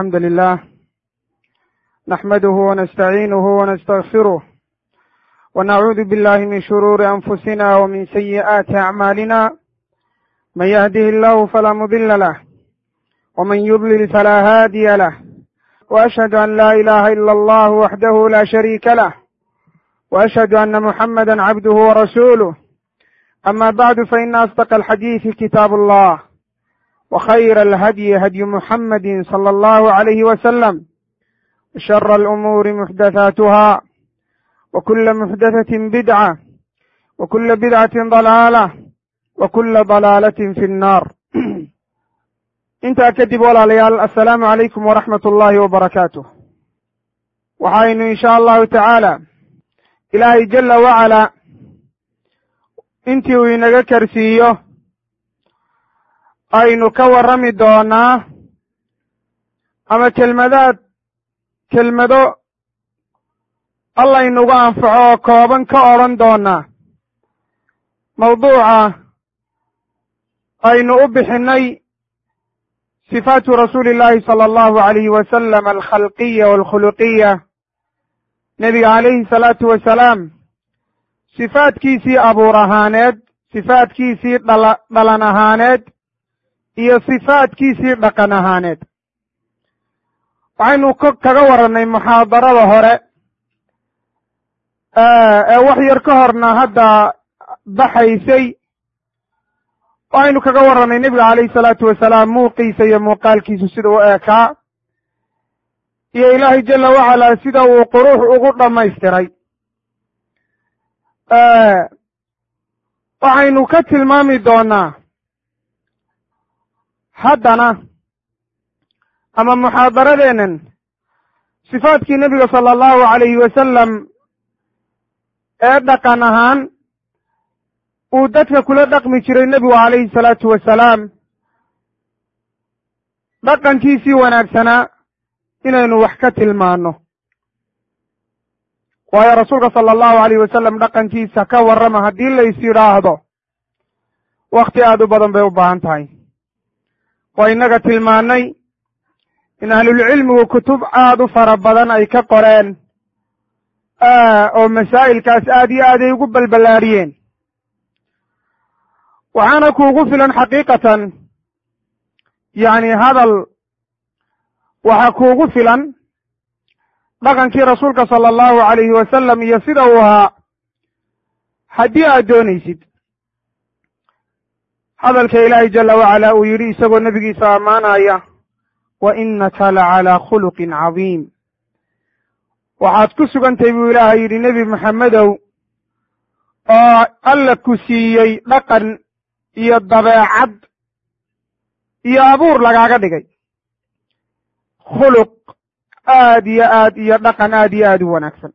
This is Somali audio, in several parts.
الحمد لله نحمده ونستعينه ونستغفره ونعوذ بالله من شرور أنفسنا ومن سيئات أعمالنا من يهده الله فلا مضل له ومن يضلل فلا هادي له وأشهد أن لا إله إلا الله وحده لا شريك له وأشهد أن محمدا عبده ورسوله أما بعد فإن أصدق الحديث كتاب الله وخير الهدي هدي محمد صلى الله عليه وسلم وشر الأمور محدثاتها وكل محدثة بدعة وكل بدعة ضلالة وكل ضلالة في النار intaa kadib walaalayaal assalaamu calaykum waraxmat ullaahi wabarakaatuh waxaynu insha allahu tacaala ilaahay jalla wacalaa intii uu inaga karsiiyo aynu ka warrami doonaa ama kelmado alla inugu anfaco oo kooban ka odhan doonaa mawduuca aynu u bixinay sifaatu rasuuli llaahi sala allahu alayhi wasalam alkhalqiya waalkhuluqiya nebiga calayhi salaatu wasalaam sifaadkiisii abuur ahaaneed sifaadkiisii dhalan ahaaneed iyo sifaadkiisii dhaqan ahaaneed waxaynu kaga warannay muxaadarada hore ee wax yar ka horna hadda baxaysay waxaynu kaga warannay nebiga calayhi salaatu wasalaam muuqiisa iyo muuqaalkiisu sida u eekaa iyo ilaahay jalla wacalaa sida uu qurux ugu dhammaystiray waxaynu ka tilmaami doonaa haddana ama muxaadaradeennan sifaadkii nebiga sala allahu alayhi wasalam ee dhaqan ahaan uu dadka kula dhaqmi jiray nebigu calayhi salaatu wasalaam dhaqankiisii wanaagsanaa inaynu wax ka tilmaanno waayo rasuulka sala allahu alayhi wasalam dhaqankiisa ka warrama haddii lays yidhaahdo wakhti aad u badan bay u baahan tahay waa innaga tilmaannay in ahlulcilmigu kutub aad u fara badan ay ka qoreen oo masaa'ilkaas aad iyo aad ay ugu balballaadhiyeen waxaana kuugu filan xaqiiqatan yacni hadal waxaa kuugu filan dhaqankii rasuulka sala allahu alayhi wasalam iyo sida uu ahaa haddii aad doonaysid hadalka ilaahay jalla wacalaa uu yidhi isagoo nebigiisa ammaanaya wa innaka la calaa khuluqin cadiim waxaad ku sugantahay buu ilaahay yidhi nebi maxamedow oo alla ku siiyey dhaqan iyo dabeecad iyo abuur lagaaga dhigay khuluq aad iyo aad iyo dhaqan aad iyo aad u wanaagsan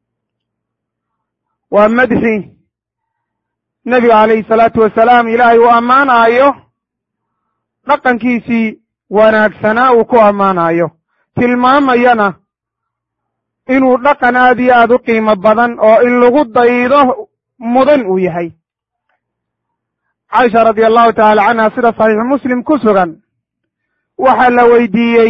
waa madxi nebiga calayhi salaatu wasalaam ilaahay uu ammaanaayo dhaqankiisii wanaagsanaa uu ku ammaanaayo tilmaamayana inuu dhaqan aad iyo aad u qiimo badan oo in lagu daydo mudan uu yahay caaisha radia allahu tacaala canha sida saxiixu muslim ku sugan waxaa la weydiiyey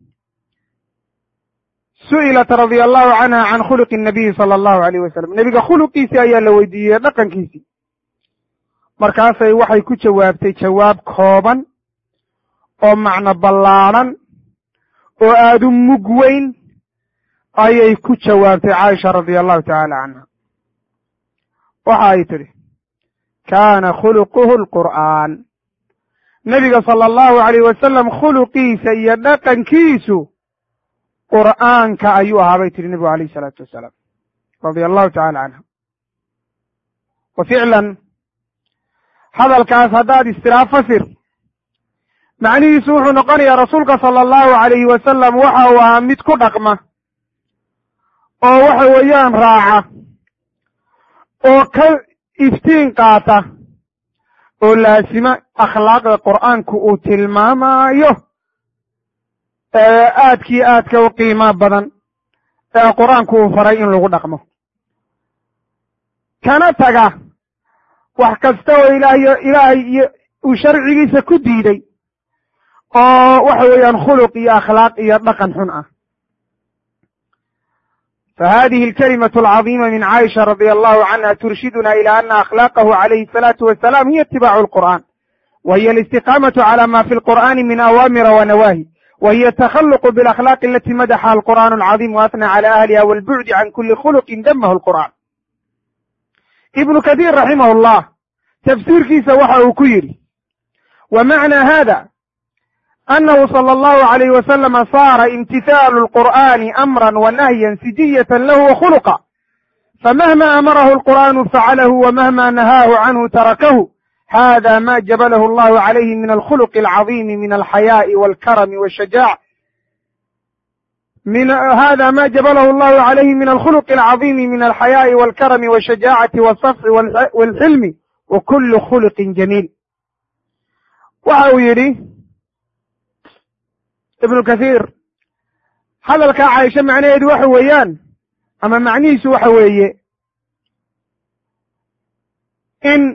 su'ilat radia allahu canha can khuluqi nabiyi sala allahu alayh wasalam nebiga khuluqiisii ayaa la weydiiyey dhaqankiisii markaasay waxay ku jawaabtay jawaab kooban oo macno ballaadhan oo aad u mug weyn ayay ku jawaabtay caaisha radia allahu tacaala canha waxa ay tidhi kaana khuluquhu alqur'aan nebiga sala allahu alayh wasalam khuluqiisa iyo dhaqankiisu qur'aanka ayuu ahaa bay tidhi nebigu alayhi salaatu wasalaam radia allahu tacala canha wa ficlan hadalkaas haddaad istilaa fasir macnihiisu wuxuu noqonayaa rasuulka sala allahu alayhi wasalam waxa uu ahaa mid ku dhaqma oo waxa weeyaan raaca oo ka iftiin qaata oo laasima akhlaaqda qur'aanku uu tilmaamaayo ee aadkii aadka u qiimo badan ee qur'aanku uu faray in lagu dhaqmo kana taga wax kasta oo ilaahay uu sharcigiisa ku diiday oo waxa weeyaan khuluq iyo akhlaaq iyo dhaqan xun ah. فهذه الكلمة العظيمة من عائشة رضي الله عنها ترشدنا إلى أن أخلاقه عليه الصلاة والسلام هي اتباع القرآن، وهي الاستقامة على ما في القرآن من أوامر ونواهي، وهي التخلق بالأخلاق التي مدحها القرآن العظيم وأثنى على أهلها، والبعد عن كل خلق ذمه القرآن. ابن كثير رحمه الله تفسير كيس وحا كيري، ومعنى هذا أنه صلى الله عليه وسلم صار امتثال القرآن أمرا ونهيا سجية له وخلقا، فمهما أمره القرآن فعله ومهما نهاه عنه تركه. هذا ما جبله الله عليه من الخلق العظيم من الحياء والكرم والشجاعة، هذا ما جبله الله عليه من الخلق العظيم من الحياء والكرم والشجاعة والصفح والحلم وكل خلق جميل. وهو يري ابن كثير hadalka caaisha macnaheedu waxa weeyaan ama macnihiisu waxa weeye in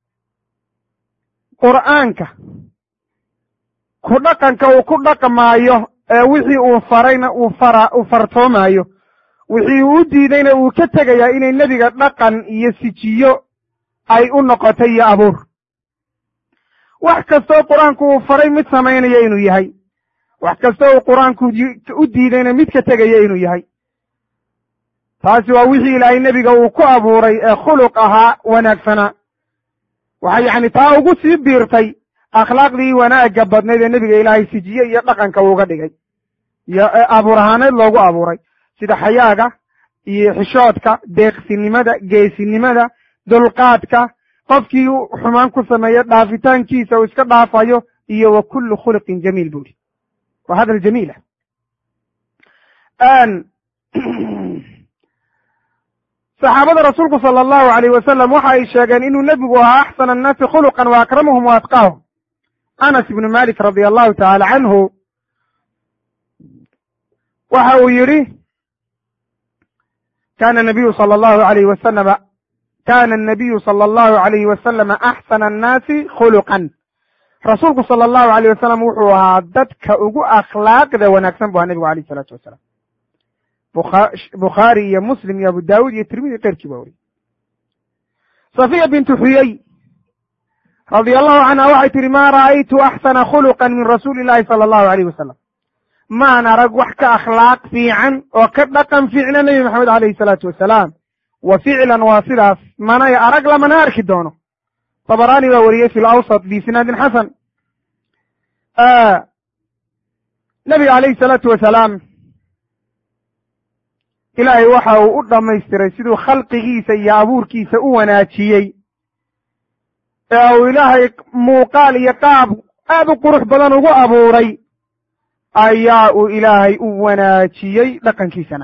qur'aanka ku dhaqanka uu ku dhaqmaayo ee wixii uu farayna uu fartoomayo, wixii uu diidayna uu ka tegayaa inay nebiga dhaqan iyo sijiyo ay u noqotay iyo abuur. wax kastoo qur'aanku uu faray mid samaynaya inuu yahay, wax kastoo uu qur'aanku u diidayna mid ka tegaya inuu yahay. taasi waa wixii ilaahay nebiga uu ku abuuray ee khuluq ahaa wanaagsanaa. waxay yacni taa ugu sii biirtay akhlaaqdii wanaagga badnayd ee nebiga ilaahay sijiye iyo dhaqanka uuga dhigay iyo abuur ahaaneed loogu abuuray, sida xayaaga iyo xishoodka, deeqsinimada, geesinimada, dulqaadka, qofkii xumaan ku sameeya dhaafitaankiisa uu iska dhaafayo, iyo wa kullu khuluqin jamiil buuri. waa hadal jamiila. saxaabada rasuulku sala allahu alayh wasalam waxa ay sheegeen inuu nebigu ahaa axsana annaasi khuluqan wa akramuhum wa atqaahum. anas ibnu malik radia allahu tacaala canhu waxa uu yidhi kana nabiyu sala allahu alayhi wasalama axsana annaasi khuluqan. rasuulku sala allahu alayh wasalam wuxuu ahaa dadka ugu akhlaaqda wanaagsan bu ahaa nebigu alayh isalaatu wasalaam. bukhaari iyo muslim iyo abu daawud iyo tirmidi keyrkii baa weriye. safiya bintu xuyey radia allahu canha waxay tihi ma ra'aytu axsana khuluqan min rasuuli illahi sala allahu alayh wasalam. maan arag wax ka akhlaaq fiican oo ka dhaqan fiicna nebi maxamed alayhi salaatu wasalaam. wa ficlan waa sidaas, manay arag lamana arki doono. طبراني baa wariyey في الأوسط بسناد xaسن. nebiga عalayه الصلاaةu وaسaلاam ilaahay waxa uu u dhamaystiray siduu khalqigiisa iyo abuurkiisa u wanaajiyey, ee uu ilaahay muuqaal iyo qaab aad u qurux badan ugu abuuray, ayaa uu ilaahay u wanaajiyey dhaqankiisana.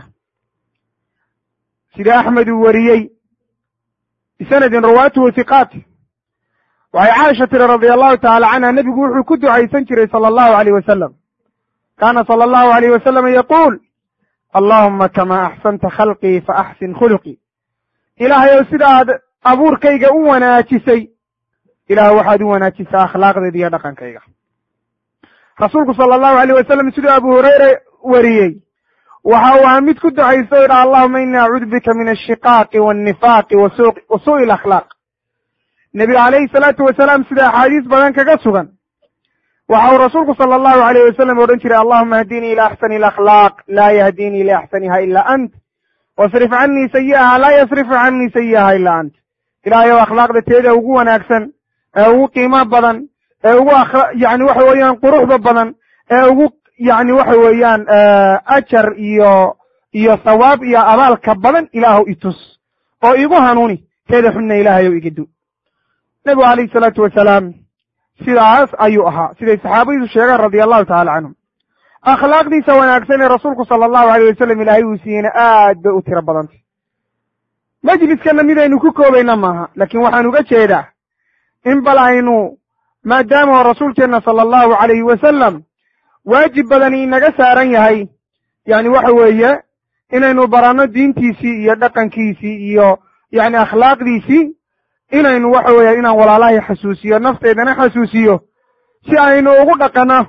sida axmed uu wariyey bisanadin rawaatuhu hiqaat. waxay caaisha tiri radia allahu tacaala canha, nebigu wuxuu ku ducaysan jiray sala allahu alayh wasalam. kaana sala allahu alayh wasalam yaquul allahuma kama axsanta khalqii fa axsin khuluqii. ilaahay ow sida aad abuurkayga u wanaajisay, ilaah waxaad u wanaajisaa akhlaaqdayda iyo dhaqankayga. rasuulku sala allahu alayh wasalam siduu abu hurayra wariyey waxa uu ahaa mid ku ducaysa o yidhaha allahuma ini acuudu bika min ashiqaaqi waannifaaqi wa suu'i alakhlaaq. nebiga calayhi salaatu wasalaam sida axaadiis badan kaga sugan waxa uu rasuulku sala allahu alayh wasalam odhan jiray allahuma ahdinii ila axsani alakhlaaq laa yahdinii liaxsaniha ila ant wasrif canii sayi'aha laa yasrifu canii sayi'aha ila ant. ilaahay ow akhlaaqda teeda ugu wanaagsan, ee ugu qiimo badan, ee ugu yani waxa weeyaan quruxda badan, ee ugu yani waxa weeyaan ajar iyo thawaab iyo abaalka badan ilaahow itus oo igu hanuuni, teeda xunna ilaahay ow igadu. nebigu calayhi salaatu wasalaam sidaas ayuu ahaa, siday saxaabadiisu sheegaan radia allahu tacala canhum. akhlaaqdiisa wanaagsan ee rasuulku sala allahu alayh wasalam ilaahay uu siiyeyna aad bay u tiro badantay. majliskana midaynu ku koobayna maaha, laakiin waxaan uga jeedaa in bal aynu maadaama rasuulkeenna sala allahu alayhi wasalam waajib badani inaga saaran yahay, yani waxa weeye inaynu baranno diintiisii iyo dhaqankiisii iyo yani akhlaaqdiisii, inaynu waxa weeya inaan walaalahay xasuusiyo, nafteedana xasuusiyo, si aynu ugu dhaqanno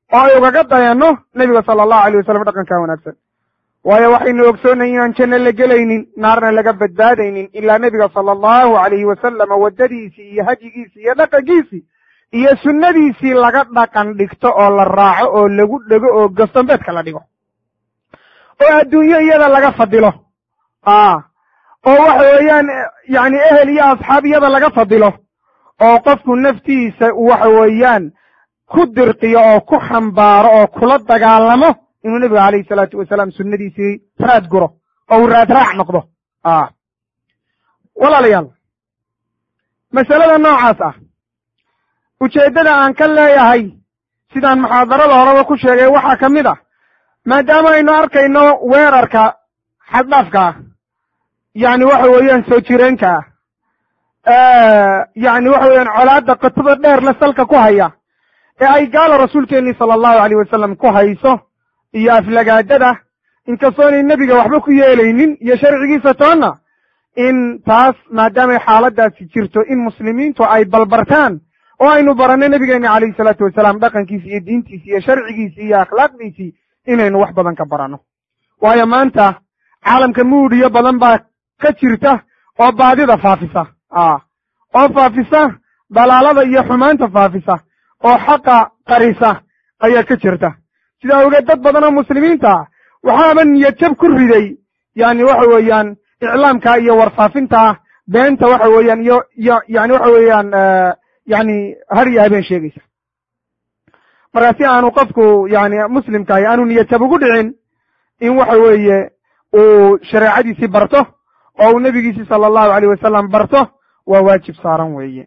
oo ay ugaga dayanno nebiga sala allahu alayh wasalam dhaqankaa wanaagsan. waayo waxaynu ogsoonay inaan janno la gelaynin, naarna laga badbaadaynin ilaa nebiga sala allahu alayhi wasalama waddadiisii iyo hadyigiisii iyo dhaqankiisii iyo sunnadiisii laga dhaqan dhigto oo la raaco oo lagu dhego oo gastambeedka la dhigo, oo adduunyo iyada laga fadilo, oo waxa weeyaan yani ehel iyo asxaab iyada laga fadilo, oo qofku naftiisa waxa weeyaan ku dirqiyo oo ku xambaaro oo kula dagaalamo inuu nebiga calayhi salaatu wasalaam sunnadiisii raad guro oo uu raadraac noqdo. walaalayaal, masalada noocaas ah ujeeddada aan ka leeyahay sidaan muxaadarada horeba ku sheegay waxaa ka mid ah, maadaama aynu arkayno weerarka xaddhaafka ah, yani waxa weeyaan soo jireenka ah, yani waxa weeyaan colaadda qotada dheer la salka ku haya ee ay gaalo rasuulkeennii sala allahu alayh wasalam ku hayso iyo aflagaadada, inkastoonay nebiga waxba ku yeelaynin iyo sharcigiisa toonna, in taas maadaamay xaaladaasi jirto in muslimiintu ay balbartaan oo aynu baranno nebigeenna calayhi salaatu wasalaam dhaqankiisi iyo diintiisi iyo sharcigiisii iyo akhlaaqdiisii inaynu wax badan ka baranno. waayo maanta caalamka muudhiyo badan baa ka jirta oo baadida faafisa, oo faafisa dalaalada iyo xumaanta faafisa oo xaqa qarisa ayaa ka jirta. sidaa ogeed dad badan oo muslimiinta ah waxaaba niyad jab ku riday yani waxa weeyaan iclaamka iyo warfaafinta beenta waxa weeyaan iyo yani waxa weeyaan yani har iyo habeen sheegaysa. markaa si aanu qofku yani muslimkahi aanu niyad jab ugu dhicin in waxa weeye uu shareecadiisii barto oo uu nebigiisii sala allahu alayh wasalam barto waa waajib saaran weeye.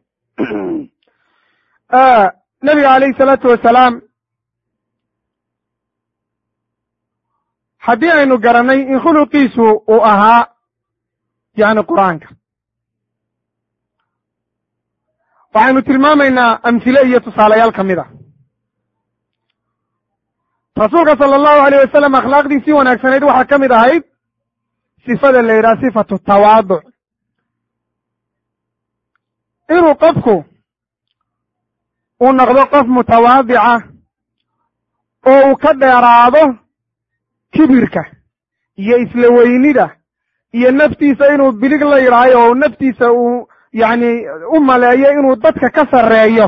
nebiga calayhi salaatu wasalaam haddii aynu garanay in khuluqiisu uu ahaa yani qur'aanka, waxaynu tilmaamaynaa amhile iyo tusaalayaal ka mid a. rasuulka sala allahu alayh wasalam akhlaaqdiisii wanaagsanayd waxaa ka mid ahayd sifada la yidhaha sifatu tawaaduc, inuu qofku uu noqdo qof mutawaadica oo uu ka dheeraado kibirka iyo isla weynida iyo naftiisa inuu bilig la yidhaayo oo naftiisa uu yani u maleeyo inuu dadka ka sarreeyo.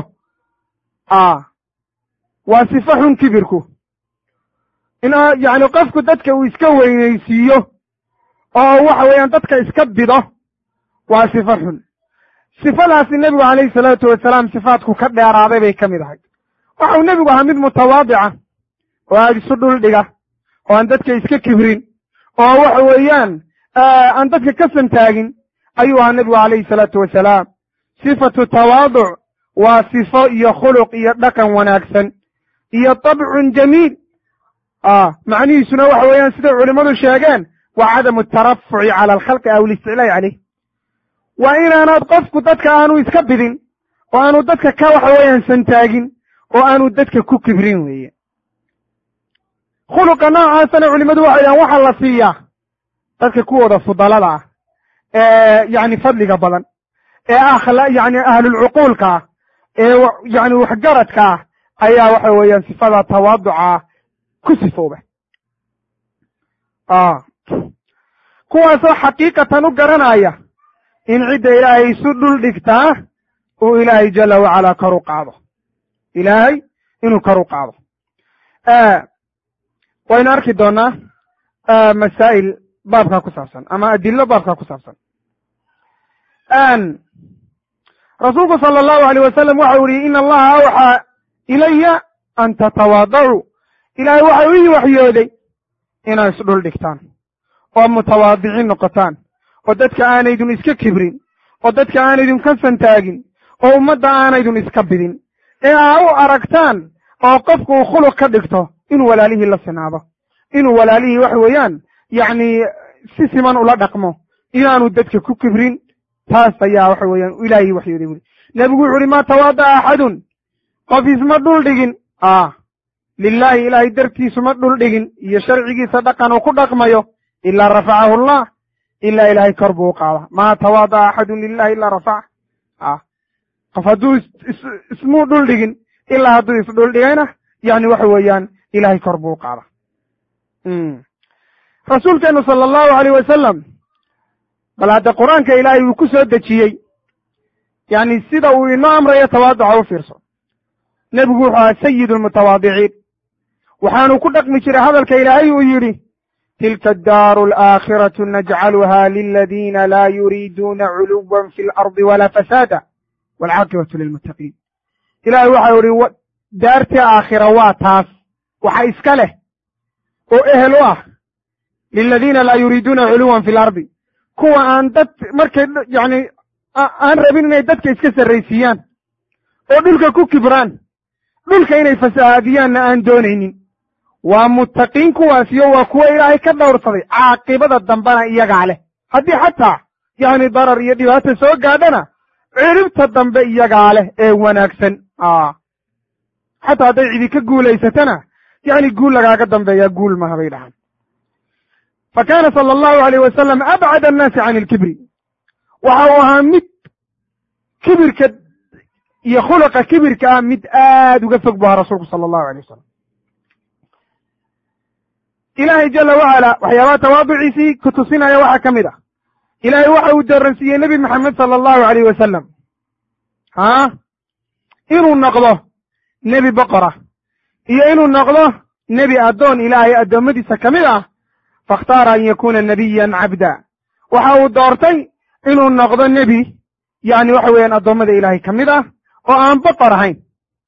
waa sifo xun kibirku, in yani qofku dadka uu iska weynaysiiyo oo waxa weeyaan dadka iska bido waa sifo xun. sifadaasi nebigu calayhi salaatu wasalaam sifaadku ka dheeraaday bay ka mid ahayd. waxau nebigu ahaa mid mutawaadica oo aad isu dhul dhiga oo aan dadka iska kibrin oo waxa weeyaan aan dadka ka santaagin ayuu ahaa nebigu calayhi salaatu wasalaam. sifatu tawaaduc waa sifo iyo khuluq iyo dhaqan wanaagsan iyo tabcun jamiil. macnihiisuna waxa weeyaan siday culimmadu sheegeen waa cadamu tarafuci cala alkhalqi aw listiclaa'i caleyh, waa inaanaad qofku dadka aanu iska bidin oo aanu dadka ka waxa weeyaan santaagin oo aanu dadka ku kibrin weeye. khuluqa noocaasana culimmadu waxay dhahaan waxaa la siiyaa dadka kuwooda fudalada ah ee yani fadliga badan ee yani ahlulcuquulka ah ee yani waxgaradka ah ayaa waxa weeyaan sifada tawaaduca ku sifooba. kuwaasoo xaqiiqatan u garanaya in cidda ilaahay isu dhul dhigtaa uu ilaahay jala wacalaa kor u qaado, ilaahay inuu kor u qaado. waynu arki doonaa masaa'il baabkaa ku saabsan ama adillo baabkaa ku saabsan. rasuulku sala allahu alayh wasalam waxau yihi in allaha awxaa ilaya an tatawaadacuu, ilaahay waxa ii waxyooday inaa isdhul dhigtaan oo mutawaadiciin noqotaan oo dadka aanaydun iska kibrin oo dadka aanaydun ka santaagin oo ummadda aanaydun iska bidin ee aa u aragtaan oo qofku uu khuluq ka dhigto inuu walaalihii la sinaado, inuu walaalihii waxa weeyaan yani si siman ula dhaqmo, inaanu dadka ku kibrin. taas ayaa waxa weeyaan ilaahay waxyooday wuli. nebigu wuxu uhi maa tawaada'a axadun, qof isma dhul dhigin lilaahi ilaahay dartiisuma dhul dhigin iyo sharcigiisa dhaqan uu ku dhaqmayo ilaa rafacahu allah, ilaa ilaahay kor buu u qaada. maa tawaada'a axadun lilahi ilaa rafaca. qof hadduu ismuu dhul dhigin ilaa hadduu isdhul dhigayna yani waxa weeyaan ilahay kor buu u qaada. rasuulkeenu sala allahu alayh wasalam bal hadda qur-aanka ilaahay uu ku soo dejiyey yani sida uu inoo amrayo tawaaduca u fiirso. nebigu wuxuu ahaa sayid lmutawaadiciin, waxaanu ku dhaqmi jiray hadalka ilaahay uu yidhi tilka addaaru alaakhiratu najcaluha liladiina laa yuriiduuna culuwan fi lardi walaa fasaada waalcaaqibatu lilmuttaqiin. ilahay waxau ihi daartii aakhira waa taas, waxa iska leh oo ehel u ah liladiina laa yuriiduuna culuwan fi lardi, kuwa aan dad markay yani aan rabin inay dadka iska sarraysiiyaan oo dhulka ku kibraan, dhulka inay fasahaadiyaanna aan doonaynin. waa muttaqiin kuwaasiyo waa kuwa ilaahay ka dhowrsaday, caaqibada dambena iyagaa leh. haddii xataa yani darar iyo dhibaata soo gaadhana ciribta dambe iyagaa leh ee wanaagsan. xataa hadday cidi ka guulaysatana yani guul lagaaga dambeeyaa guul maha bay dhahaan. fa kaana sala allahu alayh wasalam abcad annaasi can ilkibri, waxa uu ahaa mid kibirka iyo khuluqa kibirka ah mid aad uga fog bu ahaa rasuulku sala allahu alay wasalam. ilaahay jala wacala waxyaabaha tawaaduciisii ku tusinaya waxaa ka mid ah, ilaahay waxa uu darransiiyey nebi maxamed sala allahu alayh wasalam inuu noqdo nebi boqora iyo inuu noqdo nebi addoon ilaahay addoommadiisa ka mid ah. fakhtaara an yakuna nabiyan cabda, waxa uu doortay inuu noqdo nebi yani waxa weeyaan addoommada ilaahay ka mid ah oo aan boqor ahayn.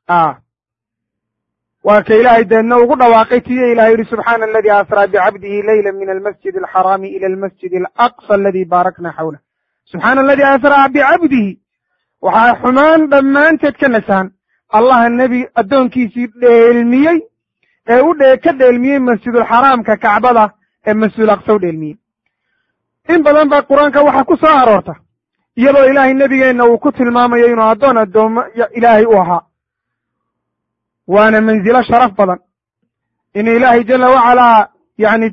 waa ka ilaahay deedna ugu dhawaaqay tiyo ilahay yihi subxaana aladii asraa bicabdihi leyla min almasjid alxaraami ila almasjid alaqsa aladii baarakna xawlah. subxaana aladii asraa bicabdihi, waxaa xumaan dhammaanteed ka nasahan allaha nebi addoonkiisii dheelmiyey ee ka dheelmiyey masjidulxaraamka kacbada ee masjidul aqsa u dheelmiyey. in badan baa qur-aanka waxaa ku soo aroorta iyadoo ilaahay nebigeenna uu ku tilmaamayo inuu addoommo ilaahay u ahaa. waana manzilo sharaf badan inuu ilaahay jala wacalaa yani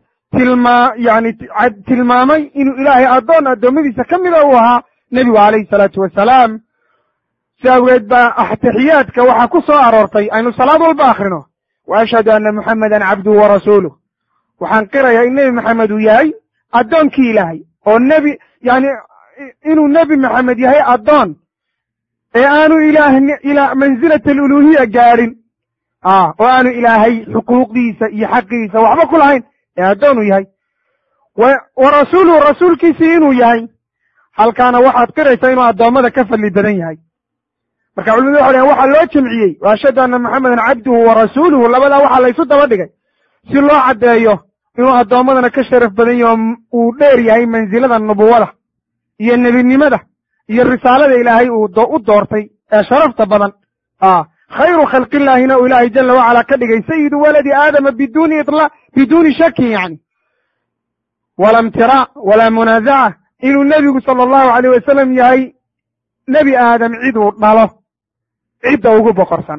tilmaamay inuu ilaahay addoon addoommadiisa ka mida u ahaa nebigu calayhi salaatu wasalaam. si awgeed baa ataxiyaadka waxaa ku soo aroortay aynu salaad walba akrino wa ashhadu anna muxammedan cabduhu wa rasuuluh. waxaan qirayaa in nebi maxamed uu yahay addoonkii ilaahay, oo nebi yani inuu nebi maxamed yahay addoon ee aanu manzilat aluluhiya gaadhin, oo aanu ilaahay xuquuqdiisa iyo xaqiisa waxba ku lahayn ee addoon uu yahay. wa rasuuluhu rasuulkiisii inuu yahay, halkaana waxaad qiraysaa inuu addoommada ka fadli badan yahay. marka culimadu waxay dhahen waxaa loo jamciyey wa ashhadu anna muxammedan cabduhu wa rasuuluhu, labadaa waxaa laysu daba dhigay si loo caddeeyo inuu addoommadana ka sharaf badan yaho uu dheer yahay mansilada nubuwada iyo nebinimada iyo risaalada ilaahay uu u doortay ee sharafta badan. khayru khalqillaahina uu ilaahay jala wacala ka dhigay sayidu waladi aadama biduuni shakin yani wala imtiraac walaa munaazaca, inuu nebigu sala allahu alayh wasalam yahay nebi aadam ciduu dhalo cidda ugu boqorsan,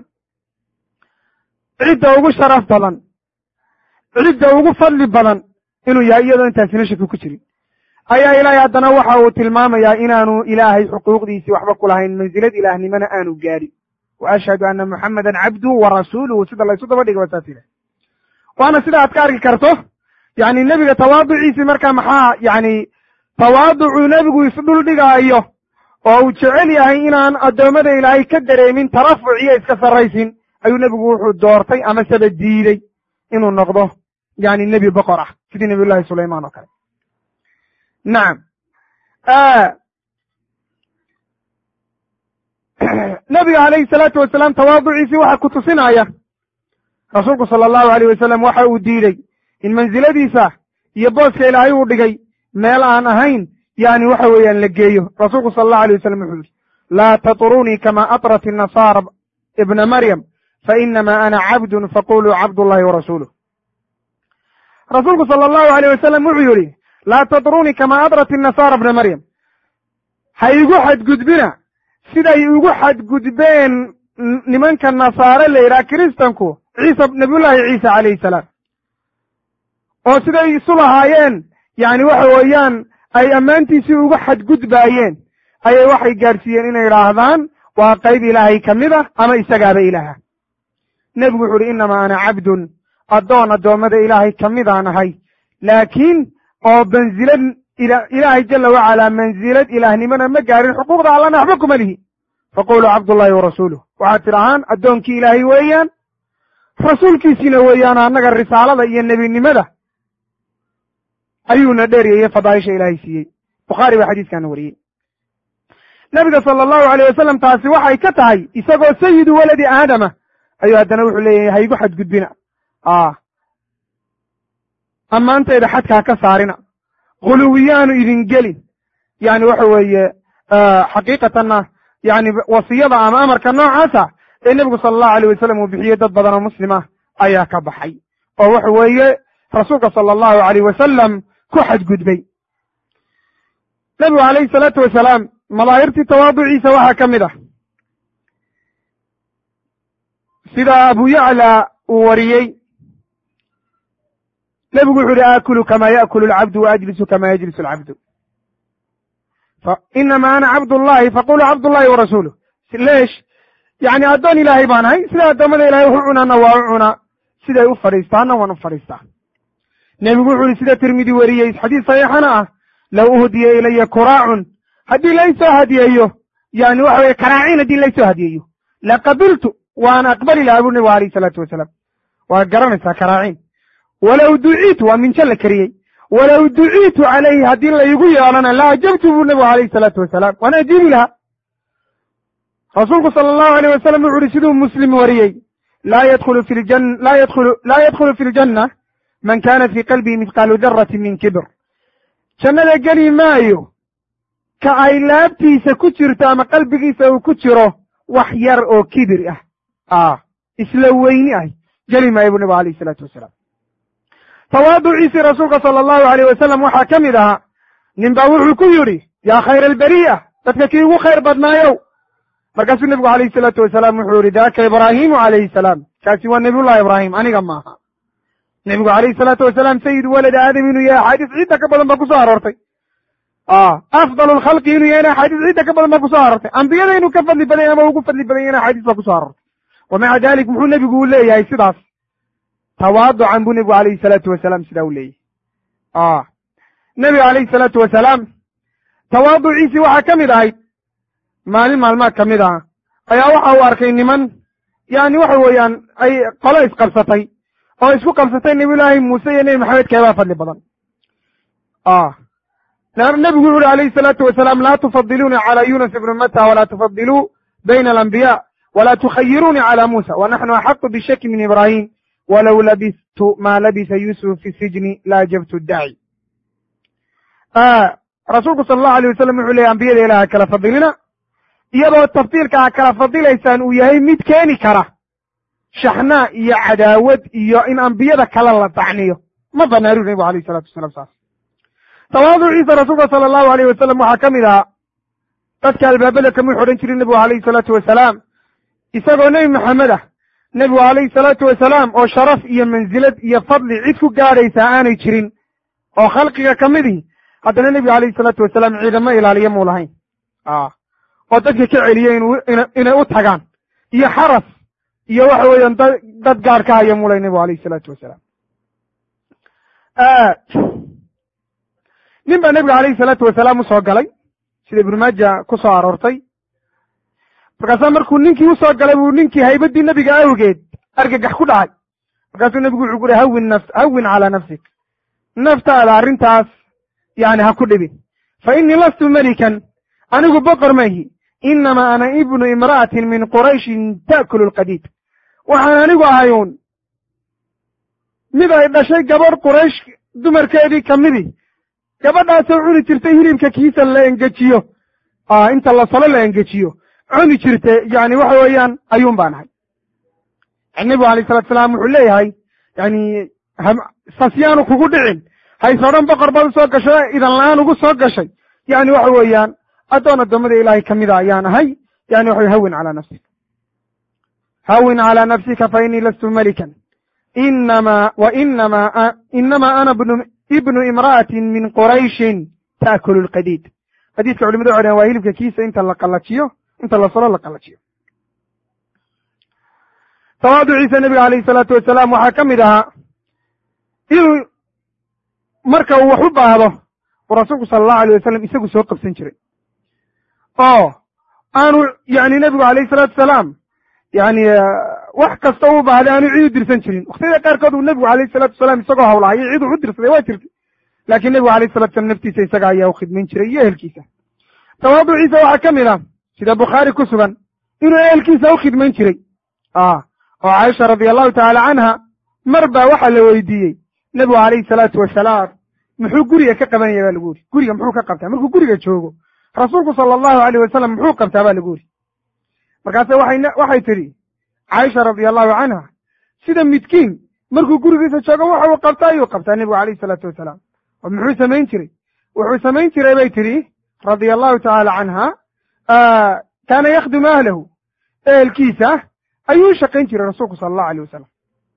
cidda ugu sharaf badan, cidda ugu fadli badan inuu yahay iyadoo intaasina shaki ku jirin. ayaa ilaahay haddana waxa uu tilmaamayaa inaanu ilaahay xuquuqdiisii waxba ku lahayn, mansilad ilaahnimana aanu gaadhin. wa ashhadu anna muxammedan cabduhu wa rasuuluhu, sida laysu daba dhigay waa saas ilahay. waana sida aad ka arki karto yani nebiga tawaaduciisii markaa maxaa yani tawaaducuu nebigu isdhul dhigaayo oo uu jecel yahay inaan addoommada ilaahay ka dareemin tarafuc iyo iska sarraysin, ayuu nebigu wuxuu doortay ama saba diiday inuu noqdo yani nebi boqor ah sidii nabiyullahi sulaymaan oo kale. nacam, nebiga calayhi salaatu wasalaam tawaaduciisii waxaa ku tusinaya rasuulku sala allahu alayh wasalam waxa uu diiday in mansiladiisa iyo booska ilaahay uu dhigay meel aan ahayn yani waxa weeyaan la geeyo. rasuulku sala allahu alayh wasalam wuxuu yihi laa tatrunii kama atrat الnasaara ibna maryam fainama ana cabdun faquluu cabdullahi warasuuluh. rasuulku sala allahu alayh wasalam wuxuu yihi laa tatrunii kama atrat الnasaara ibna maryam, ha igu xadgudbina siday igu xadgudbeen nimanka nasaare la yidhaha kiristanku nabiyullaahi ciisa calayhi salaam, oo siday isu lahaayeen yani waxa weeyaan ay ammaantiisii uga xadgudbaayeen ayay waxay gaadhsiiyeen inay idhaahdaan waa qayb ilaahay ka mid ah ama isagaaba ilaaha. nebigu wuxu uhi innamaa ana cabdun addoon addoommada ilaahay ka midaan ahay laakiin oo mansilad ilaahay jala wacalaa mansilad ilaahnimona ma gaarin xuquuqda allana waxba kuma lihi faquluu cabdullaahi warasuuluh waxaad tidhahaan addoonkii ilaahay weeyaan rasuulkiisiina weeyaan annaga risaalada iyo nebinimada ayuuna dheeriyeye fadaaisha ilaahay siiyey bukhaari baa xadiiskaana wariyey nebiga sala allahu alayh wasalam taasi waxay ka tahay isagoo sayidu waladi aadama ayuu haddana wuxuu leeyahay haygu xadgudbina ammaantayda xadkaa ka saarina guluwiyaanu idin gelin yani waxa weeye xaqiiqatanna yani wasiyada ama amarka noocaasa ee nebigu sala allahu alayh wasalam uu bixiyey dad badan oo muslima ayaa ka baxay oo waxa weeye rasuulka sala allahu alayh wasalam ku xadgudbay nebigu calayhi salaatu wasalaam madaahirtii tawaaduciisa waxaa ka mid ah sida abu yacla uu wariyey nebigu wuxu uhi aakulu kama yaakulu alcabdu waajlisu kama yajlisu alcabdu inamaa ana cabdullahi faquluu cabdullahi warasuuluh leesh yani addoon ilaahay baan ahay sida addoommada ilahay wax u cunaana waa u cunaa siday u fadhiistaana waan u fadhiistaa nebigu wuxu uhi sida tirmidi wariyey xadiis saxiixana ah low uhdiya ilaya kuraacun haddii laysoo hadiyeeyo yani waxa weye karaacin haddii laysoo hadiyeeyo laqabiltu waan aqbali lahaa buu nebigu alayh isalaatu wasalaam waa garanaysaa karaacin walow duciitu waa minjo la kariyey walow duciitu calayhi haddii laygu yeelana la ajabtu buu nebigu alayhi salaatu wasalaam waan ajiibi lahaa rasuulku sala allahu alayh wasalam wuxu uhi siduu muslim wariyey laa yadkhulu fi ljanna man kana fii qalbihi mithqaalu darati min kibr jannada geli maayo ka ay laabtiisa ku jirto ama qalbigiisa uu ku jiro wax yar oo kibir ah isla weyni ah geli maayo buu nebigu alayh isalaatu wasalaam tawaaduciisii rasuulka sala allahu alayh wasalam waxaa ka mid ahaa nin baa wuxuu ku yidhi yaa khayra alberiya dadka kii ugu khayr badnaayow markaasuu nebigu alayhi salaatu wasalaam wuxuu yihi daaka ibraahimu calayhi salaam kaasi waa nebiyullahi ibraahim aniga maaha nebigu alayhi salaatu wasalaam sayid walad aadam inuu yahay axaadiis cidda ka badan baa ku soo aroortay afdal lkhalqi inuu yahay axaadiis cidda ka badan baa ku soo aroortay ambiyada inuu ka fadli badan yahy ama ugu fadli badan yahyna axaadiis baa ku soo aroortay wa maca dalik muxuu nebigu u leeyahay sidaas tawaaducan buu nebigu alayhi salaatu wasalaam sidaa u leeyahy nebiga alayhi salaatu wasalaam tawaaduciisii waxaa ka mid ahayd maalin maalmaa ka mid ah ayaa waxa uu arkay niman yani waxa weeyaan ay qolo isqabsatay oo isku qabsatay nebiyullaahi muuse iyo nebi maxamed keebaa fadli badan nebigu wuxu uhi alayhi salaatu wasalaam laa tufadiluuni calaa yunus ibni mata walaa tufadiluu bayna alambiya walaa tukhayiruuni calaa muusa wanaxnu axaqu bishaki min ibraahim walow labistu maa labisa yuusuf fi sijni la ajabtu daaci rasuulku sala allahu alayh wasalam wuxuu leeyay ambiyada ilaah kala fadilina iyadoo tafdiilka a kala fadilaysaan uu yahay mid keeni kara shaxnaa iyo cadaawad iyo in ambiyada kale la dacniyo ma banaaru nebigu alayh salatu wasalam saas tawaaduciisa rasuulka sala allahu alayh wasalam waxaa ka mid ahaa dadka albaabada kamuu xodhan jiray nebigu alayhi salaatu wasalaam isagoo nebi maxamed ah nebigu alayhi salaatu wasalaam oo sharaf iyo mansilad iyo fadli cid ku gaadhaysaa aanay jirin oo khalqiga ka midii haddana nebiga alayhi salaatu wasalaam ciidamo ilaaliya muu lahayn oo dadka ka celiyey inay u tagaan iyo xaras iyo waxa weeyaan dad gaar ka haya mulay nebigu alayhi salaatu wasalaam nin baa nebiga alayhi salaatu wasalaam usoo galay sida ibnu maaja ku soo aroortay markaasaa markuu ninkii usoo galay buu ninkii haybaddii nebiga awgeed argagax ku dhacay markaasuu nebigu wuxuu ku uhi hawin calaa nafsik naftaada arrintaas yani ha ku dhibin fa innii lastu melikan anigu boqor maihi inamaa ana ibnu imra'atin min qurayshin ta'kulu lqadiid waxaan anigu ahayuun mid ay dhashay gabadh quraysh dumarkeedii ka midii gabadhaasoo cuni jirtay hilibka kiisa la engejiyo inta la salo la engejiyo cuni jirte yani waxa weeyaan ayuun baan ahay nebigu alayh salatu salaam wuxuu leeyahay yani sasyaanu kugu dhicin hayse odhan boqor baad usoo gasho idan la-aan ugu soo gashay yani waxa weeyaan addoon addoommada ilaahay ka mida ayaan ahay yani waxa hawin calaa nafsika hawin calaa nafsika fa innii lastu melikan inamaa ana ibnu imra'atin min qurayshin ta'kulu lqadiid xadiiska culimadu waxay dhahen waa hilibka kiisa inta la solo la qallajiyo tawaaduciisa nebiga calayhi salaatu wasalaam waxaa ka mid ahaa inuu marka uu wax u baahdo uu rasuulku sala allahu alayh wasalam isagu soo qabsan jiray oo aanu yani nebigu calayhi salaatu wasalaam yani wax kasta u baahday aanu cid u dirsan jirin waktiyada qaarkood uu nebigu calayhi salaatu wasalaam isagoo hawlahayo cid u dirsaday waa jirtay laakiin nebigu alayhi salatu salam naftiisa isaga ayaa u khidmayn jiray iyo ehelkiisa tawaaduciisa waxaa ka mid ah sida bukhaari ku sugan inuu ehelkiisa u khidmayn jiray oo caaisha radia allahu tacaala canha mar baa waxaa la weydiiyey nebigu calayhi salaatu wasalaam muxuu guriga ka qabanaya baa lagu yidhi guriga muxuu ka qabtaa markuu guriga joogo rasuulku sala allahu alayh wasalam muxuu qabtaa baa lagu yidhi markaase waxay tidhi caaisha radia allahu canha sida midkiin markuu gurigiisa joogo waxa uu qabtaa ayuu qabtaa nebigu calayhi salaatu wasalaam oo muxuu samayn jiray wuxuu samayn jiray bay tidhi radia allahu tacaala canha kaana yakhdimu ahlahu ehelkiisa ayuu u shaqayn jiray rasuulku sala allahu alayh wasalam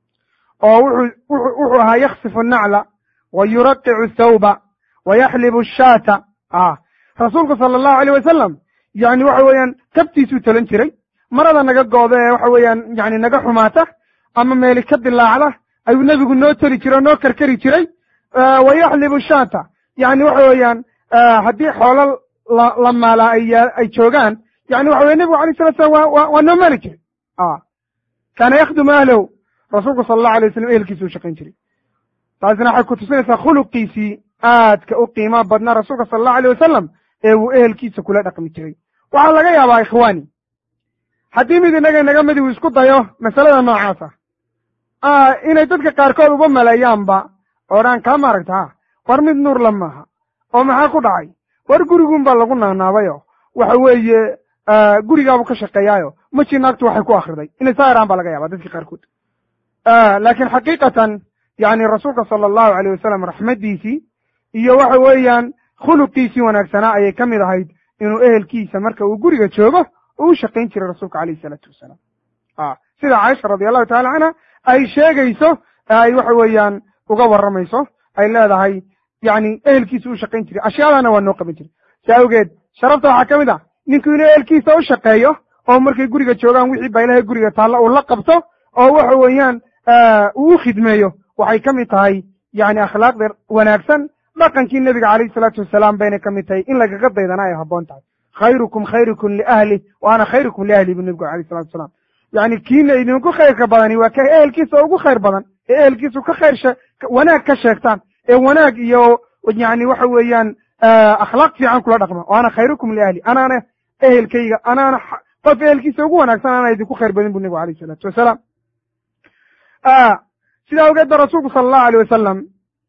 oo wuxuu ahaa yaksifu nacla wa yuraqicu thawba wa yaxlibu shaata rasuulku sala allahu alayh wasalam yani waxa weeyaan kabtiisuu tolan jiray marada naga gooda ee waxa weeyaan yani naga xumaata ama meeli ka dilaacda ayuu nebigu noo toli jiray o noo karkari jiray wa yaxlibu shaata yani waxa weeyaan haddii xoolo la maalaa ay joogaan yani waxa weye nebigu alayh salatu salam waa noo maali jiray kaana yakhdimu ahlahu rasuulku sala allahu alay wasalam ehelkiisa u shaqayn jiray taasina waxay ku tusinaysaa khuluqiisii aadka u qiimaa badnaa rasuulka sala allahu alayh wasalam ee uu ehelkiisa kula dhaqmi jiray waxaa laga yaabaa ikhwaani haddii mid inaga mid uu isku dayo masalada noocaasa inay dadka qaarkood uba maleeyaanba odhaan kaa maaragta war mid nuur la maaha oo maxaa ku dhacay war guriguun baa lagu naanaabayo waxa weeye gurigaabuu ka shaqeeyaayo maji naagtu waxay ku akhriday inay saa iraan baa laga yaaba dadkii qaarkood laakiin xaqiiqatan yani rasuulka sala allahu alayh wasalam raxmaddiisii iyo waxa weeyaan khuluqiisii wanaagsanaa ayay ka mid ahayd inuu ehelkiisa marka uu guriga joogo uu u shaqayn jiray rasuulka calayhi salaatu wasalaam sida caaisha radia allahu tacala canha ay sheegayso ay waxa weeyaan uga warramayso ay leedahay yani ehelkiisa u shaqayn jiray ashyaadana waa noo qaban jiray si awgeed sharafta waxaa ka mid ah ninku inuu ehelkiisa u shaqeeyo oo markay guriga joogaan wixii baa ilahay guriga taalla uu la qabto oo waxa weeyaan uu u khidmeeyo waxay ka mid tahay yani akhlaaqda wanaagsan dhaqankii nebiga calayhi salaatu wasalaam bayna ka mid tahay in lagaga daydana ay habboon tahay khayrukum liahlih wa ana khayrukum liahli bu nebigu alayh salatu wasalaam yani kiina idinku khayrka badani waa ka ehelkiisa ugu khayr badan ee ehelkiisu ka wanaag ka sheegtaan ee wanaag iyo yani waxa weeyaan akhlaaq fiican kula dhaqma o ana khayrukum liahli anaana ehelkayga anaana qof ehelkiisa ugu wanaagsan ana idinku khayr badin bu nebigu alayh salaatu wasalaam sidaa awgeed ba rasuulku sala allahu alayh wasalam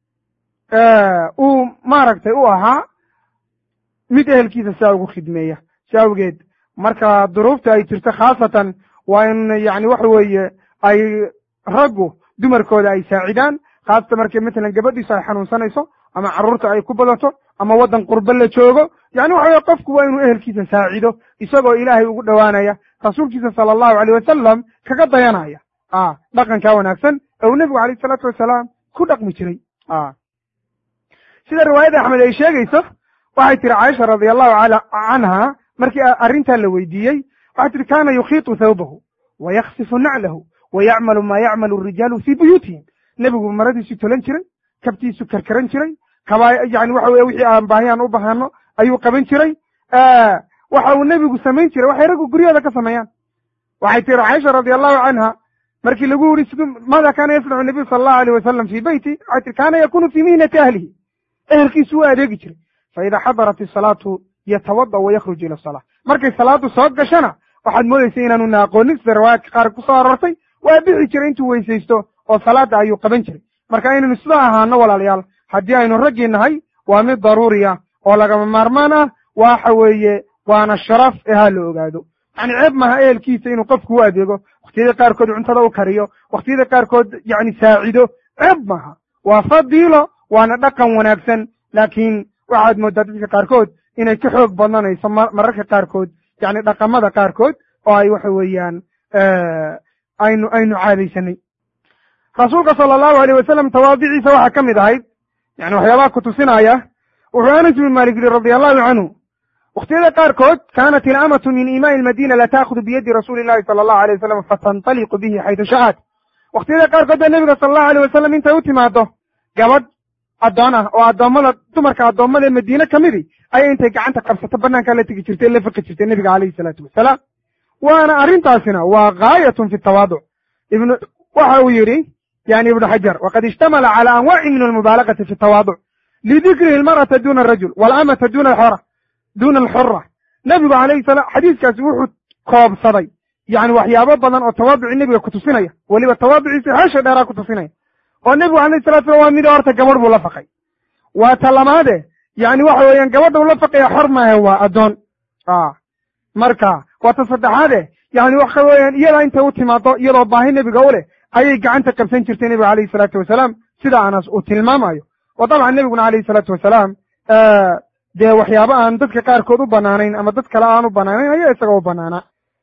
uu maaragtay u ahaa mid ehelkiisa sidaa ugu khidmeeya si awgeed marka duruufta ay jirto khaasatan waa in yani waxa weeye ay raggu dumarkooda ay saacidaan khaasatan markii matalan gabadhiisu ay xanuunsanayso ama carruurta ay ku badato ama waddan qurbe la joogo yani waxa weye qofku waa inuu ehelkiisa saacido isagoo ilaahay ugu dhowaanaya rasuulkiisa sala allahu alayh wasalam kaga dayanaya dhaqankaa wanaagsan ee uu nebigu alayh salaatu wasalaam ku dhaqmi jiray sida riwaayadda axmed ay sheegayso waxay tihi caaisha radia allahu canha markii arrintaa la weydiiyey waxay tihi kaana yukhiitu thawbahu wa yaksifu naclahu wa yacmalu maa yacmalu arijaalu fii buyuutihim nebigu maradiisu tolan jiray kabtiisu karkaran jiray yani waxa weye wixii aan baahiyaan u bahaano ayuu qaban jiray waxa uu nebigu samayn jiray waxay raggu guryahooda ka sameeyaan waxay tihi caaisha radia allahu canha markii lagu yidhi maada kaana yasnacu nabiyu sala allahu alayh wasalam fii beyti waxay tihi kaana yakunu fii mihnati ahlihi ehelkiisu waa adeegi jiray faida xadarat isalaatu yatawada wa yakhruju ila asalaa markay salaadu soo gashana waxaad moodaysa inaanu na aqoonin sida riwaayadka qaar ku soo arortay waa bixi jiray intuu weysaysto oo salaada ayuu qaban jiray marka inaynu sidaa ahaano walaalayaal haddii aynu raggii nahay waa mid daruuriya oo lagama maarmaan ah waxa weeye waana sharaf ee ha la ogaado yani ceeb maha ehelkiisa inuu qofku u adeego waktiyada qaarkood cuntada u kariyo waktiyada qaarkood yani saacido ceeb maha waa fadiilo waana dhaqan wanaagsan laakiin waxaad mooddaa dadka qaarkood inay ka xoog badnanayso mararka qaarkood yani dhaqamada qaarkood oo ay waxa weeyaan aynu caadaysanay rasuulka sala allahu alayh wasalam tawaadiciisa waxaa ka mid ahayd yani waxyaabaha ku tusinaya wuxuu anas bin malik yidhi radia allahu canhu waktiyada qaarkood kaanat ilamatu min imaai almadina la taakudu biyadi rasuuli llahi sala allahu alay wasalam fatantaliqu bihi xaytu sha'at. waktiyada qaarkood baa nebiga sala allahu alay wasalam intay u timaado gabadh addoon ah oo addoommada dumarka addoommada ee madiine ka midi ayay intay gacanta qabsato banaankaa la tegi jirtay la fiqi jirtay nebiga calayhi salaatu wasalaam. waana arrintaasina waa gaayatun fi tawaaduc. waxa uu yidhi yani ibnu xajar waqad ishtamala cala anwaacin min almubaalagati fi tawaaduc lidikrihi almar'ata duna arajul waalamata duna alxura. nebigu alayhi salaam xadiiskaasi wuxuu koobsaday yani waxyaabo badan oo tawaaducii nebiga kutusinaya, weliba tawaaduciisi xeesha dheeraa kutusinaya. oo nebigu alayhi salatu salam waa midi horta gabadh buu la faqay. waa talamaade yani waxa weeyaan gabadha uu la faqaya xor maahe waa addoon. marka waa ta saddexaade yani waxa weeyaan iyadaa intay u timaado iyadoo baahi nebiga u leh ayay gacanta qabsan jirtay nebiga alayhi salaatu wasalaam sida anas uu tilmaamayo. wa dabcan nebiguna alayhi salaatu wasalaam dee waxyaaba aan dadka qaarkood u banaanayn ama dad kale aan u banaanayn ayaa isaga u banaanaa.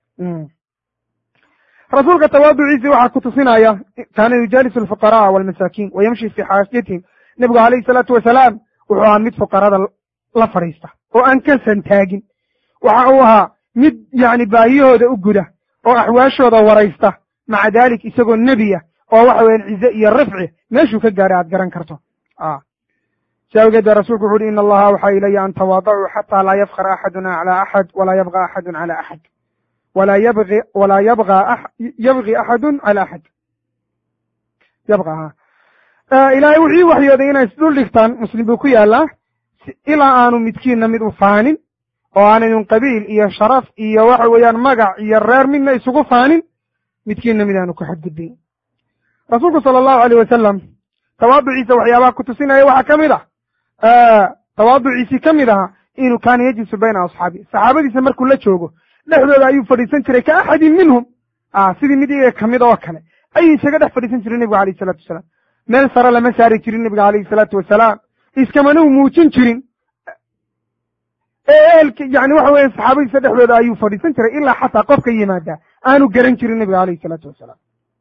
rasuulka tawaaduciisii waxaa kutusinaya kaana yujaalisu alfuqara'a walmasaakiin wa yamshi fii xaajatihim. nebigu alayhi salaatu wasalaam wuxuu ahaa mid fuqarada la fadhiista oo aan ka santaagin. waxa uu ahaa mid yani baahiyahooda u guda oo axwaashooda waraysta, maca dalik isagoo nebiya oo waxa weeyaan cize iyo rifci meeshuu ka gaaray aad garan karto. si awgeed baa rasuulku wuxu uhi ina allaha awxaa ilaya an tawaadacuu xataa laa yafkar axaduna calaa axad walaa yabqa axadun cala axad walaa yabgi axadun cala axad. ilaahay wuxuu ii waxyooday inay isdul dhigtaan muslim buu ku yaalaa ilaa aanu midkiinna mid u faanin oo aanaynu qabiil iyo sharaf iyo waxa weeyaan magac iyo reer midna isugu faanin, midkiinna mid aanu ku xadgudbin. rasuulku sala allahu aleyh wasalam tawaaduciisa waxyaabaha kutusinaya waxaa ka mid ah tawaaduciisii ka mid ahaa inuu kaana yajlisu bayna asxaabi, saxaabadiisa markuu la joogo dhexdooda ayuu fadhiisan jiray ka axadin minhum, sidii mid iyaga kamid oo kale ayuu isaga dhex fadhiisan jiray nebigu alayh salatu wasalaam. meel sare lama saari jirin nebiga alayhi salaatu wasalaam, iskamana u muujin jirin. yani waxa weya saxaabadiisa dhexdooda ayuu fadhiisan jiray ilaa xataa qofka yimaada aanu garan jirin nebiga alayhi salaatu wasalaam.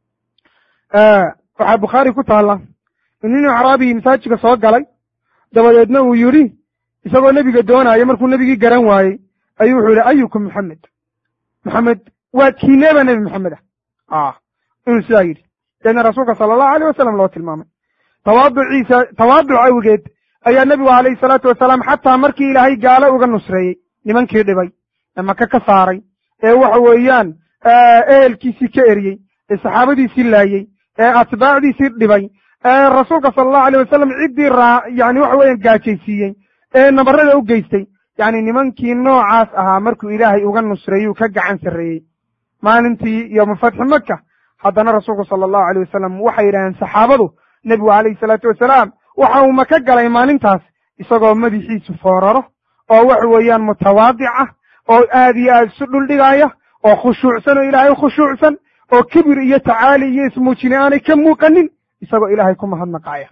waxaa bukhaari ku taalla in nin acraabii masaajidka soo galay dabadeedna uu yidhi isagoo nebiga doonaya markuu nebigii garan waayey ayuu wuxuu yihi ayukum maxamed, maxamed waa kiineeba nebi maxamed inuu sidaa yidhi. deedna rasuulka sala allahu aleyh wasalam loo tilmaamay tawaaduc awgeed ayaa nebigu alayhi salaatu wasalaam xataa markii ilaahay gaalo uga nusreeyey, nimankii dhibay ee maka ka saaray ee waxa weeyaan ehelkiisii ka eriyey ee saxaabadiisii laayey ee atbaacdiisii dhibay ee rasuulka sala allahu aleyh wasalam ciddii yani waxa weeyaan gaajaysiiyey ee nabarada u geystay, yani nimankii noocaas ahaa markuu ilaahay uga nusreeyuu ka gacan sarreeyey maalintii yowma fatxi maka. haddana rasuulku sala allahu aleyh wasalam waxay yidhaaheen saxaabadu nebigu alayhi salaatu wasalaam waxa uu maka galay maalintaas isagoo madaxiisu fooraro oo waxa weeyaan mutawaadic ah oo aad iyo aad isu dhuldhigaaya oo khushuucsan oo ilaahay khushuucsan oo kibir iyo tacaali iyo ismuujine aanay ka muuqanin isagoo ilaahay ku mahadnaqaaya.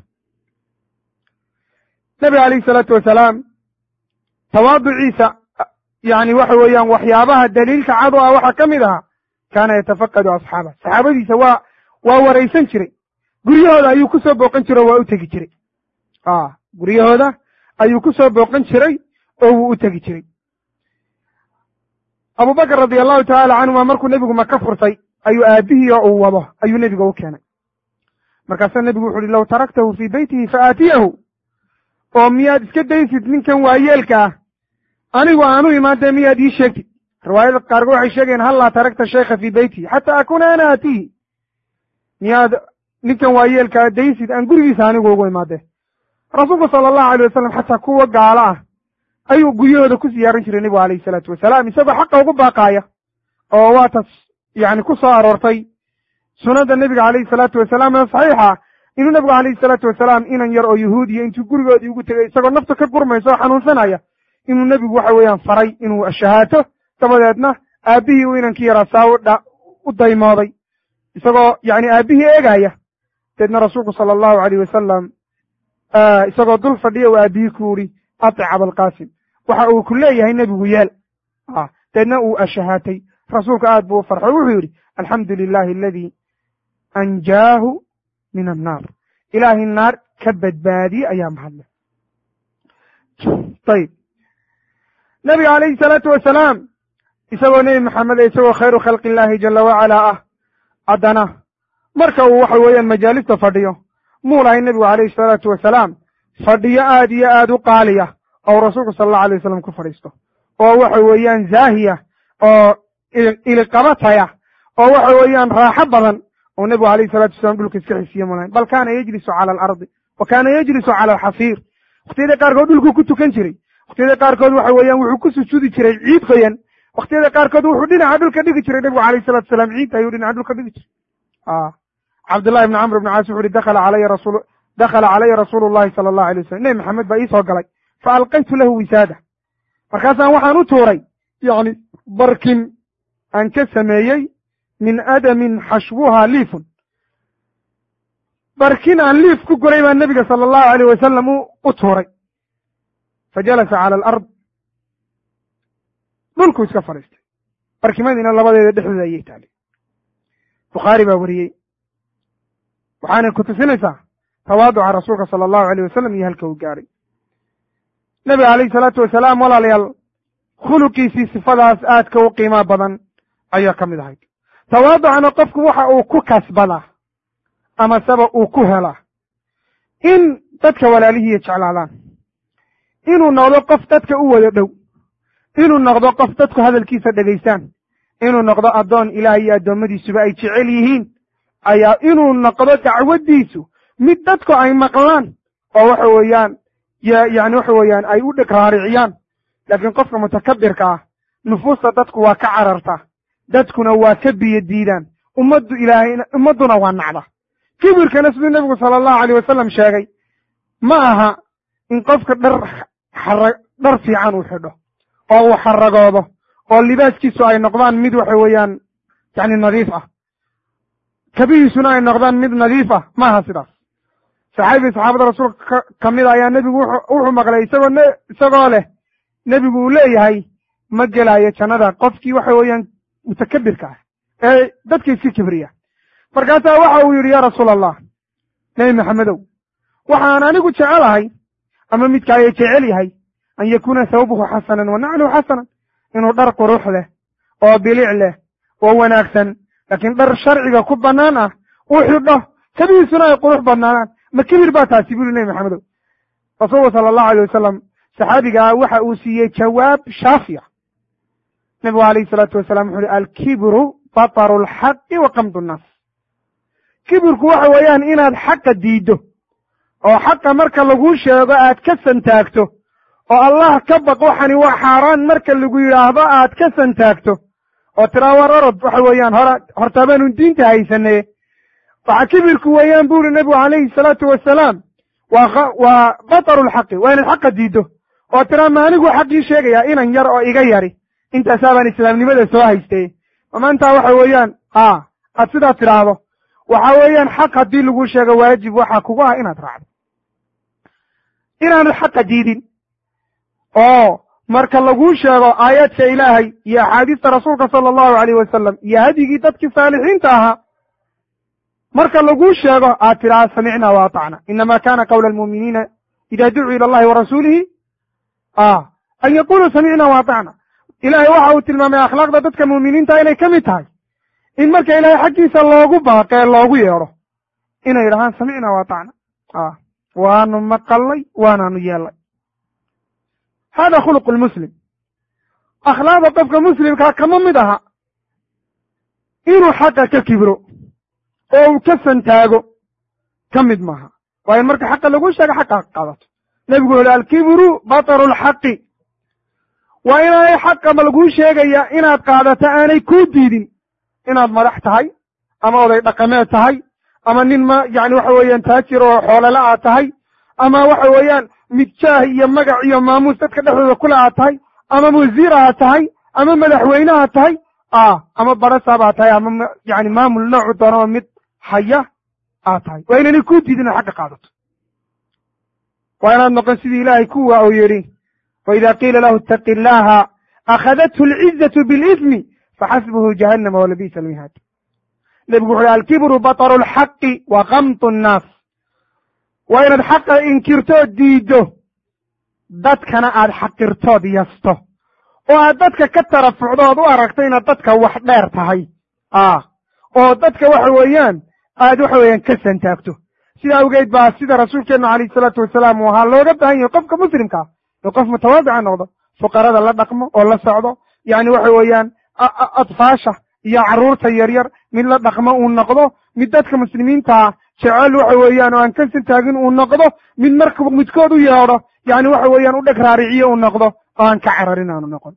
nebiga alayhi salaatu wasalaam tawaaduciisa yani waxa weeyaan waxyaabaha daliilka cad o ah waxaa ka mid ahaa kaana yatafaqadu asxaaba, saxaabadiisa waa waraysan jiray, guryahooda ayuu ku soo booqan jiray oo waa u tegi jiray. guryahooda ayuu ku soo booqan jiray oo wuu u tegi jiray. abubakr radia allahu tacaala canhuma markuu nebigu maka furtay ayuu aabihii oo uu wado ayuu nebiga u keenay. markaasaa nebigu wuxu uhi low taraktahu fii beytihi faatiyahu, oo miyaad iska daysid ninkan waayeelka ah anigu aanu imaadee miyaad ii sheegtid. riwaayada qaarkood waxay sheegayeen hallaa tarakta shaykha fii beytihi xataa akuna ana aatihi, miyaad ninkan waayeelkaa daysid aan gurigiisa anigu ugu imaadee. rasuulku sala allahu aleyh wasalam xataa kuwa gaalo ah ayuu guryahooda ku siyaaran jiray nebigu alayhi salaatu wasalaam isagoo xaqa ugu baaqaaya. oo waa tas yani ku soo aroortay sunada nebiga alayhi salaatu wasalaam ee saxiixa inuu nebigu alayhi salaatu wasalaam inan yar oo yahuudiya intuu gurigoodii ugu tegay isagoo nafta ka gurmaysa oo xanuunsanaya inuu nebigu waxa weeyaan faray inuu ashahaato, dabadeedna aabbihii uu inankii yaraa saa u daymooday isagoo yani aabbihii eegaya. deedna rasuulku sala allahu aleyh wasalam isagoo dul fadhiya uu aabbihii ku yidhi atic abalqaasim, waxa uu ku leeyahay nebigu yeel. deedna uu ashahaatay. rasuulku aad buu u farxo wuxuu yidhi alxamdu lilahi aladii anjaahu min annaar, ilaahay naar ka badbaadiyey ayaa mahadle. ayib nebiga calayhi salaatu wasalaam isagoo nebi maxamed isagoo khayru khalqi illaahi jala wacalaa ah haddana marka uu waxa weeyaan majaalista fadhiyo muu lahay nebigu calayhi salaatu wasalaam fadhiyo aad iyo aad u qaaliya oo rasuulku sala allahu alay wasalam ku fadhiisto oo waxa weeyaan zaahiya oo iliqabataya oo waxa weeyaan raaxo badan oo nebigu calayhi salatu wasalaam dhulka iska xisiye ma lahayn bal kaana yejlisu cala alardi wa kaana yejlisu cala alxasiir wakhtiyada qaarkood dhulkuu ku tukan jiray wakhtiyada qaarkood waxa weeyaan wuxuu ku sujuudi jiray ciid qoyan wakhtiyada qaarkood wuxuu dhinaca dhulka dhigi jiray nebigu calayhi salatu wasalaam ciidta ayuu dhinaca dhulka dhigi jiray cabdullahi ibni camr ibni caas wuxu uhi dakhala calaya rasuulu llahi sala allahu alay wasalam nebi maxamed baa iisoo galay fa alqaytu lahu wisaada markaasaan waxaan u tuuray yacni barkin aan ka sameeyey min adamin xashwuhaa liifun barkin aan liif ku guray baa nebiga sala allahu alayh wasalam u tuuray fa jalasa cala alard dhulkuu iska fadhiistay barkimadiina labadeeda dhexdooda ayay taali bukhaari baa wariyey waxaanay ku tusinaysaa tawaaduca rasuulka sala allahu alayh wasalam iyo halka uu gaadhay nebiga calayhi salaatu wasalaam walaalayaal khuluqiisii sifadaas aadka u qiimaa badan ayaa ka mid ahayd tawaaducana qofku waxa uu ku kasbadaa ama saba uu ku helaa in dadka walaalihiiya jeclaadaan inuu noqdo qof dadka u wada dhow inuu noqdo qof dadku hadalkiisa dhegaystaan inuu noqdo addoon ilaah iyo addoommadiisuba ay jecel yihiin ayaa inuu noqdo dacwaddiisu mid dadku ay maqlaan oo waxa weeyaan yani waxa weeyaan ay u dheg raariciyaan laakiin qofka mutakabirka ah nufuusta dadku waa ka cararta dadkuna waa ka biyo diidaan ummadduna waa nacda kibirkana siduu nebigu sala allahu alayh wasalam sheegay ma aha in qofka dhar fiican uu xidho oo uu xaragoodo oo libaaskiisu ay noqdaan mid waxa weeyaan yani nadiif ah kabihiisuna ay noqdaan mid nadiif ah ma aha sidaas saxaabii saxaabada rasuulka ka mid a ayaa nebigu wuxuu maqlay isagoo leh nebigu uu leeyahay ma gelaayo jannada qofkii waxa weeyaan mutakabirka ah ee dadka iska kibriya markaasaa waxa uu yidhi yaa rasuula allah nebi maxamedow waxaan anigu jecelahay ama midkaaya jecel yahay an yakuuna thawbuhu xasanan wa nacluhu xasanan inuu dhar qurux leh oo bilic leh oo wanaagsan laakiin dhar sharciga ku bannaan ah uu xidho kabihiisuna ay qurux badnaanaan ma kibir baa taasi buu yidhi nebi maxamedow rasuulku sala allahu alay wasalam saxaabigaa waxa uu siiyey jawaab shaafiya nebigu calayhi salaatu wasalam wuxu uhi alkibru bataru alxaqi wa qamdu nnaas kibirku waxa weeyaan inaad xaqa diiddo oo xaqa marka laguu sheego aad ka santaagto oo allah ka baq waxani waa xaaraan marka lagu yidhaahdo aad ka santaagto oo tiraa war orod waxa weeyaan hortaabaanu diinta haysanaye waxa kibirku weeyaan bu uhi nebigu calayhi salaatu wasalaam waa bataru lxaqi waa inaad xaqa diiddo oo tiraa ma anigu xaqii sheegayaa inan yar oo iga yari intaasaabaan islaamnimada soo haystay maantaa waxa weeyaan aad sidaa tidhaahdo waxa weeyaan xaq haddii lagu sheego waajib waxaa kugu ah inaad raacdo inaanad xaqa diidin oo marka laguu sheego aayaadka ilaahay iyo axaadiista rasuulka sala allahu alayh wasalam iyo hadyigii dadkii saalixiinta ahaa marka laguu sheego aad tidhaha samicna wa atacna inama kana qawla almu'miniina ida ducuu ila allahi wa rasuulihi an yaquluu samicna wa atacna ilaahay waxa uu tilmaamay akhlaaqda dadka mu'miniinta inay ka mid tahay in marka ilaahay xaggiisa loogu baaqee loogu yeedho inay yidhahaan samicna wa atacna waanu maqallay waanaanu yeellay hada khuluqu lmuslim akhlaaqda qofka muslimkaa kama mid aha inuu xaqa ka kibro oo uu ka santaago ka mid maaha waa in marka xaqa lagu sheego xaqa qaadato nebigu wuxu uhi alkibru bataru lxaqi waa inaanay xaqa ma laguu sheegaya inaad qaadato aanay kuu diidin inaad madax tahay ama oday dhaqameed tahay ama nin yani waxa weeyaan taajir oo xoolala aad tahay ama waxa weeyaan mid jaah iyo magac iyo maamuus dadka dhexdooda kule aad tahay ama wasiir aad tahay ama madaxweyne aad tahay ama barasaab aad tahay ama yani maamul noocu doonaba mid haya aad tahay waa inaanay kuu diidin inaad xaqa qaadato waa inaad noqon sidii ilaahay kuwa uu yidhi وإذا قيل له اتق الله أخذته العزة بالإثم فحسبه جهنم ولبئس المهاد nebigu wuxu alkibru bataru lxaqi wa kamtu nnaas waa inaad xaqa inkirtood diiddo dadkana aad xaqirtood yasto oo aad dadka ka tarafucdo ood u aragto inaad dadka wax dheer tahay oo dadka waxa weeyaan aad waxa weeyaan ka santaagto. sida awgeed baa sida rasuulkeennu calayhi salaatu wasalaam waxaa looga baahan yahay qofka muslimkaa oo qof mutawaadica noqdo, fuqarada la dhaqmo oo la socdo, yani waxa weeyaan atfaasha iyo carruurta yaryar mid la dhaqmo uu noqdo, mid dadka muslimiintaa jecel waxa weeyaan oo aan ka santaagin uu noqdo, mid marka midkood u yeedho yani waxa weeyaan u dheg raariciye uu noqdo oo aan ka cararin aanu noqon.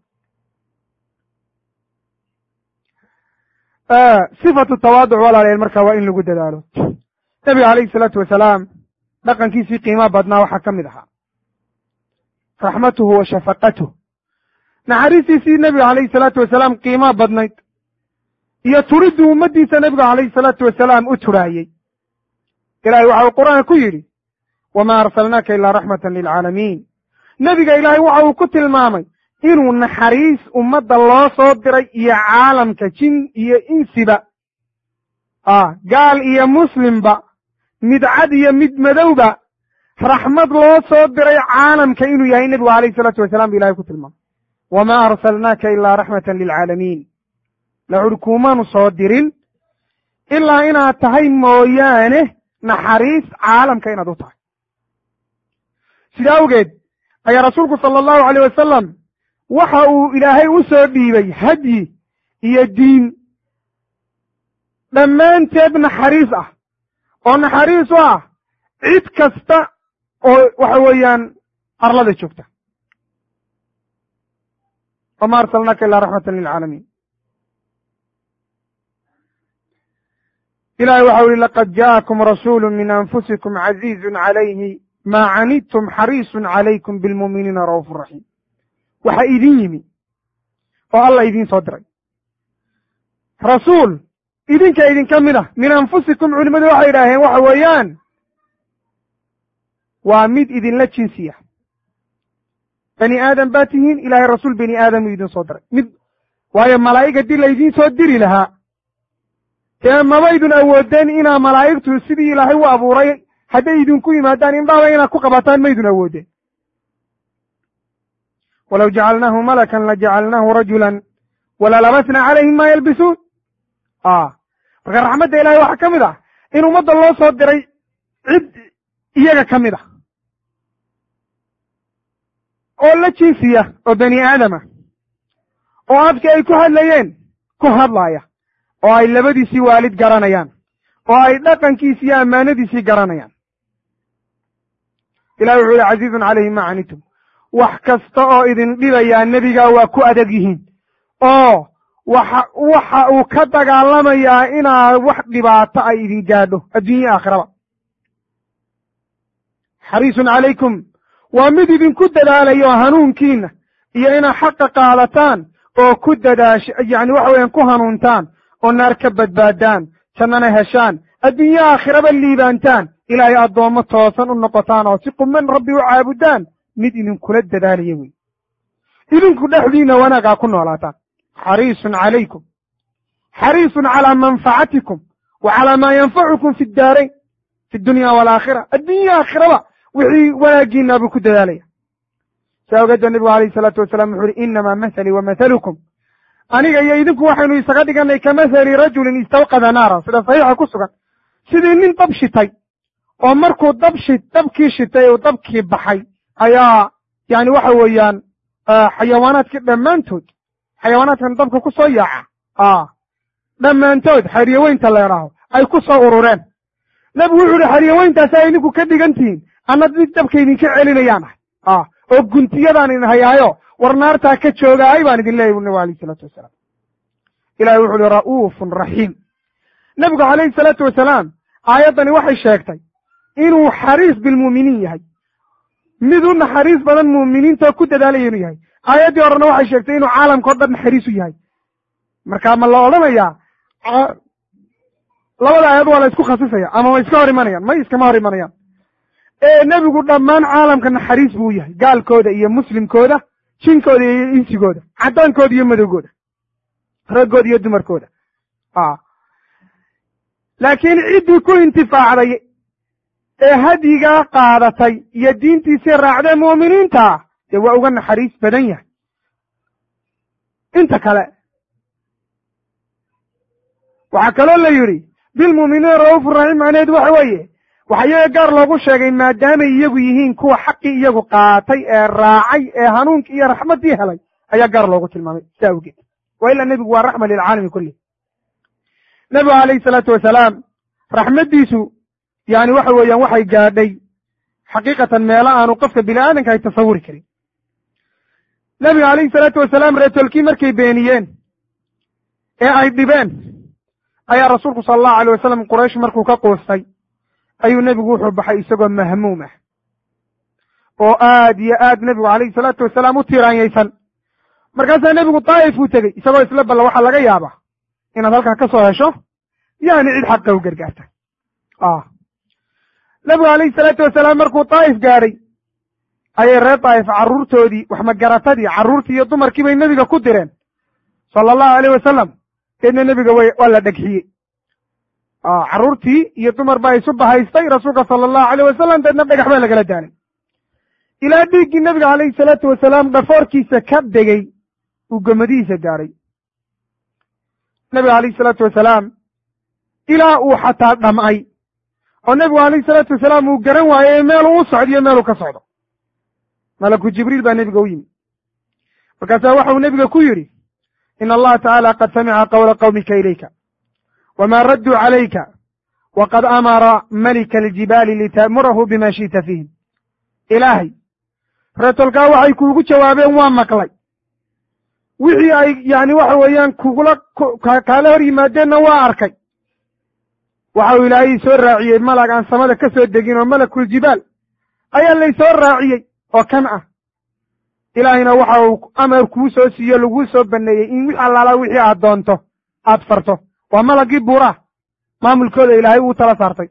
sifatu tawaaduc walaalayaal marka waa in lagu dadaalo. nabiga calayhi salaatu wasalaam dhaqankiisii qiimaha badnaa waxaa ka mid ahaa raxmatuhu wa shafaqatuh, naxariistiisii nebiga calayhi salaatu wasalaam qiimaha badnayd iyo turiduu ummaddiisa nebiga calayhi salaatu wasalaam u turaayey. ilaahay waxa uu qur'aan ku yidhi wamaa arsalnaaka ilaa raxmatan lilcaalamiin. nebiga ilaahay waxa uu ku tilmaamay inuu naxariis ummadda loo soo diray iyo caalamka jin iyo insiba, gaal iyo muslimba, mid cad iyo mid madowba, raxmad loo soo diray caalamka inuu yahay nebigu calayhi salaatu wasalaam ba ilahay ku tilmaamay. wamaa arsalnaaka ilaa raxmatan lilcaalamiin, laxuhi kuumaanu soo dirin ilaa inaad tahay mooyaane naxariis caalamka inaad u tahay. sida awgeed ayaa rasuulku sala allahu alayh wasalam waxa uu ilaahay u soo dhiibay hadyi iyo diin dhammaanteed naxariis ah, oo naxariis u ah cid kasta oo waxa weeyaan arlada joogta. wamaa arsalnaaka ilaa raxmatan lilcaalamiin. ilahay waxau ihi laqad ja'akum rasuulu min anfusikum caziizun calayhi maa canidtum xariisun calaykum bilmu'miniina ra'uufu raxiim. waxa idin yimi oo alla idiin soo diray rasuul idinka idinka mid ah min anfusikum, culimmadu waxay idhaaheen waxa weeyaan waa mid idinla jinsiya. bani aadam baa tihiin, ilaahay rasuul bani aadamuu idin soo diray mid, waayo malaa'ig haddii laydiin soo diri lahaa dee mabaydun awoodeen inaa malaa'igtu sidii ilaahay u abuuray hadday idinku yimaadaan indhaaba inaad ku qabataan maydun awoodeen. walow jacalnaahu malakan lajacalnaahu rajulan walalabasna calayhim maa yalbisuun. marka raxmadda ilaahay waxaa ka mid ah in ummadda loo soo diray cid iyaga ka mid ah oo la jinsiya oo bani aadama, oo afkii ay ku hadlayeen ku hadlaaya, oo ay labadiisii waalid garanayaan, oo ay dhaqankiisi iyo ammaanadiisii garanayaan. ilahi wuxuu yihi casiizun calayhi maa canitum, wax kasta oo idin dhibayaa nebigaa waa ku adag yihiin, oo waxa uu ka dagaalamayaa inaad wax dhibaato ay idin gaadho adduunye aakhiraba. xariisun calaykum waa mid idinku dadaalayo hanuunkiina iyo inaad xaqa qaadataan oo ku dadaasho, yani waxa weeyaan ku hanuuntaan oo naar ka badbaadaan, jannana heshaan, adduunye aakhiraba liibaantaan, ilaahay addoommo toosan u noqotaan oo si quman rabbi u caabudaan, mid idinkula dadaalaya wey. idinku dhexdiina wanaagaa ku noolaataan. xariisun calaykum, xariisun calaa manfacatikum wa calaa maa yanfacukum fi daarayn, fi dunya waalaakhira, adduunye aakhiraba wixii wanaagiina buu ku dadaalaya. saa ogeed ba nebigu alayhi salaatu wasalaam wuxuu uhi inamaa mahalii wa mahalukum, aniga iyo idinku waxaynu isaga dhiganay kamahali rajulin istawqada naara, sida saxiixa ku sugan, sidii nin dab shitay oo markuu dabkii shitay oo dabkii baxay ayaa yani waxa weeyaan xayawaanaadkii dhammaantood, xayawaanaadkan dabka ku soo yaaca dhammaantood xariyaweynta leedhaaho ay ku soo urureen. nebigu wuxuu uhi xariyaweyntaasi ay idinku ka dhigan tihiin anna did dabka idinka celinayaan oo guntiyadaan idin hayaayo war naartaa ka joogaay baan idin leeyahy bu nebigu alayh isalaatu wasalaam. ilahi wuxu uhi ra'uufun raxiim. nebigu calayhi salaatu wasalaam aayaddani waxay sheegtay inuu xariis bilmu'miniin yahay, mid u naxariis badan mu'miniinta ku dadaalaya inuu yahay. aayaddii horena waxay sheegtay inuu caalamka o dhan naxariis u yahay. marka ma la odhanayaa labada aayad waa la isku khasisaya ama way iska hor imanayaan? may iskama hor imanayaan. nebigu dhammaan caalamka naxariis buu yahay, gaalkooda iyo muslimkooda, jinkooda iyo insigooda, caddaankooda iyo madowgooda, raggooda iyo dumarkooda. laakiin ciddii ku intifaacday ee hadyigaa qaadatay iyo diintiisii raacday mu'miniinta dee waa uga naxariis badan yahay. inta kale waxaa kaloo la yidhi bilmu'miniina ra'uufu raxiim macnaheedu waxa weeye waxa iyaga gaar loogu sheegay maadaamay iyagu yihiin kuwa xaqii iyagu qaatay ee raacay ee hanuunkii iyo raxmaddii helay ayaa gaar loogu tilmaamay saa awgeed wa ilaa nebigu waa raxma lilcaalami kulli nebigu calayhi salaatu wasalaam raxmaddiisu yani waxa weeyaan waxay gaadhay xaqiiqatan meelo aanu qofka bini aadanka ay tasawuri karin nebiga calayhi salaatu wasalaam reetolkii markay beeniyeen ee ay dhibeen ayaa rasuulku sala allahu alayh wasalam quraysh markuu ka quustay ayuu nebigu wuxuu baxay isagoo mahmuum ah oo aad iyo aad nebigu calayhi salaatu wasalaam u tiiraanyaysan markaasaa nebigu daa'if uu tegey isagoo isla balla waxaa laga yaabaa inaad halkaa ka soo hesho yani cid xaqa u gargaarta nebigu calayhi salaatu wasalaam markuu daa'if gaadhay ayay reer daa'if carruurtoodii waxmagaratadii carruurtii iyo dumarkii bay nebiga ku direen sala allahu alayh wasalam deedna nebiga waa la dhegxiyey carruurtii iyo dumar baa isu bahaystay rasuulka sala allahu alayh wasalam deedna dhagax baa lagala daalay ilaa dhiiggii nebiga calayhi salaatu wasalaam dhafoorkiisa ka degey uu gomadihiisa gaadhay nebiga calayhi salaatu wasalaam ilaa uu xataa dham'ay oo nebigu calayhi salaatu wasalaam uu garan waayey meeluu u socdiyo meeluu ka socdo malaku jibriil baa nebiga u yimi markaasaa waxauu nebiga ku yidhi ina allaha tacaala qad samica qawla qawmika ilayka wma radduu calayka waqad amara malika aljibaali lita'murahu bima shi'ta fiihim ilaahay reetolkaa waxay kuugu jawaabeen waa maqlay wixii ay yani waxa weeyaan kaala hor yimaadeenna waa arkay waxa uu ilaahay soo raaciyey malag aan samada ka soo degin oo malakuljibaal ayaa laysoo raaciyey oo kan ah ilaahayna waxa uu amar kuu soo siiyo laguu soo baneeyey in wix allaala wixii aad doonto aad farto waa malagii buuraha maamulkooda ilaahay uu tala saartay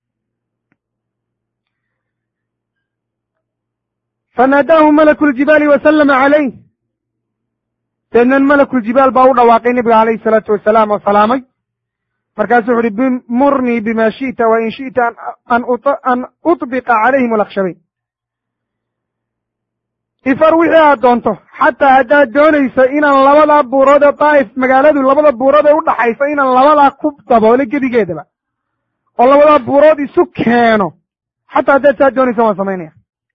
fanaadaahu malakuljibaali wasallama calayh deednan malakuljibaal baa u dhawaaqay nebiga calayhi salaatu wasalaam oo salaamay markaasuu wuxu uhi murnii bima shi'ta wa in shi'ta an uطbiqa calayhim alakhshabayn ifar wixii aad doonto xataa haddaad doonayso inaan labadaa buurood ee daa'if magaaladu labada buurood ee u dhaxayso inaan labadaa ku daboolo gebigeedaba oo labadaa buurood isu keeno xataa haddaad saa doonayso waan samaynaya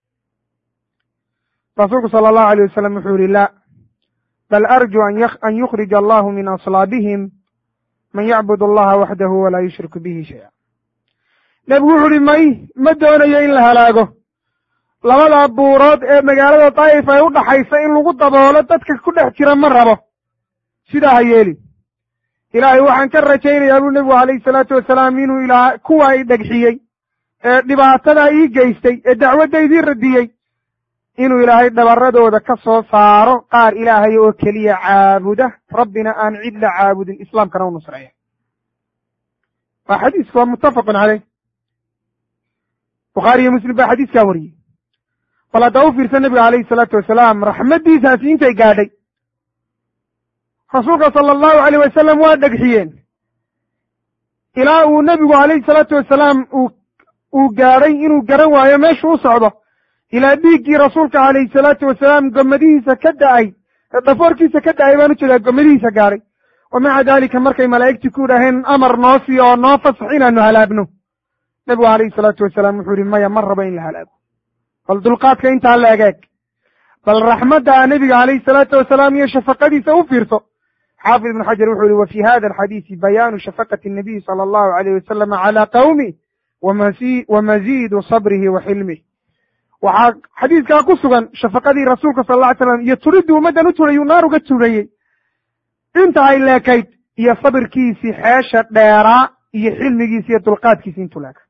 rasuulku sala allahu alayh wasalam wuxuu yihi laa bal arju an yukhrija allahu min aslaabihim man yacbud allaha waxdahu walaa yushriku bihi shaya nebigu wuxuu uhi ma doonayo in la halaago labadaa buurood ee magaalada daa'if ay u dhaxaysa in lagu daboolo dadka ku dhex jira ma rabo sidaa ha yeelin ilaahay waxaan ka rajaynayaa buu nebigu calayhi salaatu wasalaam inuu kuwa i dhegxiyey ee dhibaatadaa ii geystay ee dacwaddaydii radiyey inuu ilaahay dhabarradooda ka soo saaro qaar ilaahay oo keliya caabuda rabbina aan cid la caabudin islaamkana u nusreeya waa xadiisku waa muttafaqun caleyh bukhaari iyo muslim baa xadiiskaa wariyey bal haddaa u fiirsan nebiga calayhi salaatu wasalaam raxmaddiisaasi intay gaadhay rasuulka sala allahu alayh wasalam waa dhegxiyeen ilaa uu nebigu calayhi salaatu wasalaam uu gaadhay inuu garan waayo meeshu u socdo ilaa dhiiggii rasuulka calayhi salaatu wasalaam gomadihiisa ka da'ay dhafoorkiisa ka da'ay baan u jeedaa gomadihiisa gaadhay wa maca daalika markay malaa'igtii ku dhaheen amar noo siiyo oo noo fasax inaanu halaagno nebigu calayhi salaatu wasalaam wuxuu yihi maya ma rabo in la halaago bal dulqaadka intaa la egeeg bal raxmadda nebiga calayhi salaatu wasalaam iyo shafaqadiisa u fiirso xaafid ibnu xajar wuxuu yihi wa fii hada alxadiisi bayaanu shafaqati الnabiyi sala allahu alayh wasalam calaa qawmi wa maziidu sabrihi wa xilmih waxaa xadiiskaa ku sugan shafaqadii rasuulka sal alla ly slam iyo turidii ummaddan u turayuu naar uga turayey inta ay leekayd iyo sabirkiisii xeesha dheeraa iyo xilmigiisi iyo dulqaadkiisi intuu leeka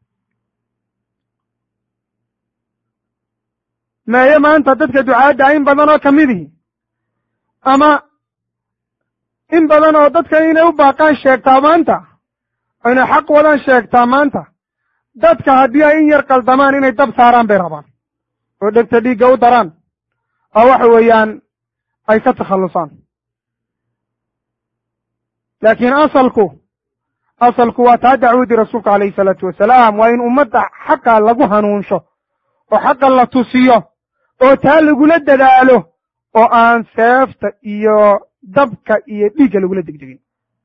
meeye maanta dadka ducaadda in badan oo kamidihi ama in badan oo dadka inay u baaqaan sheegtaa maanta inay xaq wadaan sheegtaa maanta dadka haddii ay in yar qaldamaan inay dab saaraan bay rabaan oo dhegta dhiigga u daraan oo waxa weeyaan ay ka takhallusaan laakiin asalku waa taa dacwadii rasuulka calayhi salaatu wasalaam waa in ummadda xaqa lagu hanuunsho oo xaqa la tusiyo oo taa lagula dadaalo oo aan seefta iyo dabka iyo dhiigga lagula degdegin.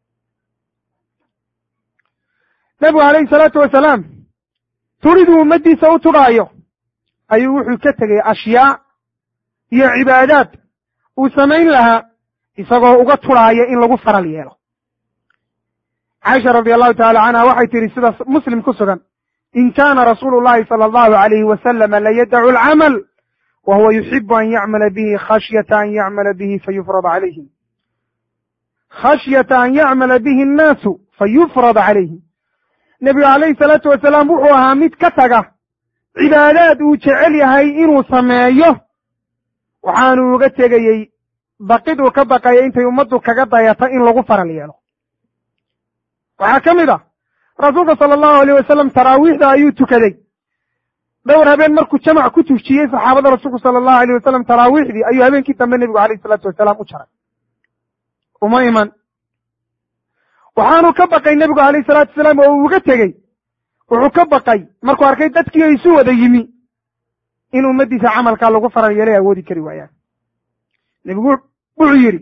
nebigu calayhi salaatu wasalaam turiduu ummaddiisa u turaayo ayuu wuxuu ka tegey ashyaa iyo cibaadaad uu samayn lahaa isagoo uga turaaya in lagu faral yeelo. caaisha radia allahu tacaala canha waxay tidhi sida muslim ku sugan in kaana rasuulu llahi sala allahu alayhi wasalama layadacu alcamal wa huwa yuxibu an yacmala bihi khashyata an yacmala bihi fayufrad calayhim khashyata an yacmala bihi annaasu fayufrad calayhim. nebigu calayhi salaatu wasalaam wuxuu ahaa mid ka taga cibaadaad uu jecel yahay inuu sameeyo waxaanu uga tegayey baqid uu ka baqaya intay ummaddu kaga dayata in lagu faral yeelo. waxaa ka mid ah rasuulka sala allahu alayh wasalam taraawiixda ayuu tukaday. dhowr habeen markuu jamac ku tujiyey saxaabada rasuulku sala allahu alayh wasalam taraawiixdii ayuu habeenkii dambe nebigu calayhi salaatu wasalaam u jaray, uma iman. waxaanu ka baqay nebigu calayhi salaatu wasalaam oo uu uga tegey, wuxuu ka baqay markuu arkay dadkii ay isu wada yimi in ummaddiisa camalkaa lagu faral yeelay awoodi kari waayaan. nebigu wuxuu yidhi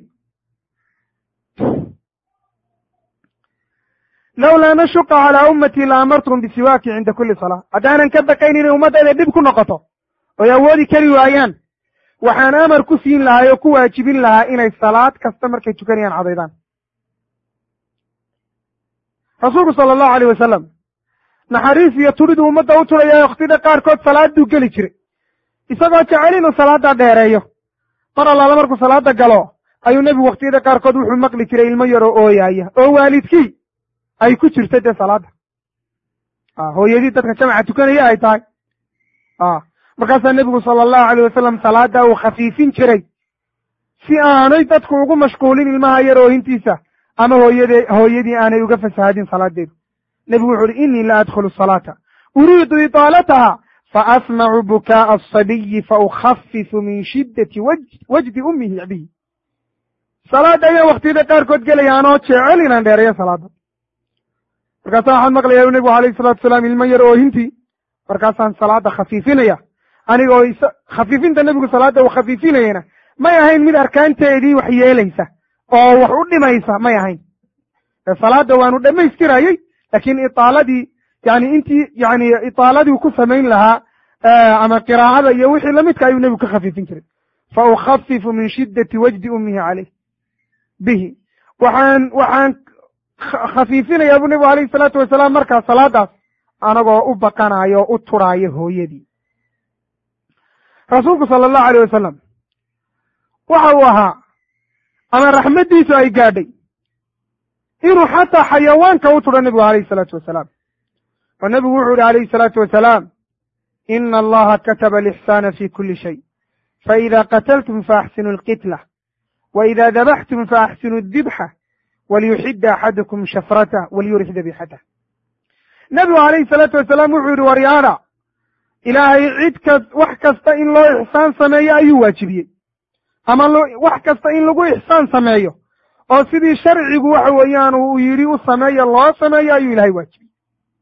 lawlaa nashuqa calaa ummatii la amartuhum bisiwaaki cinda kulli salaa. haddaanan ka baqayn inay ummaddayda dhib ku noqoto oy awoodi kari waayaan waxaan amar ku siin lahaa oo ku waajibin lahaa inay salaad kasta markay tukanayaan cadaydaan. rasuulku sala allahu alayh wasalam naxariis iyo turiduu ummadda u turaya waktiyada qaarkood salaaduu geli jiray isagoo jecel inuu salaada dheereeyo. mar allaala markuu salaada galo ayuu nebigu waktiyada qaarkood wuxuu maqli jiray ilmo yaroo ooyaaya oo waalidkii ay ku jirta dee salaada, hooyadii dadka jamaca tukanaya ay tahay. markaasaa nebigu sala allahu alayh wasalam salaada uu khafiifin jiray si aanay dadku ugu mashquulin ilmaha yar oohintiisa ama hooyadii aanay uga fasahadin salaadeedu. nebigu wuxu uhi inii la adkhulu salaata uriidu itaalataha faasmacu bukaa'a asabiyi faukhafifu min shiddati wajdi ummihi bihi. salaada ayaan waktiyada qaarkood gelaya anoo jecel inaan dheereeyo salaada. markaasaa waxaan maqlayaa nebigu alayhi salatu wasalaam ilmo yar oohintii, markaasaan salaada khafiifinaya anigoo khafiifinta nebigu salaada uu khafiifinayana may ahayn mid arkaanteedii wax yeelaysa oo wax u dhimaysa may ahayn. salaada waanu dhammaystirayey laakiin itaaladii itaaladii ku samayn lahaa ama qiraa'ada iyo wixii lamidka ayuu nebigu ka khafiifin jiray. fa ukhafifu min shiddati wajdi ummihi caleyh bihi. waxaan khafiifinayaa buu nebigu alayhi salaatu wasalaam markaa salaadaas anagoo u baqanayo u turaayo hooyadii. rasuulku sala allahu alayh wasalam waxa uu ahaa ama raxmaddiisu ay gaadhay inuu xataa xayawaanka u turo nebigu alayhi salaatu wasalaam. oo nebigu wuxuu yihi alayhi salaatu wasalaam ina allaha kataba alixsaana fi kuli shay faida qataltum faaxsinu alqitla waida dabaxtum faaxsinu adibxa waliyuxida axadukum shafratah waliyurix dabixatah. nebigu alayhi salaatu wasalaam wuxuu yihi waryaada ilaahay wax kasta in loo ixsaan sameeyo ayuu waajibiyey ama wax kasta in lagu ixsaan sameeyo oo sidii sharcigu waxa weeyaan uu yidhi u sameeyo loo sameeyo ayuu ilahay waajibiyey.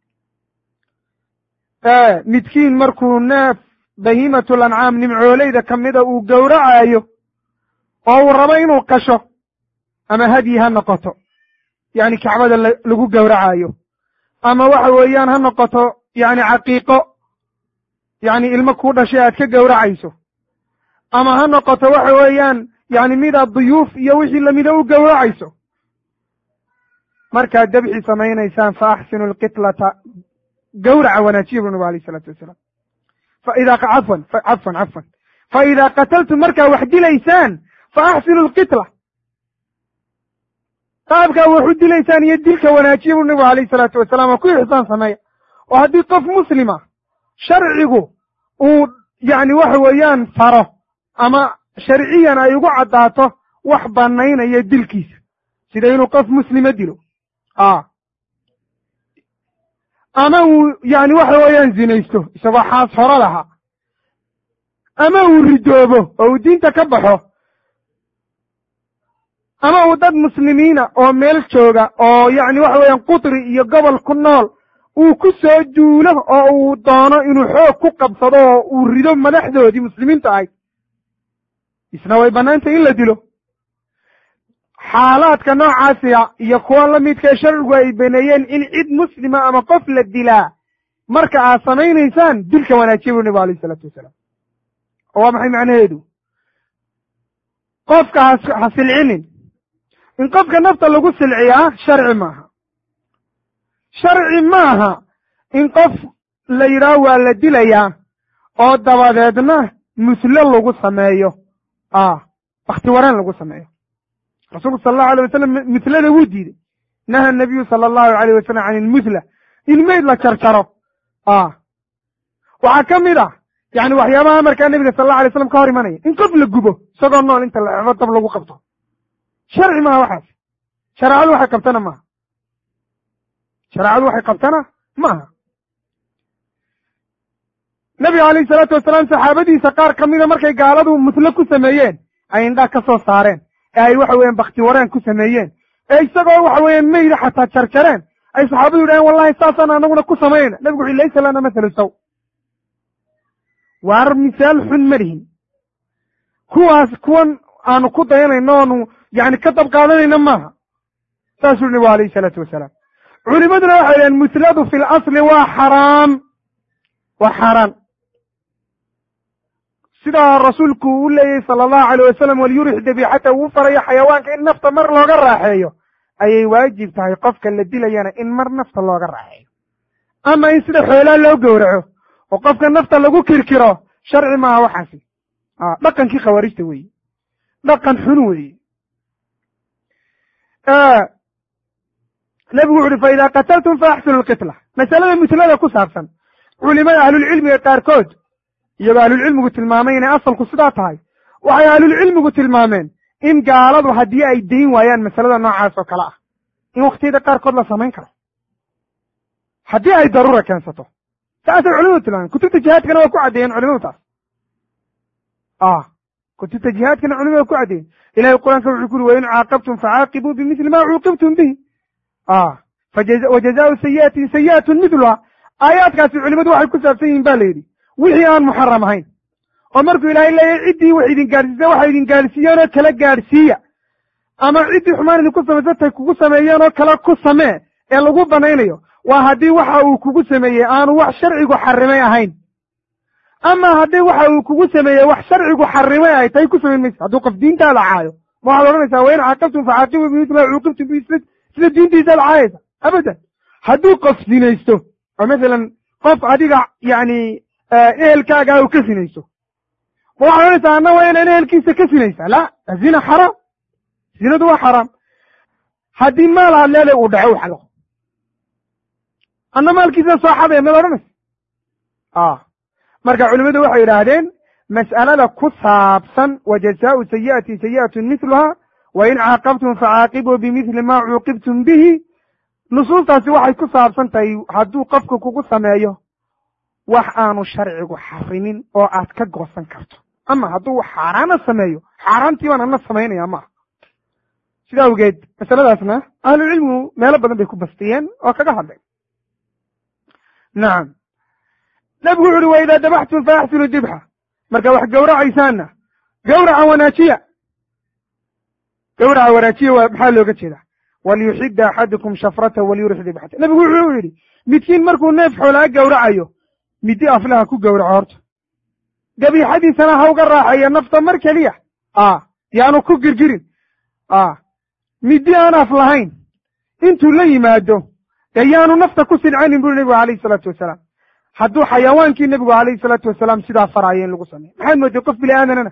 midkiin markuu neef bahiimatul ancaam nimcooleyda ka mida uu gowracayo oo uu rabo inuu qasho ama hadyi ha noqoto yani kacbada lagu gowracayo ama waxa weeyaan ha noqoto yani caqiiqo yani ilmo kuu dhashay aad ka gowracayso ama ha noqoto waxa weeyaan yani midaad duyuuf iyo wixii lamida u gowracayso. markaad dabxi samaynaysaan fa axsinu alqitlata gowraca wanaajiya buu nabigu alayh isalaatu wasalaam. cafwan fa idaa qataltum markaa wax dilaysaan fa axsinu alqitla qaabkaa wax u dilaysaan iyo dilka wanaajiya buu nabigu alayh isalaatu wasalaam oo ku ixsaan sameeya. oo haddii qof muslima sharcigu uu yani waxa weeyaan faro ama sharciyan ay ugu caddaato wax banaynaya dilkiisa sida inuu qof muslima dilo ama uu yani waxa weeyaan zinaysto isagoo xaas horo lahaa ama uu ridoobo oo uu diinta ka baxo ama uu dad muslimiina oo meel jooga oo yani waxa weeyaan qudri iyo gobol ku nool uu ku soo duulo oo uu doono inuu xoog ku qabsado oo uu rido madaxdoodii muslimiinta ahayd isna way bannaantay in la dilo. xaalaadka noocaasiya iyo kuwa la midka sharcigu ay baneeyeen in cid muslima ama qof la dilaa marka aad samaynaysaan dilka wanaajiya buu nebigu alayh isalaatu wasalaam oo waa maxay macnaheedu qofka ha silcinin in qofka nafta lagu silciyaa sharci maaha sharci maaha in qof la yidhaaho waa la dilayaa oo dabadeedna muslo lagu sameeyo wakti wareen lagu sameeyo rasuulku sala allahu alay wasalam muslada wuu diiday naha nabiyu sala allahu alayh wasalam can ilmusla in meyd la jarjaro waxaa ka mid ah yani waxyaabaha markaa nebiga sala allahu alay slam ka hor imanaya in qof la gubo isagoo nool inta la xefo dab lagu qabto sharci maaha waxaas shareecadu waxay qabtana maaha shareecadu waxay qabtana maaha nebiga alayhi salaatu wasalaam saxaabadiisa qaar ka mida markay gaaladu muslo ku sameeyeen ay indhaa ka soo saareen ee ay waxa weeyaan bakti wareen ku sameeyeen ee isagoo waxa weeyaan meyda xataa jarjareen ay saxaabadu yidhaheen wallahi saasaan anaguna ku samaynayna nebigu wuxu laysa lana mathalu saw waar misaal xun ma lihin kuwan aanu ku dayanayno oonu yani ka dab qaadanayna maaha saasuu nebigu alayhi salaatu wasalaam culimaduna waxay dhaheen musladu fi lasli waa xaraam waa xaaraan sidaa rasuulku u leeyahy sala allahu alayh wasalam walyurix dabiixata uu farayo xayawaanka in nafta mar looga raaxeeyo ayay waajib tahay qofka la dilayana in mar nafta looga raaxeeyo ama in sida xoolaa loo gowraco oo qofka nafta lagu kirkiro sharci maaha waxaasi dhaqankii khawaarijta weeye dhaqan xun weeye nebigu wuxu uhi fa idaa qataltum fa axsinu lqitla masalada muslada ku saabsan culimada ahlulcilmiga qaarkood iyagoo ahlulcilmigu tilmaamay inay asalku sidaa tahay waxay ahlulcilmigu tilmaameen in gaaladu haddii ay dayn waayaan masalada noocaas oo kale ah in waktiyada qaarkood la samayn karo haddii ay daruura keensato saasay culimadu tilmaameen kutubta jihaadkana waa ku caddeeyeen culimadu taas kutubta jihaadkana culimadu waa ku caddeeyeen ilahay qur-aanka wuxuu ku uri wain caaqabtum facaaqibuu bimithli ma cuuqibtum bihi wajazaau sayi'atin sayi'atun midluha aayaadkaasi culimadu waxay ku saabsan yihiin ba la yidhi wixii aan muxaram ahayn oo markuu ilaahay leeyahy ciddii wax idin gaadhsiisa waxay idin gaadhsiiyeen oo kala gaadhsiiya ama ciddii xumaan idinku samaysatay kugu sameeyeen oo kale ku samee ee lagu banaynayo waa haddii waxa uu kugu sameeyey aanu wax sharcigu xarimay ahayn ama haddii waxa uu kugu sameeyey wax sharcigu xarimay ay tahay ku samayn maysa hadduu qof diintaada caayo ma waxaad odhanaysaa wain caaqabtum facaaqibuu bimithli ma cuuqibtum bihi sida diintiisaad caayaysa abadan hadduu qof sinaysto oo masalan qof adiga yani ehelkaaga u ka sinayso ma waxaad odhanaysaa anna waa inaan ehelkiisa ka sinaysaa la zina xaraam zinadu waa xaraam haddii maal aad leedahay uu dhaco u xado anna maalkiisa soo xadaya mad odhanaysa marka culimadu waxay yidhaahdeen mas'alada ku saabsan wajazaau sayi'atin sayi'atun mithluha wain caaqabtum facaaqibuu bimithli ma cuuqibtum bihi nusuustaasi waxay ku saabsan tahay hadduu qofku kugu sameeyo wax aanu sharcigu xarimin oo aad ka goosan karto ama hadduu wax xaaraana sameeyo xaaraantii baan ana samaynaya maaha sida awgeed masaladaasna ahlucilmigu meelo badan bay ku bastiyeen oo kaga hadlay nacam nebigu wuxu uhi wa idaa dabaxtum fa axsinu dibxa marka wax gowracaysaanna gawraca wanaajiya gawraca wanaajiya waa maxaa looga jeedaa walyuxida axadukum shafrata walyurix dibxata nebigu wuxuu yidhi midkiin markuu neef xoolaa gowracayo midi aflaha ku gowraco horta dabiixadiisana ha uga raaxeeya nafta mar keliya yaanu ku girgirin midi aan af lahayn intuu la yimaado dee yaanu nafta ku sincanin buri nebigu alayhi salaatu wasalaam hadduu xayawaankii nebigu alayhi salaatu wasalaam sidaa faraayo in lagu sameeyo maxaad moodday qof biliaadanana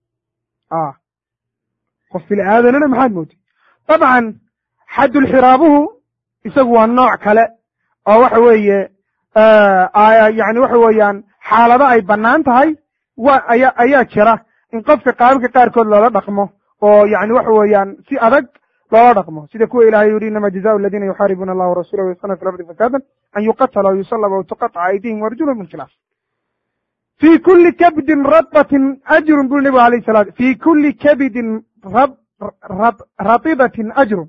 qof biliaadanana maxaad moodday dabcan xaddulxiraabuhu isagu waa nooc kale oo waxa weeye yani waxa weeyaan xaalado ay bannaan tahay ayaa jira in qofka qaababka qaarkood loola dhaqmo oo yani waxa weeyaan si adag loola dhaqmo sida kuwa ilahay yidhi inama jazaau aladiina yuxaaribuuna allaha warasulah wayasuna fi lardi fasaadan an yuqatala o yusalaba aw tuqaطca aydihim warjulhum min khilaaf fii kuli kabdin radbatin ajrun buri nebigu alayh salaam fii kuli kabidin ratibatin ajrun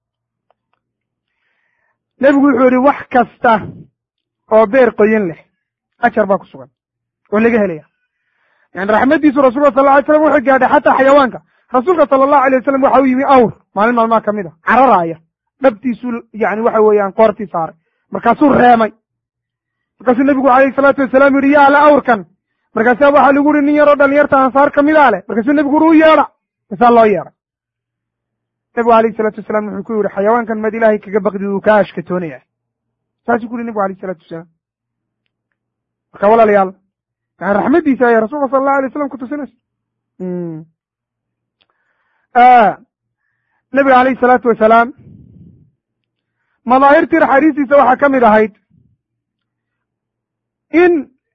nebigu wuxuu yidhi wax kasta oo beer qoyan leh ajar baa ku sugan oo laga helaya yani raxmaddiisu rasulullah sal ly slam wuxuu gaadhay xataa xayawaanka rasuulka sala allahu alay wasalam waxa u yimi awr maalin maalmaha ka mid a cararaaya dhabtiisuu yani waxa weeyaan qoortii saaray markaasuu reemay markaasuu nebigu alayhi salaatu wasalaam yidhi yaa le awrkan markaasaa waxaa lagu yihi nin yaroo dhalinyarta ansaar ka midaa leh markaasuu nebigu uri u yeedha masaa loo yeedhay nebigu alayhi salaatu wasalaam wuxuu ku yidhi xayawaankan mad ilaahay kaga baqdi uu kaa ashkatoonaya saasuu ku yidhi nebigu alayhi salaatu wasalaam marka walaalayaal yani raxmaddiisa ayay rasuulka sala allahu alay wasalam kutusinaysa nebiga alayhi salaatu wasalaam madaahirtii naxariistiisa waxaa ka mid ahayd in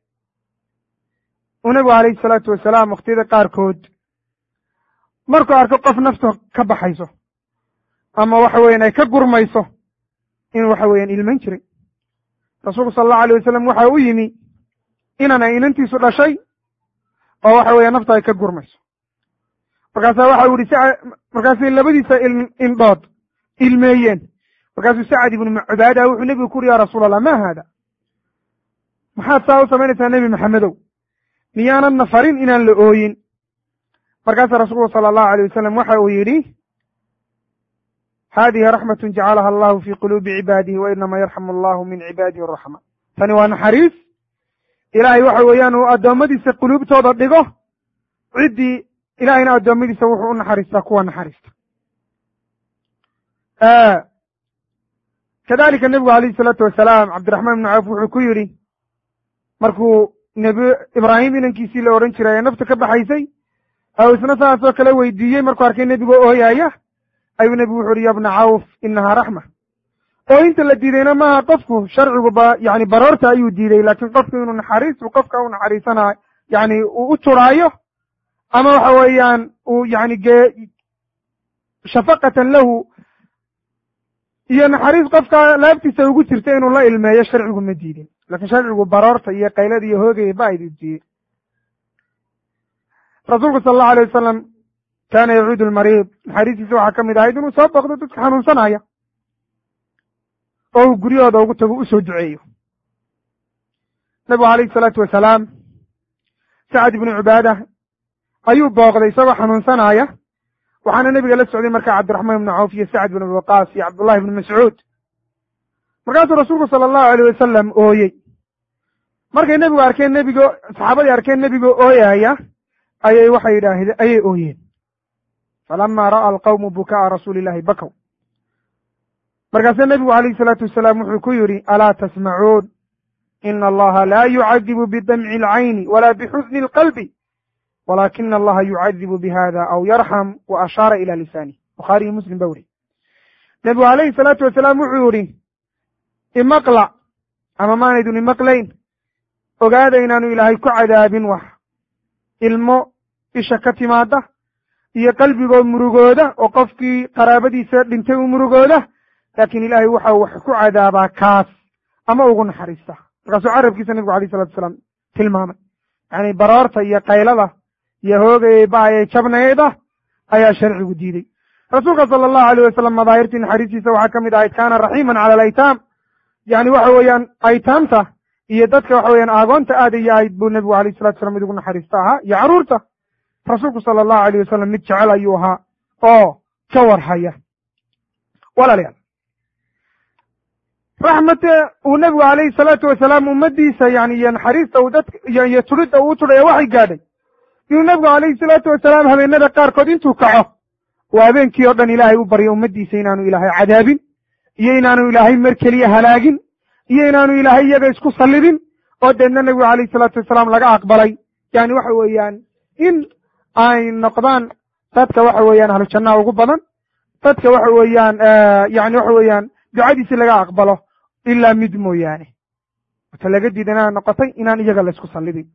uu nebigu alayhi salaatu wasalaam wakhtiyada qaarkood markuu arko qof nafta ka baxayso ama waxa weeyaan ay ka gurmayso inuu waxa weeyaan ilmayn jiray rasuulku sala allahu alayh wasalam waxa u yimi inanay inantiisu dhashay oo waxa weeya nafta ay ka gurmayso markaasaa waxa u yihi markaasay labadiisa indhood ilmeeyeen markaasuu sacad ibnu cubaada wuxuu nebigu ku yuri ya rasuul allah ma haada maxaad saa u samaynaysaa nebi maxamedow miyaanadna farin inaan la ooyin markaasaa rasuulku sala allahu alayh wasalam waxa uu yidhi haadihi raxmatun jacalaha allahu fii quluubi cibaadihi wa inama yarxamu allahu min cibaadihi araxma tani waa naxariis ilaahay waxa weeyaan uu addoommadiisa quluubtooda dhigo ciddii ilaahayna addoommadiisa wuxuu u naxariistaa kuwa naxariista kadalika nebigu alayhi salaatu wasalaam cabdiraxmaan ibnu cawf wuxuu ku yidhi markuu nebi ibraahim inankiisii la odhan jiray ee nafta ka baxaysay ou isna saasoo kale weydiiyey markuu arkay nebigoo ooyaaya ayuu nebigu wuxu uhi ya bna cawf inahaa raxma ooyinta la diidayna maaha qofku sharcigu yani baroorta ayuu diiday laakiin qofku inuu naxariisu qofka u naxariisanayo yani uu u turaayo ama waxa weeyaan uu yani shafaqatan lahu iyo naxariis qofka laabtiisa ugu jirta inuu la ilmeeyo sharcigu ma diidin lakin sharcigu baroorta iyo qaylada iyo hoogaya ba aydu diidey rasuulku sala allahu alayh wasalam kaana yacuudu lmariid naxariistiisa waxaa ka mid ahayd inuu soo booqdo dadka xanuunsanaya oo uu guryahooda ugu tago u soo duceeyo nebigu alayhi salaatu wasalaam sacad ibnu cubaada ayuu booqday isagoo xanuunsanaya waxaana nebiga la socday markaa cabdiraxmaan ibnu cawf iyo sacad bin abi waqaas iyo cabdullahi ibnu mascuud markaasuu rasuulku sala allahu alayh wasalam ooyey markay nebigu arkeen saxaabadii arkeen nebigoo ooyaya ayay waxay yidhaahdeen ayay ooyeen falama ra'a alqawmu buka'a rasuuli illahi bakow markaasee nebigu alayhi salaatu wasalaam wuxuu ku yidhi alaa tasmacuun ina allaha laa yucadibu bidamci alcayni walaa bixusni alqalbi walakina allaha yucadibu bihada aw yarxam wa ashaara ila lisanih bukhaariyo muslim ba weri nebigu alayhi salaatu wasalaam wuxuu yidhi imaqla ama maanaydun imaqlayn ogaada inaanu ilaahay ku cadaabin wax ilmo isha ka timaada iyo qalbigoo murugooda oo qofkii qaraabadiisa dhintay u murugooda laakiin ilaahay waxa wax ku cadaabaa kaas ama ugu naxariista markaasuu carabkiisa nebigu alayh salatu wasalaam tilmaamay yani baroorta iyo qaylada iyo hoogayay baayay jabnayda ayaa sharcigu diiday rasuulka sala allahu alayh wasalam madaahirtii naxariistiisa waxaa ka mid ahayd kaana raxiiman cala alaytaam yani waxa weeyaan aytaamta iyo dadka waxa weeyaan aagoonta aadaya ahayd buu nebigu alayh salatu salam mid ugu naxariista ahaa iyo carruurta rasuulku sala allahu alayh wasalam mid jecel ayuu ahaa oo ka warhaya walaalayaal raxmate uu nebigu alayhi salaatu wasalaam ummaddiisa yani iyo naxariista uu dadka iyo turidda uu u tudhaya waxay gaadhay inuu nebigu alayhi salaatu wasalaam habeenada qaarkood intuu kaco uu habeenkii oo dhan ilaahay u baryo ummaddiisa inaanu ilaahay cadaabin iyo inaanu ilaahay mar keliya halaagin iyo inaanu ilaahay iyaga isku sallidin oo deedna nebigu alayhi salaatu wasalaam laga aqbalay yani waxa weeyaan in ay noqdaan dadka waxa weeyaan ahlu jannaha ugu badan dadka waxa weeyaan yani waxa weeyaan ducadiisi laga aqbalo ilaa mid mooyaane wata laga diidana noqotay inaan iyaga la isku sallidin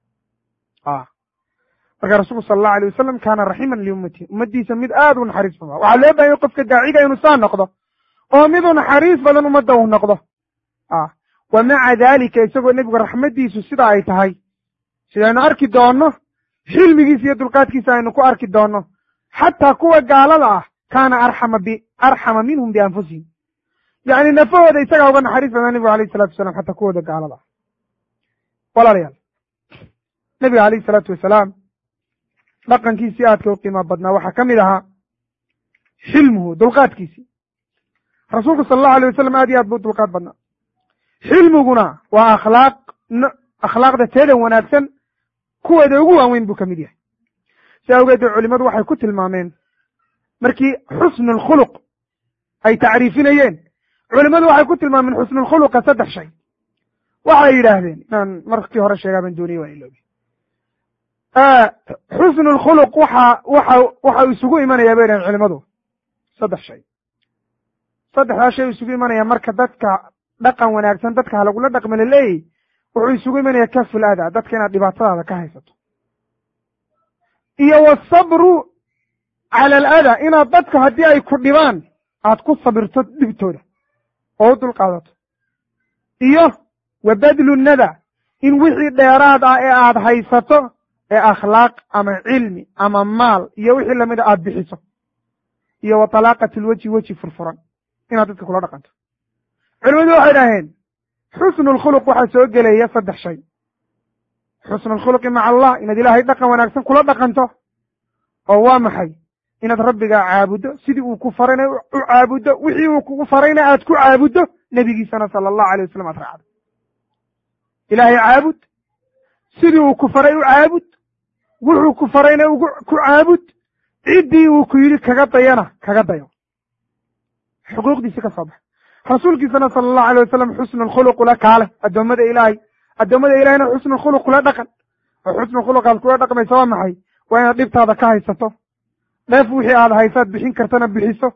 marka rasuulku sala allahu alayh wasalam kaana raxiiman liummatihi ummaddiisa mid aad u naxariis badan waxaa loo bahanya qofka daaciga inuu saa noqdo oo mid u naxariis badan ummadda uu noqdo wa maca dalika isagoo nebigu raxmaddiisu sida ay tahay sidaynu arki doonno xilmigiisa iyo dulqaadkiisa aynu ku arki doonno xataa kuwa gaalada ah kaana arxama minhum bianfusihim yani nafahooda isagaa uga naxariis badan nebigu alayh salatu wasalam xataa kuwooda gaalada ah walaalayaal nebiga alayhi salaatu wasalaam dhaqankiisii aadka u qiimo badnaa waxaa ka mid ahaa xilmuhu, dulqaadkiisii. rasuulku sala allahu alay wasalam aad iyo aad buu dulqaad badnaa. xilmiguna waa akhlaaqda teeda wanaagsan kuweeda ugu waaweyn buu ka mid yahay. si awgeedee culimmadu waxay ku tilmaameen markii xusnulkhuluq ay tacriifinayeen, culimmadu waxay ku tilmaameen xusnulkhuluqa 3 shay. waxay yidhaahdeen, inaan markii hore sheegaa baan dooniyey waan iloobi. xusnulkhuluq waxa isugu imanayaa bay dhahen culimmadu 3 shay. 3daa shay isugu imanaya marka dadka dhaqan wanaagsan dadka ha lagula dhaqma la leeyahy, wuxuu isugu imanaya kaful adaa, dadka inaad dhibaatadaada ka haysato, iyo wasabru cala aladaa, inaad dadka haddii ay ku dhibaan aad ku sabirto dhibtooda oo u dulqaadato, iyo wa badlu nada, in wixii dheeraad ah ee aad haysato ee akhlaaq ama cilmi ama maal iyo wixii lamid a aad bixiso, iyo wa talaaqat lwejhi weji furfuran inaad dadka kula dhaqanto. culimadu waxay dhaheen xusnulkhuluq waxaa soo gelaya 3 shay. xusnulkhuluqi maca allah, inaad ilaahay dhaqan wanaagsan kula dhaqanto, oo waa maxay? inaad rabbigaa caabuddo sidii uu ku farayna u caabuddo, wixii uu kugu farayna aad ku caabuddo, nebigiisana sala allahu alayh wasalam aad raacdo. ilaahay caabud, sidii uu ku faray u caabud, wuxuu ku farayna ku caabud, ciddii uu ku yidhi kaga dayana kaga dayo, xuquuqdiisi ka soo bax. rasuulkiisana sala allahu alayh wasalam xusnulkhuluq ula kaale addoommada ilaahayna xusnulkhuluq kula dhaqan. oo xusnulkhuluqaad kula dhaqmaysa waa maxay? waa inaad dhibtaada ka haysato, dheef wixii aad haysaad bixin kartana bixiso,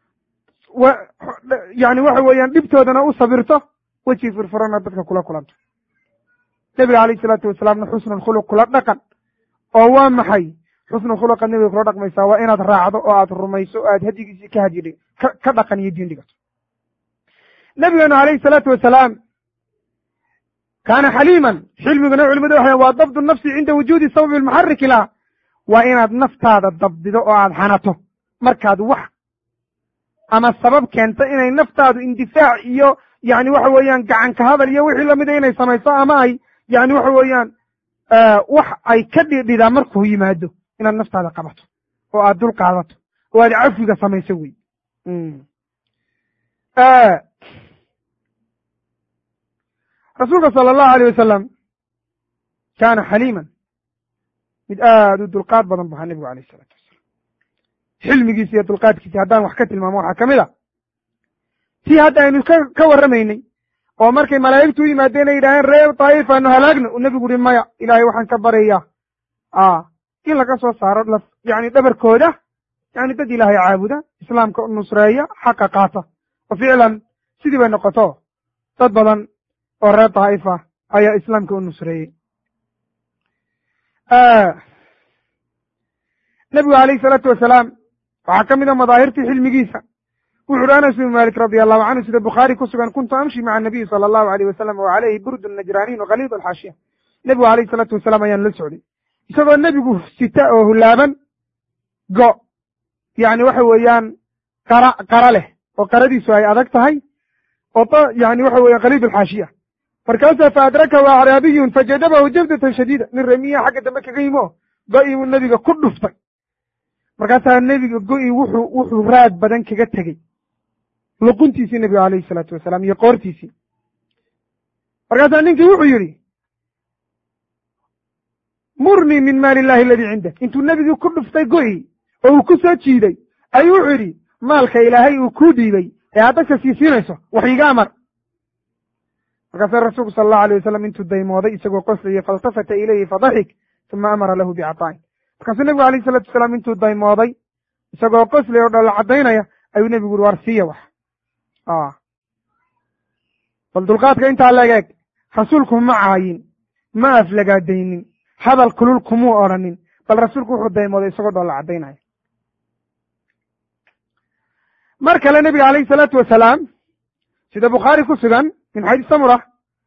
yani waxa weeyaan dhibtoodana u sabirto, weji furfurana dadka kula kulanto. nebiga alayh isalaatu wasalaamna xusnulkhuluq kula dhaqan, oo waa maxay? xusnulkhuluqaad nebiga kula dhaqmaysaa waa inaad raacdo oo aad rumayso oo aad hadigiisii ka dhaqan iyo diin dhigato. nabigeenu alayhi salaatu wasalaam kaana xaliiman, xilmiguna culimadu waxay waa dabdu nafsi cinda wujuudi sababi lmuxariki laha, waa inaad naftaada dabdido oo aad xanato markaad wax ama sabab keenta inay naftaadu indifaac iyo yani waxa weeyaan gacan ka hadal iyo wixii lamida inay samayso, ama ay yani waxa weeyaan wax ay ka dhidhidaa markuu yimaado, inaad naftaada qabato oo aad dul qaadato oo aad cafiga samayso wey. rasuulka sala allahu alayh wasalam kaana xaliiman, mid aad u dulqaad badan bu ahaa nebigu alayh isalaatu wasalam. xilmigiisi iyo dulqaadkiisi haddaan wax ka tilmaamo waxaa ka mid a tii hadda aynu ka warramaynay, oo markay malaa'igtu u yimaadeen ay yidhaaheen reer daa'if aanu halaagno, uu nebigu uhi maya, ilaahay waxaan ka baryayaa in laga soo saaro yani dhabarkooda, yani dad ilaahay caabuda, islaamka u nusreeya, xaqa qaata. oo ficlan sidii bay noqoto, dad badan oo reer daa'if ah ayaa islaamka u nusreeyey. nebigu alayhi salaatu wasalaam waxaa ka mid a madaahirtii xilmigiisa. wuxu uhi anas bin malik radi allahu canhu, sida bukhaari ku sugan, kuntu amshi maca anabiyi sala allahu alayh wasalam wa calayhi burdun najraaniin wakaliid alxaashiya. nebigu alayhi salaatu wasalaam ayaan la socday, isagoo nebigu sita oo hulaaban go, yani waxa weeyaan qara leh, oo qaradiisu ay adag tahay, oo yani waxa weeyaan khaliid alxaashiya. markaasaa fa adrakahu acraabiyun fajadabahu jabdatan shadiida, nin remiya xagga dambe kaga yimo go-ii buu nebiga ku dhuftay. markaasaa nebiga go-ii wuxuu raad badan kaga tegey luquntiisii nebiga alayhi salaatu wasalaam iyo qoortiisii. markaasaa ninkii wuxuu yidhi murnii min maali illahi aladii cindak, intuu nebigii ku dhuftay go-ii oo uu ku soo jiiday ayuu wuxuu yidhi maalka ilaahay uu kuu dhiibay ee aad dadka siisiinayso wax iiga amar. markaasa rasuulku sala allahu alayh wasalam intuu daymooday isagoo qoslaya faltafata ilayhi fadaxik uma amara lahu bicataa'in. markaasuu nebigu alayh salatu wasalaam intuu daymooday isagoo qoslaya oo dhoolla caddaynaya ayuu nebigu uri war siiya wax. bal dulqaadka intaa leeg rasuulku ma caayin, ma aflagaadaynin, hadal kulul kumuu odhanin, bal rasuulku wuxuu daymooday isagoo dhoolla caddaynaya. mar kale nebiga alayhi salaatu wasalaam sida bukhaari ku sugan min xadiis samura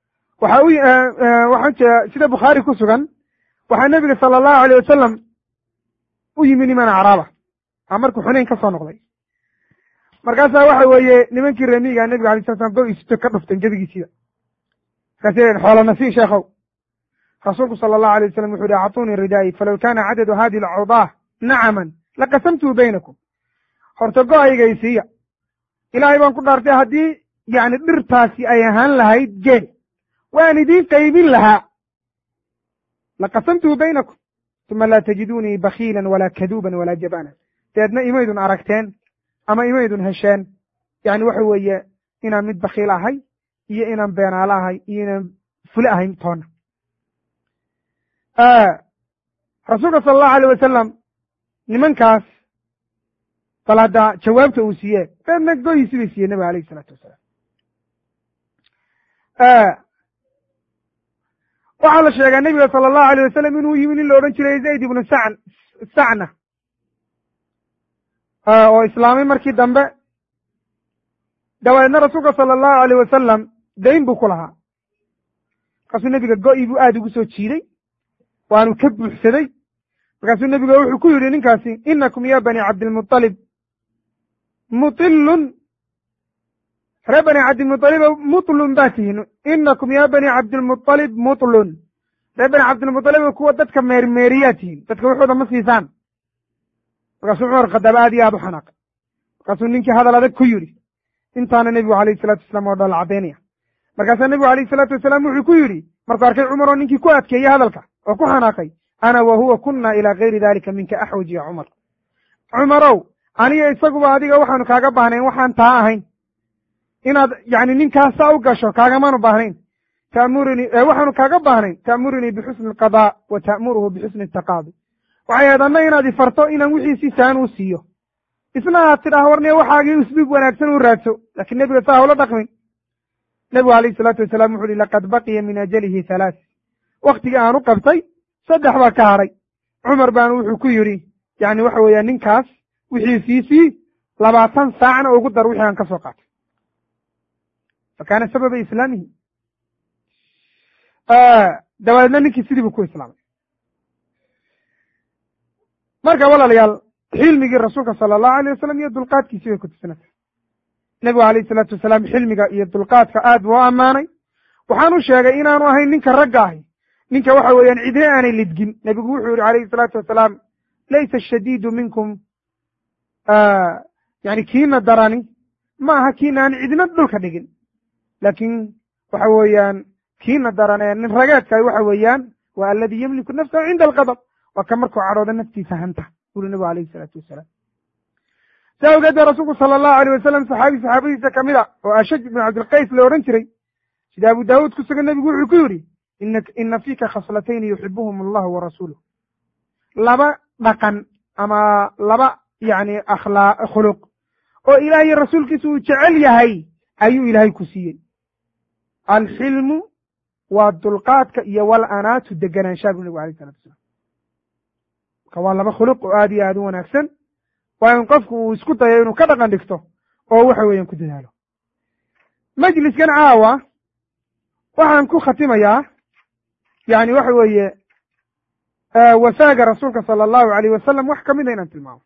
sida bukhaari ku sugan waxaa nebiga sala allahu alayh wasalam u yimi niman acraaba markuu xunayn ka soo noqday. markaasaa waxa weeye nimankii remiiga nebiga alay sala slam go-iisito ka dhufteen gebigiisiida. markaasay xoolana sii sheekhow. rasuulku sala allahu alay wasalam wuxu uhi acطuunii ridaa'i falow kaana cadadu hadihi alcawdaah nacaman laqasamtuu baynakum horta go-aygaysiiya ilaahay baan ku dhaartay haddii yani dhirtaasi ay ahaan lahayd geel waan idiin qaybin lahaa laqasamtuu baynakum uma laa tajidunii bakiilan walaa kaduuban walaa jabaanan deedna imaydun aragteen ama imaydun hesheen yani waxa weeye inaan mid bakiil ahay iyo inaan beenaalo ahay iyo inaan fule ahayn toona rasuulka sala allahu alayh wasalam nimankaas bal hadda jawaabta uu siiyee deedna goyiisi bay siiyeen nabiga alayh isalaatu wasalaam waxaa la sheegaa nebiga sala allahu alayh wasalam inuu yimi nin la odhan jiray zayd ibnu sacna oo islaamay markii dambe dabadeedna rasuulka sala allahu alayh wasalam dayn buu ku lahaa markaasuu nebiga go'i buu aada ugu soo jiiday waanu ka buuxsaday markaasuu nebiga wuxuu ku yidhi ninkaasi inakum ya bani cabdilmuطalib mutilun ree bani cabdilmuطaliba mutlun baa tihin inakum ya bani cabdilmuطalib mutlun ree bani cabdilmuطaliba kuwa dadka meermeeriyaa tihin dadka waxooda ma siisaan markaasuu cumar khadaab aad iyo aad u xanaaqay markaasuu ninkii hadal adag ku yidhi intaana nebigu alayh salatu wasalaam oo dhool caddaynaya markaasaa nebigu alayh salaatu wasalaam wuxuu ku yidhi markuu arkay cumar oo ninkii ku adkeeyey hadalka oo ku xanaaqay ana wa huwa kunna ilaa gayri dalika minka axwaj ya cumar cumarow aniga isaguba adiga waxaanu kaaga baahnayn waxaan taa ahayn inaad yani ninkaasaa u gasho kaagamaanu baahnayn waxaanu kaaga baahnayn ta'murinii bixusni alqadaa wa ta'muruhu bixusni ataqaadi waxay ahayd anna inaad ifarto inaan wixiisii saan u siiyo isna aad tidhaah warniya waxaagii usluub wanaagsan u raadso laakiin nebiga saa hawla dhaqmin nebigu alayh salaatu wasalaam wuxu uhi laqad baqiya min ajalihi halaaث waktigii aan u qabtay 3 baa ka hadhay cumar baana wuxuu ku yidhi yani waxa weeya ninkaas wixiisiisii 20 saacna ugu dar wixii aan ka soo qaatay fakaana sababa islaamihi dabadeedna ninkii sidii buu ku islaamay marka walaalayaal xilmigii rasuulka sala allahu alayh wasalam iyo dulqaadkiisii bay ku tusinaysaa nebigu alayh salaatu wasalaam xilmiga iyo dulqaadka aad buu u ammaanay waxaanu sheegay inaanu ahayn ninka ragga ahi ninka waxa weeyaan cidne aanay lidgin nebigu wuxuu yihi alayhi salaatu wasalaam laysa ashadiidu minkum yani kiina darani ma aha kiina aan cidna dhulka dhigin laakiin waxa weeyaan kiina daran ee nin rageedkaay waxa weeyaan waa alladii yamliku nafsahu cinda alqadab waa ka markuu cadhooda naftiisa hanta uri nebigu alayhi salaatu wasalaam saa ogeed baa rasuulku sala allahu alayh wasalam saxaabadiisa kamid a oo ashaj ibnu cabdilqays la odhan jiray sida abu daawuud ku sugan nebigu wuxuu ku yidhi ina fiika khaslatayni yuxibuhum allahu wa rasuuluh 2 dhaqan ama 2 yani khuluq oo ilaah iyo rasuulkiisa uu jecel yahay ayuu ilaahay ku siiyey alxilmu waa dulqaadka iyo walanaatu deganaanshaa bu nebigu alayh salatu wasalam marka waa 2 khuluq oo aad iyo aad u wanaagsan waa in qofku uu isku dayo inuu ka dhaqan dhigto oo waxa weeyaan ku dadaalo majliskan caawa waxaan ku khatimayaa yani waxa weeye wasaaga rasuulka sala allahu alayh wasalam wax kamida inaan tilmaamo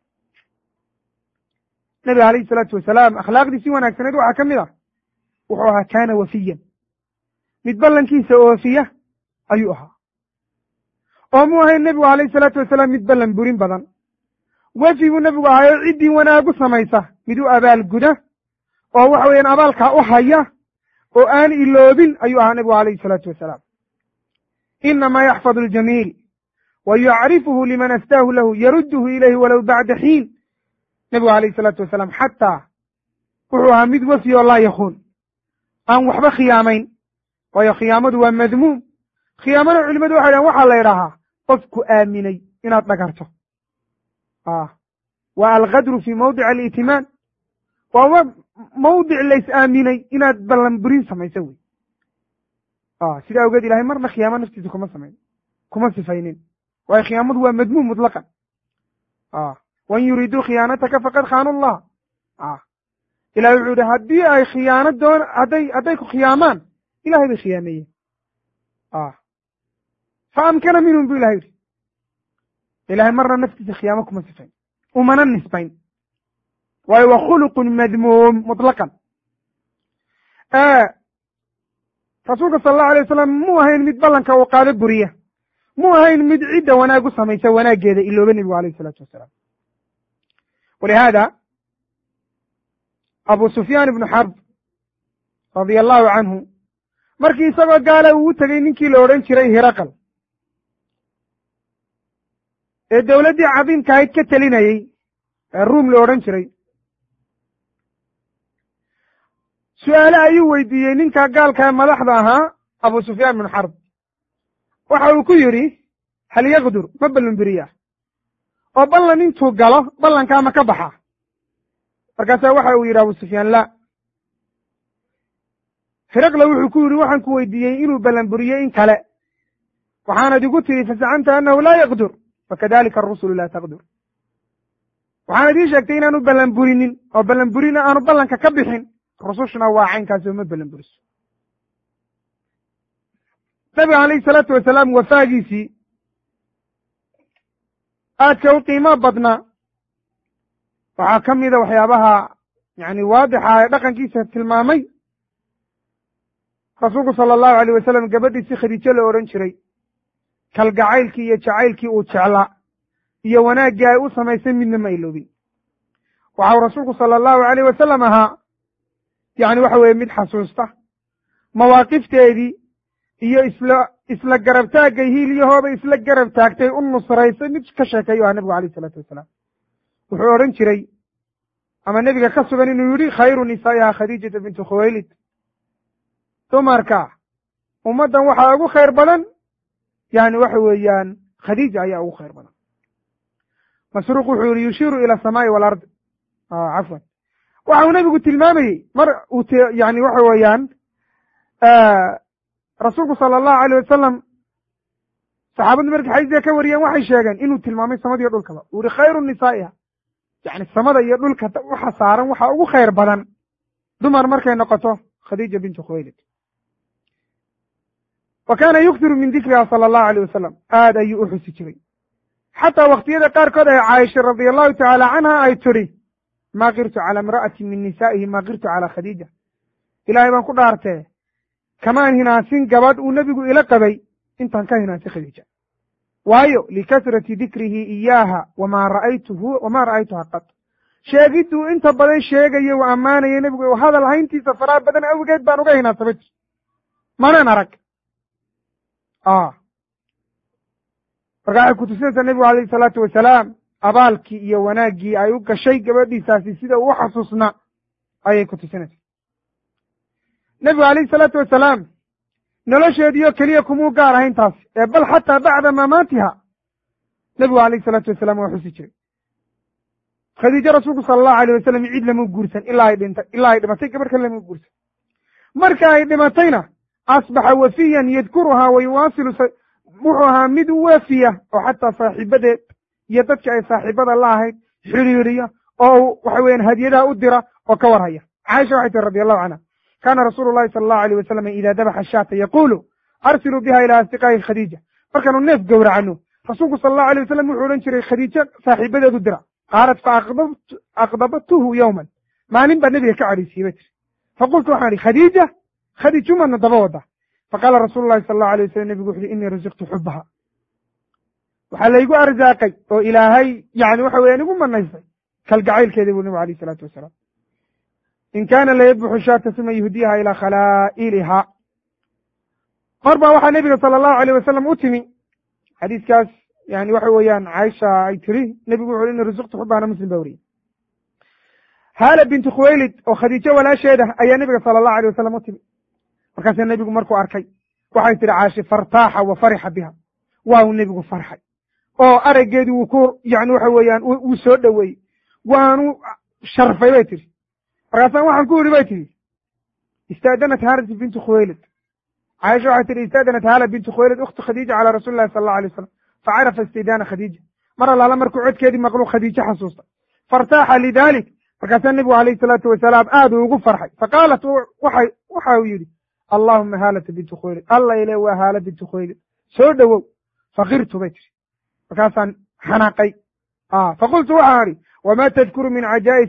nebiga alayhi salaatu wasalaam akhlaaqdiisii wanaagsaneed waxaa ka mid a wuxuu ahaa kaana wafiyan mid ballankiisa oofiya ayuu ahaa oo mu ahayn nebigu alayhi salaatu wasalaam mid ballan burin badan wefi buu nebigu ahaayo ciddii wanaagu samaysa mid u abaalguda oo waxa weeyaan abaalkaa u haya oo aan iloobin ayuu ahaa nebigu alayhi salaatu wasalaam inamaa yaxfadu aljamiil wa yucrifuhu liman astaahu lahu yarudduhu ilayhi walow bacda xiin nebigu alayhi salaatu wasalaam xataa wuxuu ahaa mid wefi oo laa yakuun aan waxba khiyaamayn waayo khiyaamadu waa madmuum khiyaamana culimadu waxay dhahan waxaa la idhaahaa qofku aaminay inaad dhagarto waa alkadru fi mawdic alitimaan waa mawdic lays aaminay inaad ballan burin samayso wey sidaa awgeed ilahay marna khiyaamo naftiisa kuma sifaynin waayo khiyaamadu waa madmuum mutlaqan wain yuriduu khiyaanataka faqad khaanu allah ilahay wuxuu yihi haddii ay khiyaano hadday ku khiyaamaan ilahay bay khiyaameeyeen fa amkana minhum bu ilahay yihi ilahay marna naftiisa khiyaamo kuma sifayn umana nisbayn waayo waa khuluqun madmuum mutlaqan rasuulka sala allahu alay wasalam mu ahayn mid ballanka uu qaado buriya mu ahayn mid cidda wanaag u samaysa wanaaggeeda ilooba nebigu alayh isalaatu wasalaam. walihaada abu sufyaan ibnu xarb radia allahu canhu markii isagoo gaala uu u tegey ninkii la odhan jiray hiraqal ee dowladdii cadiimkahayd ka telinayey ee ruum la odhan jiray, su-aale ayuu weydiiyey ninka gaalka madaxda ahaa abu sufyaan ibnu xarb. waxa uu ku yidhi hal yaqdur ma ballanberiya oo ballan intuu galo ballankaa ma ka baxa? markaasaa waxa uu yidhi abu sufyaan la. hiraqla wuxuu ku yidhi waxaan ku weydiiyey inuu ballanburiyo in kale, waxaanad igu tidhi fasacamta annahu laa yaqdur fakadalika arusulu laa taqdur. waxaanad ii sheegtay inaanu ballanburinin oo ballanburina aanu ballanka ka bixin, rusushuna waa caynkaasi oo ma ballanburiso. nabiga calayhi salaatu wasalaam wafaagiisii aadka u qiimo badnaa waxaa ka mida waxyaabaha yani waadixa ee dhaqankiisa tilmaamay rasuulku sala allahu alayh wasalam gabadhiisi khadiijo la odhan jiray kalgacaylkii iyo jacaylkii uu jeclaa iyo wanaaggii ay u samaysay midna ma iloobin. waxau rasuulku sala allahu alayh wasalam ahaa yani waxa weeye mid xasuusta mawaaqifteedii iyo isla garab taaggay hiilyahooda isla garab taagtay u nusraysay mid ka sheekeeyo aha nebigu alayh isalaatu wasalaam. wuxuu odhan jiray ama nebiga ka sugan inuu yidhi khayru nisaa'iha khadiijata bintu khuwaylid, dumarka ummaddan waxaa ugu khayr badan yani waxa weeyaan khadiija ayaa ugu khayr badan. masruuq wuxuu yihi yushiiru ila asamaa'i walard cafwan waxa uu nebigu tilmaamayey mar uu yani waxa weeyaan rasuulku sala allahu alayh wasalam saxaabaddu markay xadiiska ka wariyeen waxay sheegeen inuu tilmaamay samadiiyo dhulkaba. uu yihi khayru nisaa'iha yani samada iyo dhulka waxa saaran waxaa ugu khayr badan dumar markay noqoto khadiija bintu khuwaylid. wa kaana yuktiru min dikriha sala allahu alayh wasalam, aad ayuu u xusi jiray xataa waktiyada qaarkood ay caaisha radia allahu tacaala canha ay tidhi maa qirtu cala imra'atin min nisaa'ihi maa qirtu cala khadiija. ilaahay baan ku dhaartee kamaan hinaasin gabadh uu nebigu ila qabay intaan ka hinaasay khadiija, waayo likasrati dikrihi iyaaha wamaa ra'aytuha qad. sheegidduu inta badan sheegayo uu ammaanaya nebigu hadal hayntiisa faraha badan awgeed baan uga hinaasabay manaan arag. marka waxay kutusinaysaa nebigu alayhi salaatu wasalaam abaalkii iyo wanaaggii ay u gashay gabadhiisaasi sida uu u xasuusnaa ayay kutusinaysaa. nebigu alayhi salaatu wasalaam nolosheediioo keliya kumuu gaar ahayn taas ee bal xataa bacda mamaatiha nebigu alayhi salaatu wasalaam waa xusi jiray. khadiijo rasuulku sala allahu alayh wasalam cid lama guursan ilaa ay dhimatay gabadh kale lama guursan. marka ay dhimatayna asbaxa wafiyan yadkuruhaa wa yuwaasilu wuxuu ahaa mid u waafiya oo xataa saaxiibadeed iyo dadka ay saaxiibada la ahayd xiriiriya oo waxa weeyaan hadiyadaha u dira oo ka warhaya. caaisha waxay tihi radi allahu canha kaana rasuulu llahi sala allahu alayh wasalam idaa dabaxa shaata yaquulu arsiluu biha ilaa asdiqaa'i khadiija. markaanu neef gowracano rasuulku sala allahu alayh wasalam wuxuu odhan jiray khadiijo saaxiibadeed u dira. qaalat fa aqdabtuhu yowman, maalin baa nebiga ka cadhaysiiyey bay tiri. faqultu waxaan ihi khadiiju madna daba wada. faqaala rasuulu llahi sala allahu alayh wasalam nebigu wuxu uhi innii rasiqtu xubaha, waxaa laygu arsaaqay oo ilaahay yani waxa weeyaan igu manaysay kalgacaylkeeda buu nebigu alayh isalaatu wasalaam. in kaana layadbuxu shaata suma yuhdiyaha ilaa khalaa'iliha. mar baa waxaa nebiga sala allahu alayh wasalam u timi xadiiskaas yani waxa weeyaan caaisha ay tiri nebigu wuxu inni rasiqtu xubahana muslim baa wariyey. haala bintu khuwaylid oo khadiijo walaasheeda ayaa nebiga sala allahu alayh wasalam u timi. markaasaa nebigu markuu arkay waxay tihi caashi fartaaxa wa farixa biha, waa uu nebigu farxay oo araggeedii wuu ku yani waxa weeyaan wuu soo dhoweeyey waanu sharfay bay tihi. markaasaan waxaan ku yidhi bay tihi istaadanat haalat bintu khuwaylid. caaisha waxay tihi istaadanat haala bintu khuwaylid ukhtu khadiija calaa rasuuli llahi sala allahu alay wasalam facarafa istidaana khadiija. mar allaala markuu codkeedii maqlu khadiijo xasuusta fartaaxa lidalik. markaasaa nebigu alayhi salaatu wasalaam aad uu ugu farxay. faqaalat waxa uu yidhi allahuma haalata bintu khuwaylid, alla ile waa haala bintu khuwaylid soo dhowow. fakirtu bay tiri markaasaan xanaaqay. faqultu waxaan idhi wamaa tadkuru min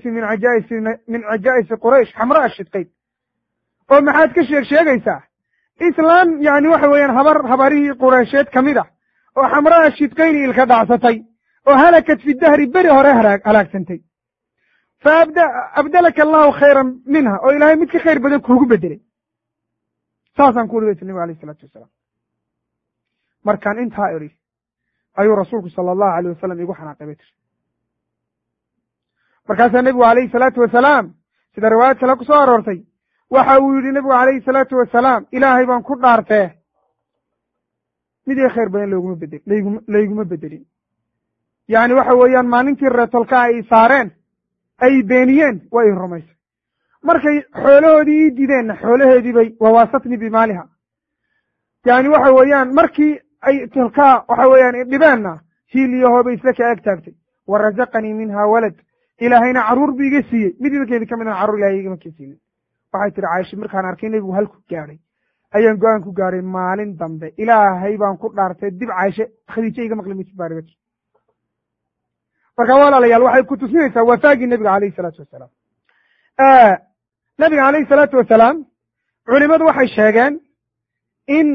cajaa'isi quraysh xamraa shidqayn, oo maxaad ka sheegaysaa islaan yani waxa weeyaan habarihii qureysheed ka mid ah oo xamraa shidqayni ilka dhacsatay oo halakad fi dahri beri hore halaagsantay fa abdalaka allahu khayran minha oo ilaahay mid ka khayr badan kuugu bedelay saasaan ku uri nabigu alayh isalaatu wasalaam markaan intaa idhi ayuu rasuulku sala allahu alayh wasalam igu xanaaqay bay tiri markaasaa nebigu alayhi salaatu wasalaam sida riwaayad kale ku soo aroortay waxa uu yidhi nebigu calayhi salaatu wasalaam ilaahay baan ku dhaartee mid ii khayr badan layguma bedelin yacni waxa weeyaan maalintii reetolka ay saareen ay beeniyeen waa ii rumaysay markay xoolahoodii ii dideenna xoolaheedii bay wawaasatnii bimaaliha yani waxa weeyaan markii ay tolkaa waxa weeyaan idhibeenna hiil iyo hoobay isla ka eg taagtay wa razaqanii minha walad ilaahayna carruur bu iga siiyey mid idinkeedii ka midna carruur ilahay igama kesiinin waxay tihi caaisha markaan arkay nebigu halku gaadhay ayaan go-aan ku gaadhay maalin dambe ilaahay baan ku dhaartay dib caaishe khadiijo iga maqli maysid baariba marka walaalayaal waxay ku tusinaysaa wafaagii nebiga alayhi salaatu wasalaam nebiga alayhi salaatu wasalaam culimadu waxay sheegeen in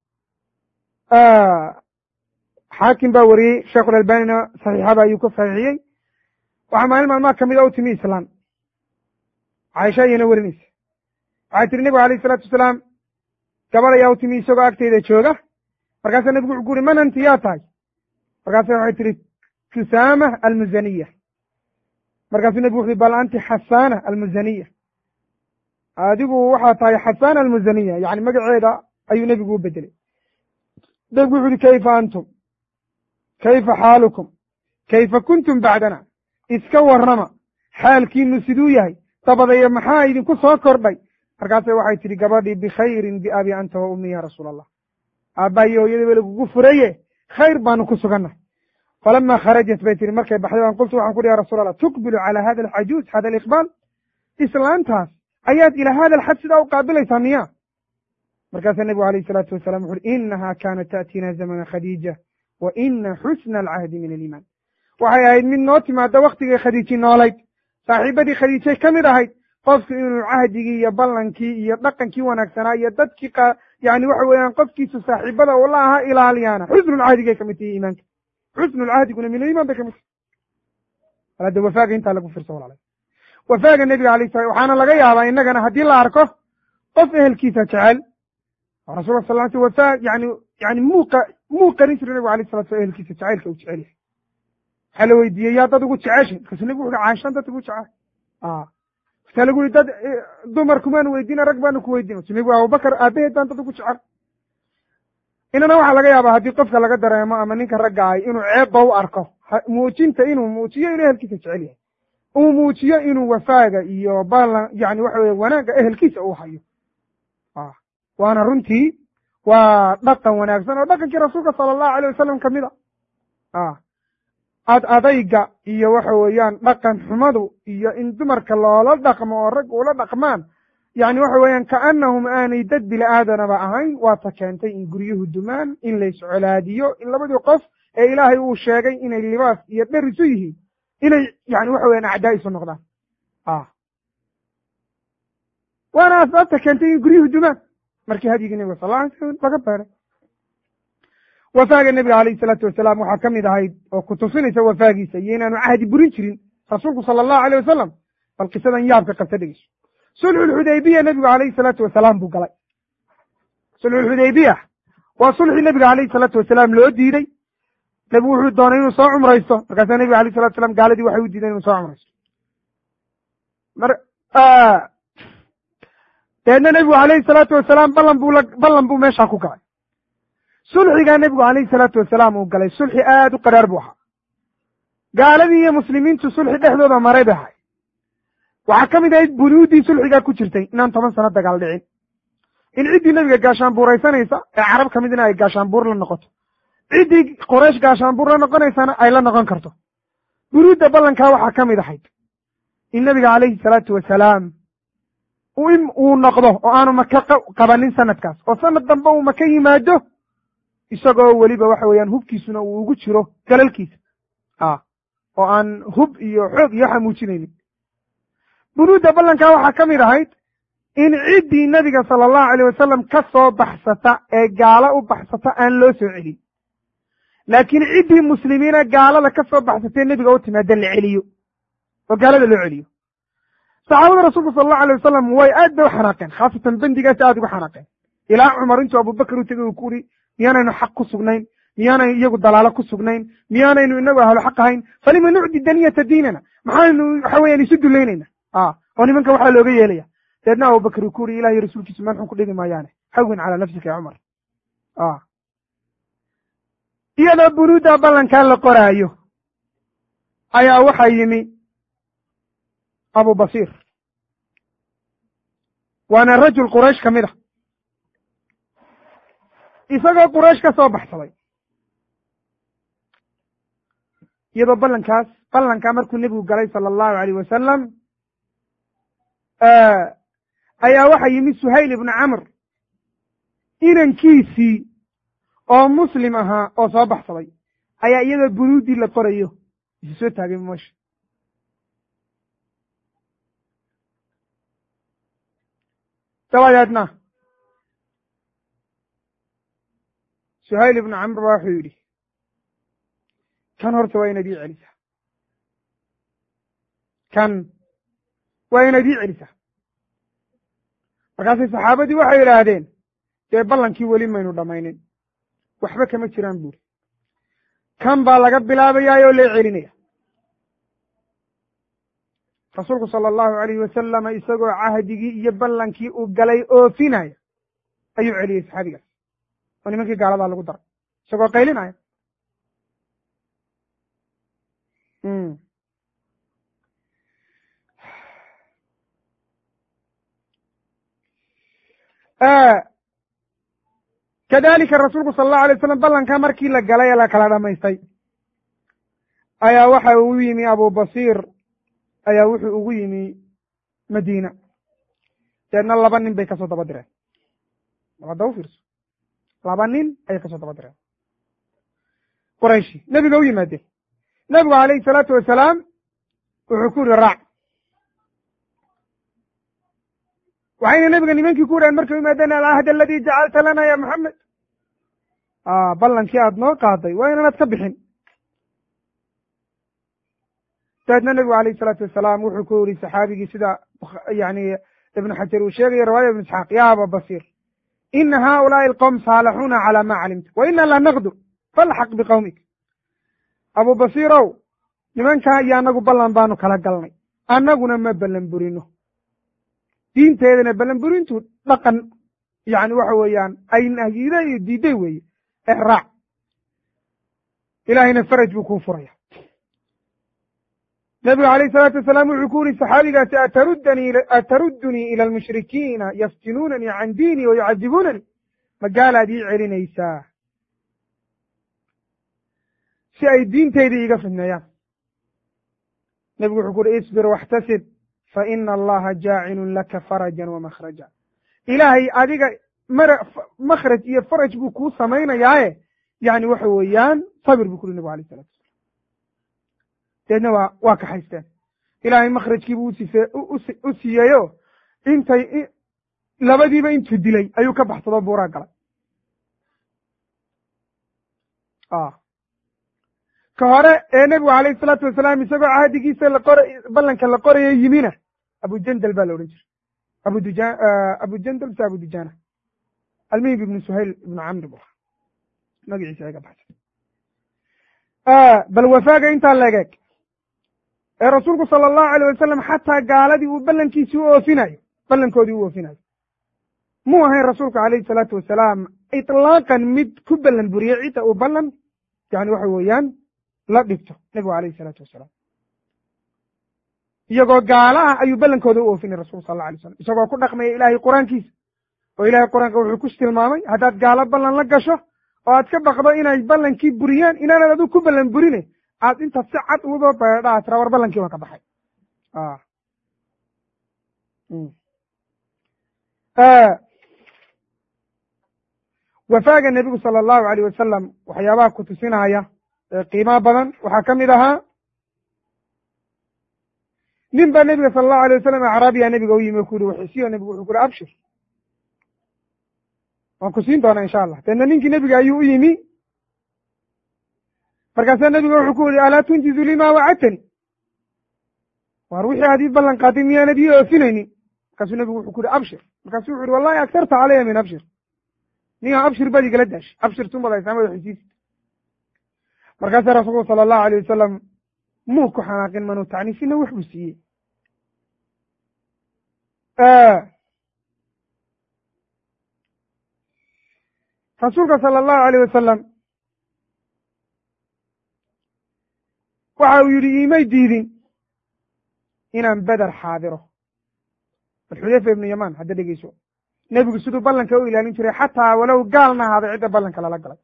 xaakim baa wariyey sheikhulalbanina saxiixada ayuu ka saxiixiyey waxaa maalin maalmaha kamid a u timi islaan caaisha ayayna werinaysa waxay tihi nebigu alayhi salaatu wasalaam gabad ayaa u timi isagoo agteyda jooga markaasaa nebigu wuxuu ku uri man anti yaa tahay markaasa waxay tihi tusaama almuzaniya markaasuu nebigu wuxu bal anti xasaana almuzaniya adigu waxaa tahay xasaana almuzaniya yani magaceeda ayuu nebigu u bedelay nebigu wuxu uhi kayfa antum kayfa xaalukum kayfa kuntum bacdana iska warrama xaalkiinu siduu yahay dabadayo maxaa idinku soo kordhay markaase waxay tidhi gabadhii bikhayrin biabi anta wa ummi ya rasuula allah aabbayo hooyadaba lagugu fureye khayr baanu ku sugannahay falama kharajat bay tihi markay baxday baan qultu waxaan ku uhi ya rasuula allah tuqbilu cala hada alxajuuz hada aliqbaal islaantaas ayaad ilaa hada alxad sidaa u qaabilaysaa miya markaasaa nebigu alayh isalaatu wasalam wuxu uhi inaha kaanat ta'tiina zamana khadiija wa ina xusna alcahdi min aliimaan waxay ahayd mid noo timaada waktigay khadiiji noolayd saaxiibadii khadiijay ka mid ahayd qofku inuu cahdigii iyo ballankii iyo dhaqankii wanaagsanaa iyo dadkii yani waxa weeyaan qofkiisu saaxiibada ula ahaa ilaaliyaana xusnulcahdigay kamid tahi iimaanka xusnulcahdiguna min aliimaan bay kamid tahi alade wafaaga intaa lagu firso walaalay wafaaga nebiga alayh salam waxaana laga yaabaa innagana haddii la arko qof ehelkiisa jecel rasulka sal l wafaag yani muu qarin jiray nebigu alayh salatu slam ehelkiisa jacaylka uu jecel yahay waxaa la weydiiyey yaa dad ugu jeceshay markaasuu nebigu wuxu uhi caashan dad ugu jecel markaa lagu yuri dad dumarkumaanu weydiina rag baanu ku weydiina su nebigu abubakar aabaheed baan dad ugu jecel inana waxaa laga yaabaa haddii qofka laga dareemo ama ninka ragga ahay inuu ceebba u arko muujinta inuu muujiyo inuu ehelkiisa jecel yahay uu muujiyo inuu wafaaga iyo balan yani waxa weye wanaagga ehelkiisa uu hayo waana runtii waa dhaqan wanaagsan oo dhaqankii rasuulka sala allahu alayh wasalam kamid a adayga iyo waxa weeyaan dhaqan xumadu iyo in dumarka loola dhaqmo oo rag ula dhaqmaan yani waxa weeyaan kaanahum aanay dad bili aadanaba ahayn waata keentay in guryuhu dumaan in layscolaadiyo in labadii qof ee ilaahay uu sheegay inay libaas iyo dher isu yihiin inay yani waxa weyan acdaa isu noqdaan waana asbaabta keentay in guryuhu dumaan markii hadyigii nebiga sal lla alay slam laga beeray wafaaga nebiga alayhi salaatu wasalaam waxaa ka mid ahayd oo ku tusinaysa wafaagiisa iyo inaanu cahdi burin jirin rasuulku sala allahu alayh wasalam bal qisadan yaabka qabta dhegeyso sulxulxudaybiya nebigu alayhi salaatu wasalaam buu galay sulxulxudaybiya waa sulxii nebiga alayhi salaatu wasalaam loo diiday nebigu wuxuu doonay inuu soo cumraysto markaasaa nebiga alayh salatu wasalaam gaaladii waxay u diideen inuu soo cumraysto deedna nebigu alayhi salaatu wasalaam ballan buu meeshaa ku galay sulxigaa nebigu alayhi salaatu wasalaam uu galay sulxi aad u qaraar buu ahaa gaaladii iyo muslimiintu sulxi dhexdooda maray bay ahay waxaa ka mid ahayd bunuuddii sulxigaa ku jirtay inaan 10 sano dagaal dhicin in ciddii nebiga gaashaanbuuraysanaysa ee carab ka midna ay gaashaanbuur la noqoto ciddii qoraysh gaashaanbuur la noqonaysana ay la noqon karto bunuudda ballankaa waxaa ka mid ahayd in nebiga alayhi salaatu wasalaam uu noqdo oo aanu maka qabanin sanadkaas oo sanad dambe uu maka yimaado isagoo weliba waxa weeyaan hubkiisuna uu ugu jiro galalkiisa oo aan hub iyo xoog iyo waxa muujinaynin bunuudda ballankaa waxaa ka mid ahayd in ciddii nebiga sala allahu alayh wasalam ka soo baxsata ee gaalo u baxsata aan loo soo celin laakiin ciddii muslimiina gaalada ka soo baxsatee nebiga u timaada la celiyo oo gaalada loo celiyo. saxaabada rasuulku sala allahu alay wasalam way aad bay u xanaaqeen, khaasatan bendigaasi aad ugu xanaaqeen, ilaa cumar intuu abubakar u tegey uu ku uri miyaanaynu xaq ku sugnayn, miyaanaynu iyagu dalaalo ku sugnayn, miyaanaynu inagu ahlu xaq ahayn, falima nucdi daniyata diinana, maxaynu waxa weeyaan isu dulaynayna oo nimanka waxaa looga yeelaya. deedna abubakar uu ku uri ilahiy rasuulkiisu meel xun ku dhigi maayaane, hawin calaa nafsika ya cumar. iyadoo bunuudda ballankaa la qoraayo ayaa waxaa yimi abu basiir, waana rajul quraysh ka mid a, isagoo quraysh ka soo baxsaday. iyadoo ballankaa markuu nebigu galay sala allahu alayh wasalam ayaa waxaa yimi suhayl ibnu camr inankiisii oo muslim ahaa oo soo baxsaday ayaa iyadoo bunuuddii la qorayo isu soo taagay meesha. dabadeedna suhayl ibnu camr baa wuxuu yidhi kan horta waa inaad ii celisaa, kan waa inaad ii celisaa. markaasay saxaabadii waxay yidhaahdeen dee ballankii weli maynu dhammaynin, waxba kama jiraan buuri, kan baa laga bilaabayaa oo lee celinaya. rasuulku sala allahu alayhi wasalama isagoo cahdigii iyo ballankii uu galay oofinaya ayuu celiyey saxaabigaas oo nimankii gaaladaa lagu daray isagoo qaylinaya. kadalika rasuulku sala allahu alay wasalam ballankaa markii la galay ee la kala dhamaystay ayaa waxa uu yimi abu basiir ayaa wuxuu ugu yimi madiina. deedna 2 nin bay kasoo daba direen, hadda u fiirso, 2 nin ayay kasoo daba direen qurayshi, nebiga u yimaadeen. nebigu calayhi salaatu wasalaam wuxuu ku yidhi raac. waxayna nebiga nimankii ku yidhahen markay u yimaadeen alcahd aladii jacalta lana ya maxamed, ballankii aad noo qaaday waa inaanad ka bixin. dabeedna nebigu alayhi salaatu wasalaam wuxuu ku yidhi saxaabigii sida yani ibnu xajar uu sheegaya riwaaya ibnu isxaaq, ya aba basiir ina haulaai alqowm saalixuuna calaa ma calimta wa ina la naqdu falxaq biqowmik. abu basiirow nimankaa iyo annagu ballan baanu kala galnay, annaguna ma ballan burino, diinteedana ballan burintu dhaqan yani waxa weeyaan ay nahyiday iyo diiday weeye, raac, ilaahayna faraj buu kuu furaya. nebigu alayhi salaatu wasalaam wuxuu ku yidhi saxaabigaasi ataruddunii ila almushrikiina yaftinuunanii can diinii wayucadibuunanii, magaalaad ii celinaysaa si ay diintayda iiga fidneeyaan. nebigu wuxuu ku uhi isbir waxtasib fa ina allaha jaacilun laka farajan wamakhraja, ilaahay adiga makhraj iyo faraj buu kuu samaynayaaye yani waxa weeyaan sabir buu ku uhi nebigu alayh salatu wasalam. deedna waa kaxaysteen, ilaahay makhrajkiibuu u siiyeyo intay labadiiba intuu dilay ayuu ka baxsadoo buuraa galay. ka hore ee nebigu alayhi salaatu wasalaam isagoo cahdigiisa ballanka la qorayo yimina abujandal baa la odhan jiray, abujandal mise abudujana, almuhim ibnu suhayl ibnu camr bu magaciisa ay ka baxsan. bal wafaaga intaa legeeg ee rasuulku sala allahu alayh wasalam xataa gaaladii uu ballankiisii u oofinayo, ballankoodii u oofinayo, muu ahayn rasuulku alayhi salaatu wasalaam itlaaqan mid ku ballan buriye cidda uu ballan yani waxa weeyaan la dhigto. nebigu alayhi salaatu wasalaam iyagoo gaala ah ayuu ballankooda u oofinay rasulku sal alla alay slam, isagoo ku dhaqmaya ilaahay qur-aankiisa, oo ilahay qur-aanka wuxuu ku tilmaamay haddaad gaalo ballan la gasho oo aad ka baqdo inay ballankii buriyaan, inaanad adigu ku ballan burine aad intaad si cad uga beedhaa tira war ballankii waa ka baxay. wafaaga nebigu sala allahu alayh wasalam waxyaabaha ku tusinaya qiimaha badan waxaa ka mid ahaa nin baa nebiga sala allahu alay wasalam acraabiya nebiga u yimi o ku yihi waxisiyo, nebigu wuxuu ku yihi abshir, waan ku siin doonaa insha allah. deedna ninkii nebiga ayuu u yimi markaasaa nebiga wuxuu ku yidhi alaa tunjizu limaa wacadtani, waar wixii aad ii ballan qaaday miyaanad ii oofinaynin? markaasuu nebigu wuxuu ku yidhi abshir. markaasuu wuxu uhi wallahi agtarta calaya min abshir, niga abshir baad igala daashay, abshir tumadaysama xisiisi. markaasaa rasuulku sala allahu alayh wasalam muu ku xanaaqin manuu tacniifina wax buu siiyey. rasuulka sala allahu alayh wasalam waxa uu yidhi iimay diidin inaan beder xaadiro. bal xudayfa ibnu yamaan hadda dhegeyso, nebigu siduu ballanka u ilaalin jiray xataa walow gaalna ahaaday cidda ballanka lala galay.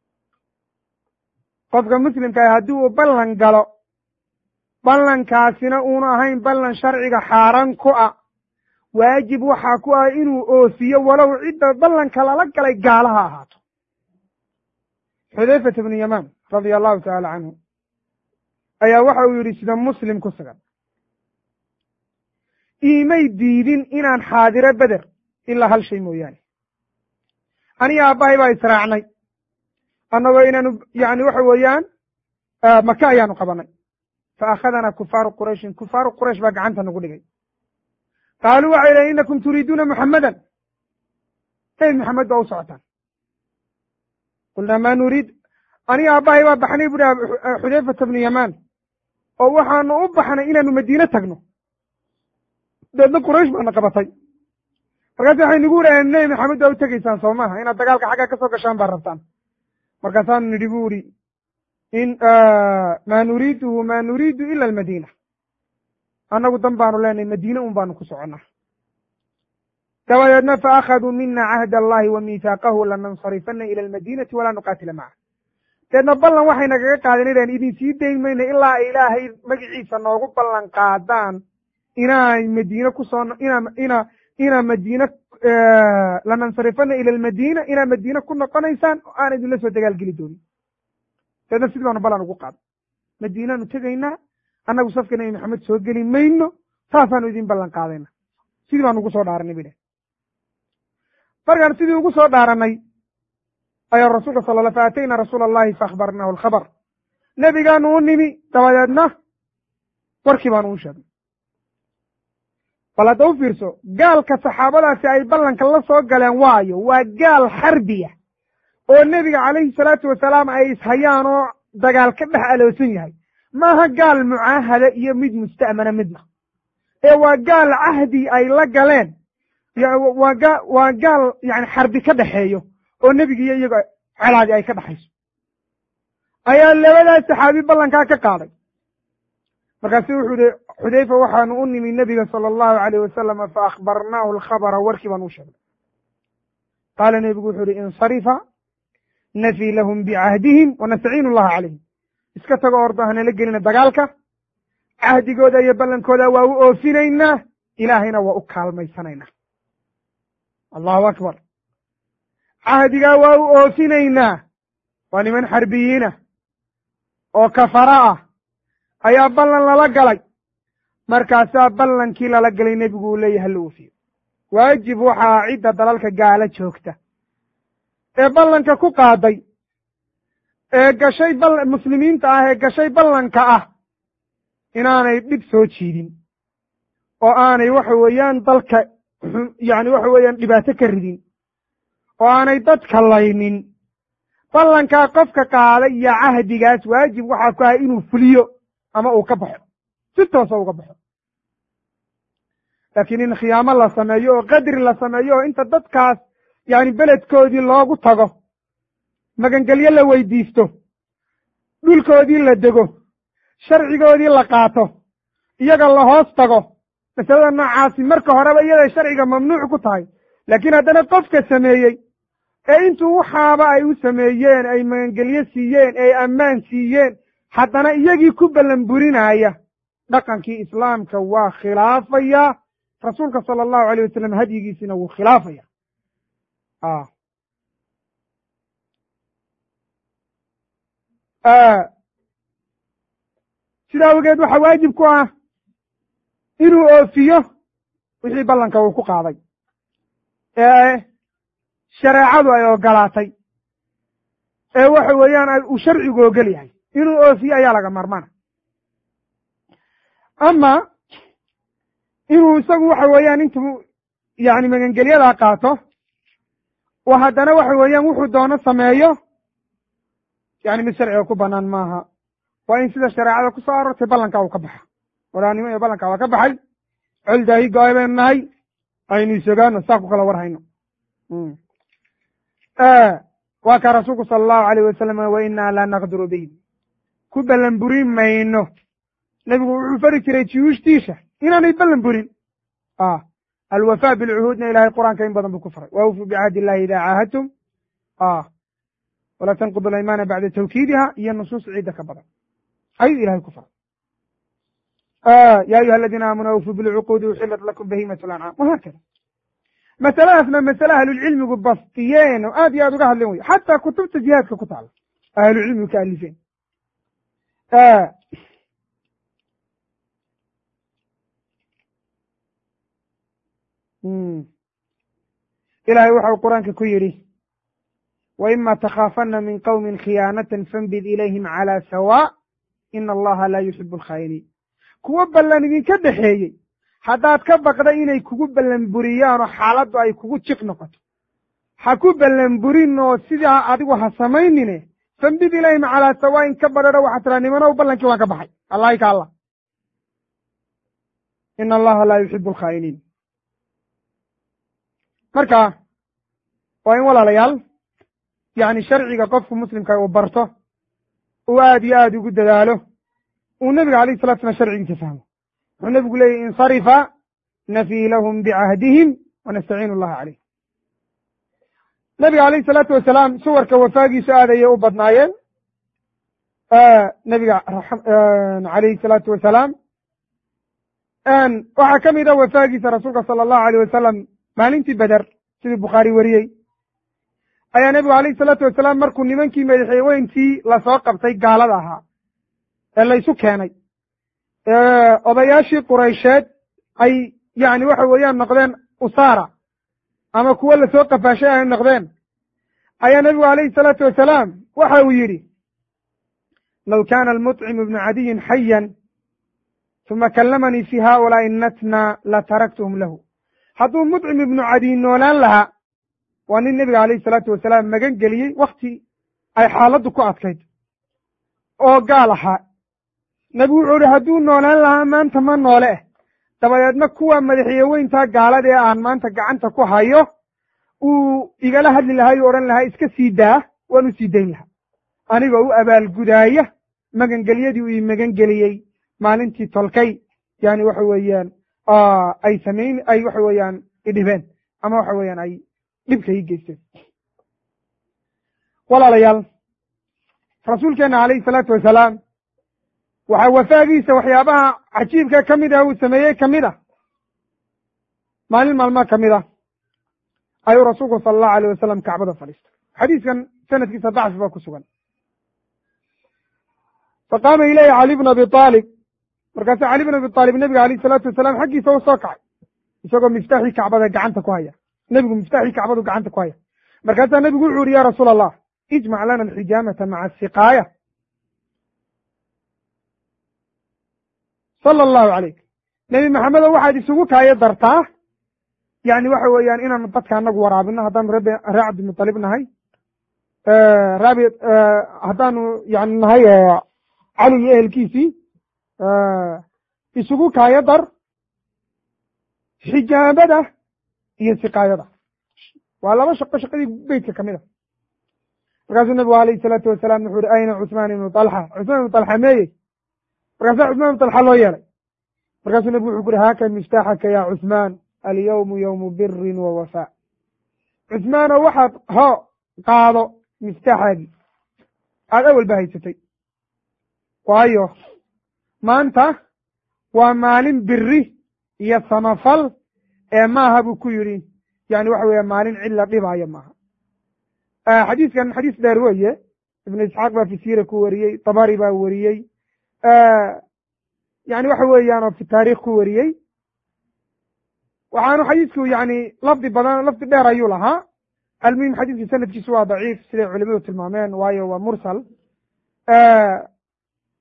qofka muslimka ah haddii uu ballan galo, ballankaasina uunu ahayn ballan sharciga xaaran ku ah, waajib waxaa ku ah inuu oofiyo walow cidda ballanka lala galay gaalaha ahaato. xudayfata ibnu yamaan radia allahu tacaala canhu ayaa waxa uu yidhi sida muslim ku sugan, iimay diidin inaan xaadiro beder ilaa hal shay mooyaane. aniga aabbahay baa israacnay, annagoo inaanu yani waxa weeyaan maka ayaanu qabanay. fa akhadanaa kufaaru qurayshin, kufaaru quraysh baa gacanta nagu dhigay. qaaluu waxay idhahen inakum turiiduuna muxammadan, nebi maxamed baa u socotaan. qulnaa maa nuriid, aniga aabbahay baa baxnay buu dhaha xudayfata bnu yamaan, oo waxaanu u baxnay inaanu madiine tagno. deedna quraysh baana qabatay. markaas waxay nagu idhaheen nebi maxamed baa u tegaysaan soo maaha, inaad dagaalka xagga ka soo gashaan baa rabtaan. markaasaanu nidhi bu idhi maa nuriidu ila almadiina, annagu dan baanu leenahay, madiine un baanu ku soconnaa. dabadeedna fa akhaduu mina cahda allahi wa miihaaqahu lanansarifana ila almadiinati walaa nuqaatila maca. deedna ballan waxay nagaga qaadeen idhahen idin sii dayn mayna ilaa ay ilaahay magiciisa noogu ballan qaadaan inay madiine kusoo inaa madiine lanansarifana ila almadiina, inaa madiine ku noqonaysaan oo aan idinla soo dagaalgeli doonin. deedna sidii baanu ballan ugu qaada, madiinaanu tegaynaa, annagu safka nebi maxamed soo geli mayno, saasaanu idin ballan qaadayna. sidii baanu ugu soo dhaaranay bay dheh. markaan sidii ugu soo dhaaranay ayaa rasuulka fa atayna rasuula allahi fa akhbarnaahu alkhabar, nebigaanu u nimi, dabadeedna warkii baanu u sheegnay. bal hadda u fiirso, gaalka saxaabadaasi ay ballanka la soo galeen waayo, waa gaal xarbiya oo nebiga calayhi salaatu wasalaam ay ishayaan oo dagaal ka dhex aloosan yahay. maaha gaal mucaahada iyo mid musta'mana midna, ee waa gaal cahdi ay la galeen, waa gaal yani xarbi ka dhexeeyo oo nebiga iyo iyaga colaadi ay ka dhexayso. ayaa labadaas saxaabi ballankaa ka qaaday. markaasu wuxuu yihi xudayfa waxaanu u nimi nebiga sala allahu alayh wasalama fa akhbarnaahu alkhabara, warkii baan u sheegnay. qaala nebigu wuxuu yihi insarifa nafii lahum bicahdihim wanastaciinu allaha calayhim, iska tago ordo hanala gelina dagaalka, cahdigooda iyo ballankooda waa u oofinaynaa, ilaahayna waa u kaalmaysanaynaa. allahu akbar. cahdigaa waa u oofinaynaa, waa niman xarbiyiina oo kafara ah ayaa ballan lala galay. markaasaa ballankii lala galay nebigu uu leeyahay hala oofiyo. waajib waxaa cidda dalalka gaala joogta ee ballanka ku qaaday, ee gashay muslimiinta ah ee gashay ballanka ah, inaanay dhib soo jiidin oo aanay waxa weeyaan dalka yani waxa weeyaan dhibaato ka ridin, oo aanay dadka laynin. ballankaa qofka qaaday iyo cahdigaas waajib waxaa ku ah inuu fuliyo ama uu ka baxo, si toosa uga baxo. laakiin in khiyaamo la sameeyo oo qadri la sameeyo oo inta dadkaas yani beledkoodii loogu tago, magangelyo la weydiisto, dhulkoodii la dego, sharcigoodii la qaato, iyaga la hoos tago, masalada noocaasi marka horeba iyaday sharciga mamnuuc ku tahay. laakiin haddana qofka sameeyey ee intuu waxaaba ay u sameeyeen, ay magangelyo siiyeen, ay ammaan siiyeen, haddana iyagii ku ballan burinaya, dhaqankii islaamka waa khilaafaya, rasuulka sala allahu alayh wasalam hadyigiisina wuu khilaafaya. sidaa awgeed waxaa waajib ku ah inuu oofiyo wixii ballanka uu ku qaaday ee shareecadu ay ogolaatay, ee waxa weeyaan uu sharcigu ogol yahay. inuu oofiyo ayaa laga marmana ama inuu isagu waxa weeyaan intuu yani magangelyadaa qaato oo haddana waxa weeyaan wuxuu doono sameeyo yani mid sharciga ku banaan maaha. waa in sida shareecada ku soo aroortay ballankaa uu ka baxa. walaanimo iyo ballankaa waa ka baxay, coldaahi go-ay baynu nahay, aynu isogaano saa ku kala war hayno. waa ka rasuulku sala allahu alayh wasalam wa inaa laa naqduru bihim, ku ballan burin mayno. nebigu wuxuu fari jiray jiyuushtiisha inaanay ballan burin. alwafaa bilcuhuudna ilahay qur'aanka in badan buu ku faray, waawfuu bicahdi illahi idaa caahadtum walaa tanqudu alaymaana bacda tawkiidiha iyo nusuus ciidda ka badan ayuu ilahay ku faray. ya ayuha aladiina aamanuu awfuu bilcuquudi uxilat lakum bahimat lancaam wahaakada. masaladaasna masale ahlulcilmigu bastiyeen oo aad iyo aad uga hadleen wey, xataa kutubta jihaadka ku taala ahlucilmigu ka alifeen. ilahay waxa uu qur'aanka ku yidhi waima takhaafana min qowmin khiyaanatan fanbid ilayhim calى sawaa ina allaha laa yuxibu alkhaa'iniin. kuwo ballan idinka dhexeeyey haddaad ka baqda inay kugu ballan buriyaan oo xaaladdu ay kugu jiq noqoto, ha ku ballan burin oo sidaa adigu ha samaynine fanbid ilayhim calaa sawaain ka badhadho waxaa tiraa nimanow ballankii waan ka baxay allahi ka allah ina allaha laa yuxibu alkhaa'iniin. marka waa in walaalayaal yani sharciga qofku muslimka uu barto uu aad iyo aad ugu dadaalo, uu nebiga alayh salatu slam sharcigiisa fahmo. wuxuu nebigu leeyahy insarifa nafii lahum bicahdihim wanastaciinu allaha calayh. nebiga alayh salaatu wasalaam suwarka wafaagiisu aad ayay u badnaayeen. nebiga alayhi salaatu wasalaam waxaa ka mid a wafaagiisa rasuulka sala allahu alayh wasalam maalintii beder sidii bukhaari wariyey ayaa nebigu alayhi salaatu wasalaam markuu nimankii madaxweyntii lasoo qabtay gaalada ahaa ee laysu keenay odayaashii quraysheed ay yani waxa weeyaan noqdeen usaara ama kuwo lasoo qafaashay ay noqdeen, ayaa nebigu alayhi salaatu wasalaam waxa uu yidhi low kaana almuطcim ibnu cadiyin xayan uma kallamanii fi haؤulaaءi natna lataraktuhum lahu. hadduu muطcim ibnu cadiy noolaan lahaa, waa nin nebiga alayhi salaatu wasalaam magan geliyey wakti ay xaaladdu ku adkayd oo gaal ahaa. nebigu wuxuu ihi hadduu noolaan lahaa maanta ma noole ah, dabadeedna kuwa madaxweyntaa gaalada ee aan maanta gacanta ku hayo uu igala hadli lahaa o odhan lahaa iska sii daa, waan u sii dayn lahaa anigoo u abaalgudaaya magangelyadii uu ii magan geliyey maalintii tolkay yani waxa weeyaan ay waxa weeyaan idhibeen ama waxa weeyaan ay dhibka ii geysteen. walaalayaal rasuulkeena alayhi salaatu wasalaam waxaa wafaagiisa waxyaabaha cajiibka ka mid ah uu sameeyey ka mid ah maalin maalmaa ka mid ah ayuu rasuulku sala allahu alayh wasalam kacbada fadhiistay. xadiiskan sanadkiisa dacfi baa ku sugan. faqaama ilayhi cali bn abi aalib, markaasa cali bn abi aalib nebiga alayh salaatu wasalaam xaggiisa u soo kacay isagoo miftaaxii kacbada gacanta ku haya. nebigu miftaaxii kacbadu gacanta ku haya. markaasaa nebigu wuxuu yihi ya rasuula allah ijmac lana alxijaamata maca asiqaaya sala allahu calayk. nebi maxamedow waxaad isugu kaayo dartaa yani waxa weeyaan inaanu dadka anagu waraabino haddaanu ree cabdimuطalib nahay, haddaanu yani nahay cali iyo ehelkiisii, isugu kaayo dar xijaabada iyo siqaayada. waa laba shaqo shaqadii beytka ka mid a. markaasuu nebigu alayhi salaatu wasalaam wuxuu ihi ayna cusmaan ibnu talxa, cusmaan ibnu talxa meeye? markaasaa cusmaan ibnu talxa loo yeelay. markaasuu nebigu wuxuu ku uhi haaka miftaaxaka ya cusmaan alyawmu yawmu birin wa wafaa. cusmaanoo waxaad qaado miftaaxaagii aad awalba haysatay, waayo maanta waa maalin biri iyo samafal ee maaha buu ku yidhi yani waxa weeye maalin cid la dhibaayo maaha. xadiiskan xadiis dheer weeye, ibnu isxaaq baa fi siira ku wariyey, tabari baa wariyey, yani waxa weeyaan oo fi taarikh ku wariyey. waxaanu xadiisku yani lafdi badan lafdi dheer ayuu lahaa. almuhim xadiiska sanadkiisu waa daciif siday culimadu tilmaameen, waayo waa mursal.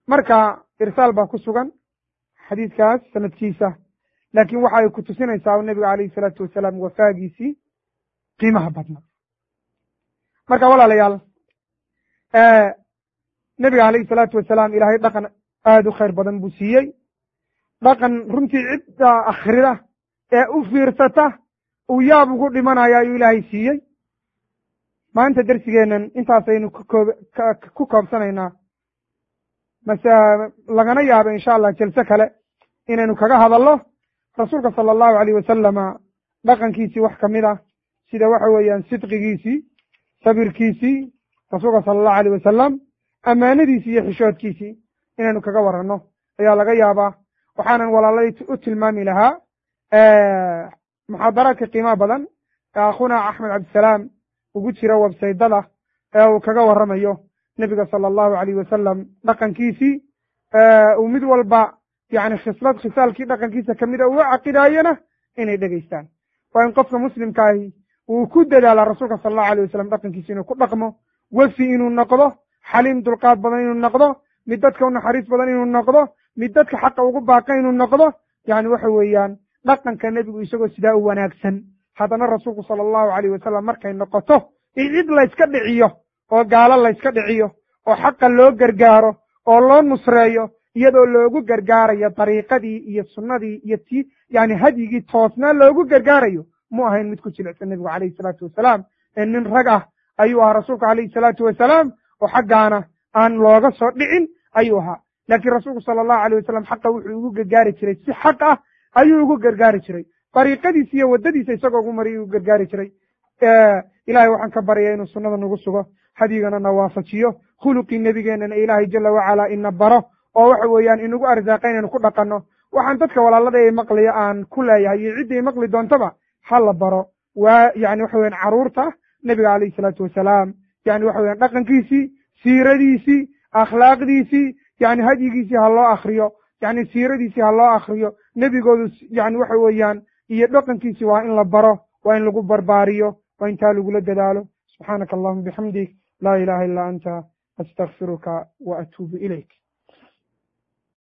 marka irsaal baa ku sugan xadiidkaas sanadkiisa, laakiin waxa ay ku tusinaysaa nebiga calayhi salaatu wasalaam wafaagiisii qiimaha badna. marka walaalayaal nebiga calayhi salaatu wasalaam ilaahay dhaqan aada u khayr badan buu siiyey, dhaqan runtii cidda akhrida ee u fiirsata uu yaab ugu dhimanaya ayuu ilaahay siiyey. maanta darsigeennan intaasaynu ku koobsanaynaa, mase lagana yaabo insha allah jalse kale inaynu kaga hadallo rasuulka sala allahu alayh wasalama dhaqankiisii wax ka mid ah, sida waxa weeyaan sidqigiisii, sabirkiisii, rasuulka sala allahu alayh wasalam ammaanadiisii iyo xishoodkiisii inaynu kaga waranno ayaa laga yaabaa. waxaanan walaaladii u tilmaami lahaa muxaadaraadka qiimaha badan ee akhuna axmed cabdisalaam ugu jira websaydada ee uu kaga warramayo nebiga sala allahu alayh wasalam dhaqankiisii, uu mid walba yani khisaalkii dhaqankiisa kamida uu caqidaayona inay dhegaystaan. waa in qofka muslimkaahi uu ku dadaala rasuulka sala allahu alayh wasalam dhaqankiisa inuu ku dhaqmo, wefi inuu noqdo, xaliim dulqaad badan inuu noqdo, mid dadka u naxariis badan inuu noqdo, mid dadka xaqa ugu baaqa inuu noqdo. yani waxa weeyaan dhaqanka nebigu isagoo sidaa u wanaagsan, haddana rasuulku sala allahu alayh wasalam markay noqoto in cid layska dhiciyo oo gaalo layska dhiciyo oo xaqa loo gargaaro oo loo nusreeyo iyadoo loogu gargaarayo dariiqadii iyo sunnadii iyo tii yani hadyigii toosnaa loogu gargaarayo mu ahayn mid ku jilicsan nebigu calayhi salaatu wasalaam. ee nin rag ah ayuu ahaa rasuulka calayhi salaatu wasalaam, oo xaggaana aan looga soo dhicin ayuu ahaa. laakiin rasuulku sala allahu alayh wasalam xaqa wuxuu ugu gargaari jiray si xaq ah ayuu ugu gargaari jiray, dariiqadiisa iyo waddadiisa isagoo ugu mariy ugu gargaari jiray. ilahay waxaan ka baryaa inuu sunnada nagu sugo, hadyigana na waafajiyo, khuluqii nebigeennana ilaahay jala wacalaa ina baro oo waxa weeyaan inagu arsaaqa inaynu ku dhaqanno. waxaan dadka walaalada ee maqlaya aan ku leeyahay iyo ciddii maqli doontaba ha la baro waa yani waxa weyan carruurta nebiga calayhi salaatu wasalaam, yani waxa weyan dhaqankiisii, siiradiisii, akhlaaqdiisii, yani hadyigiisii ha loo akriyo, yani siiradiisii ha loo akriyo, nebigoodu yani waxa weeyaan iyo dhaqankiisii waa in la baro, waa in lagu barbaariyo, waa intaa lagula dadaalo. subxaanaka allahuma bixamdik laa ilaha illa anta astakfiruka wa atuubu ilayk.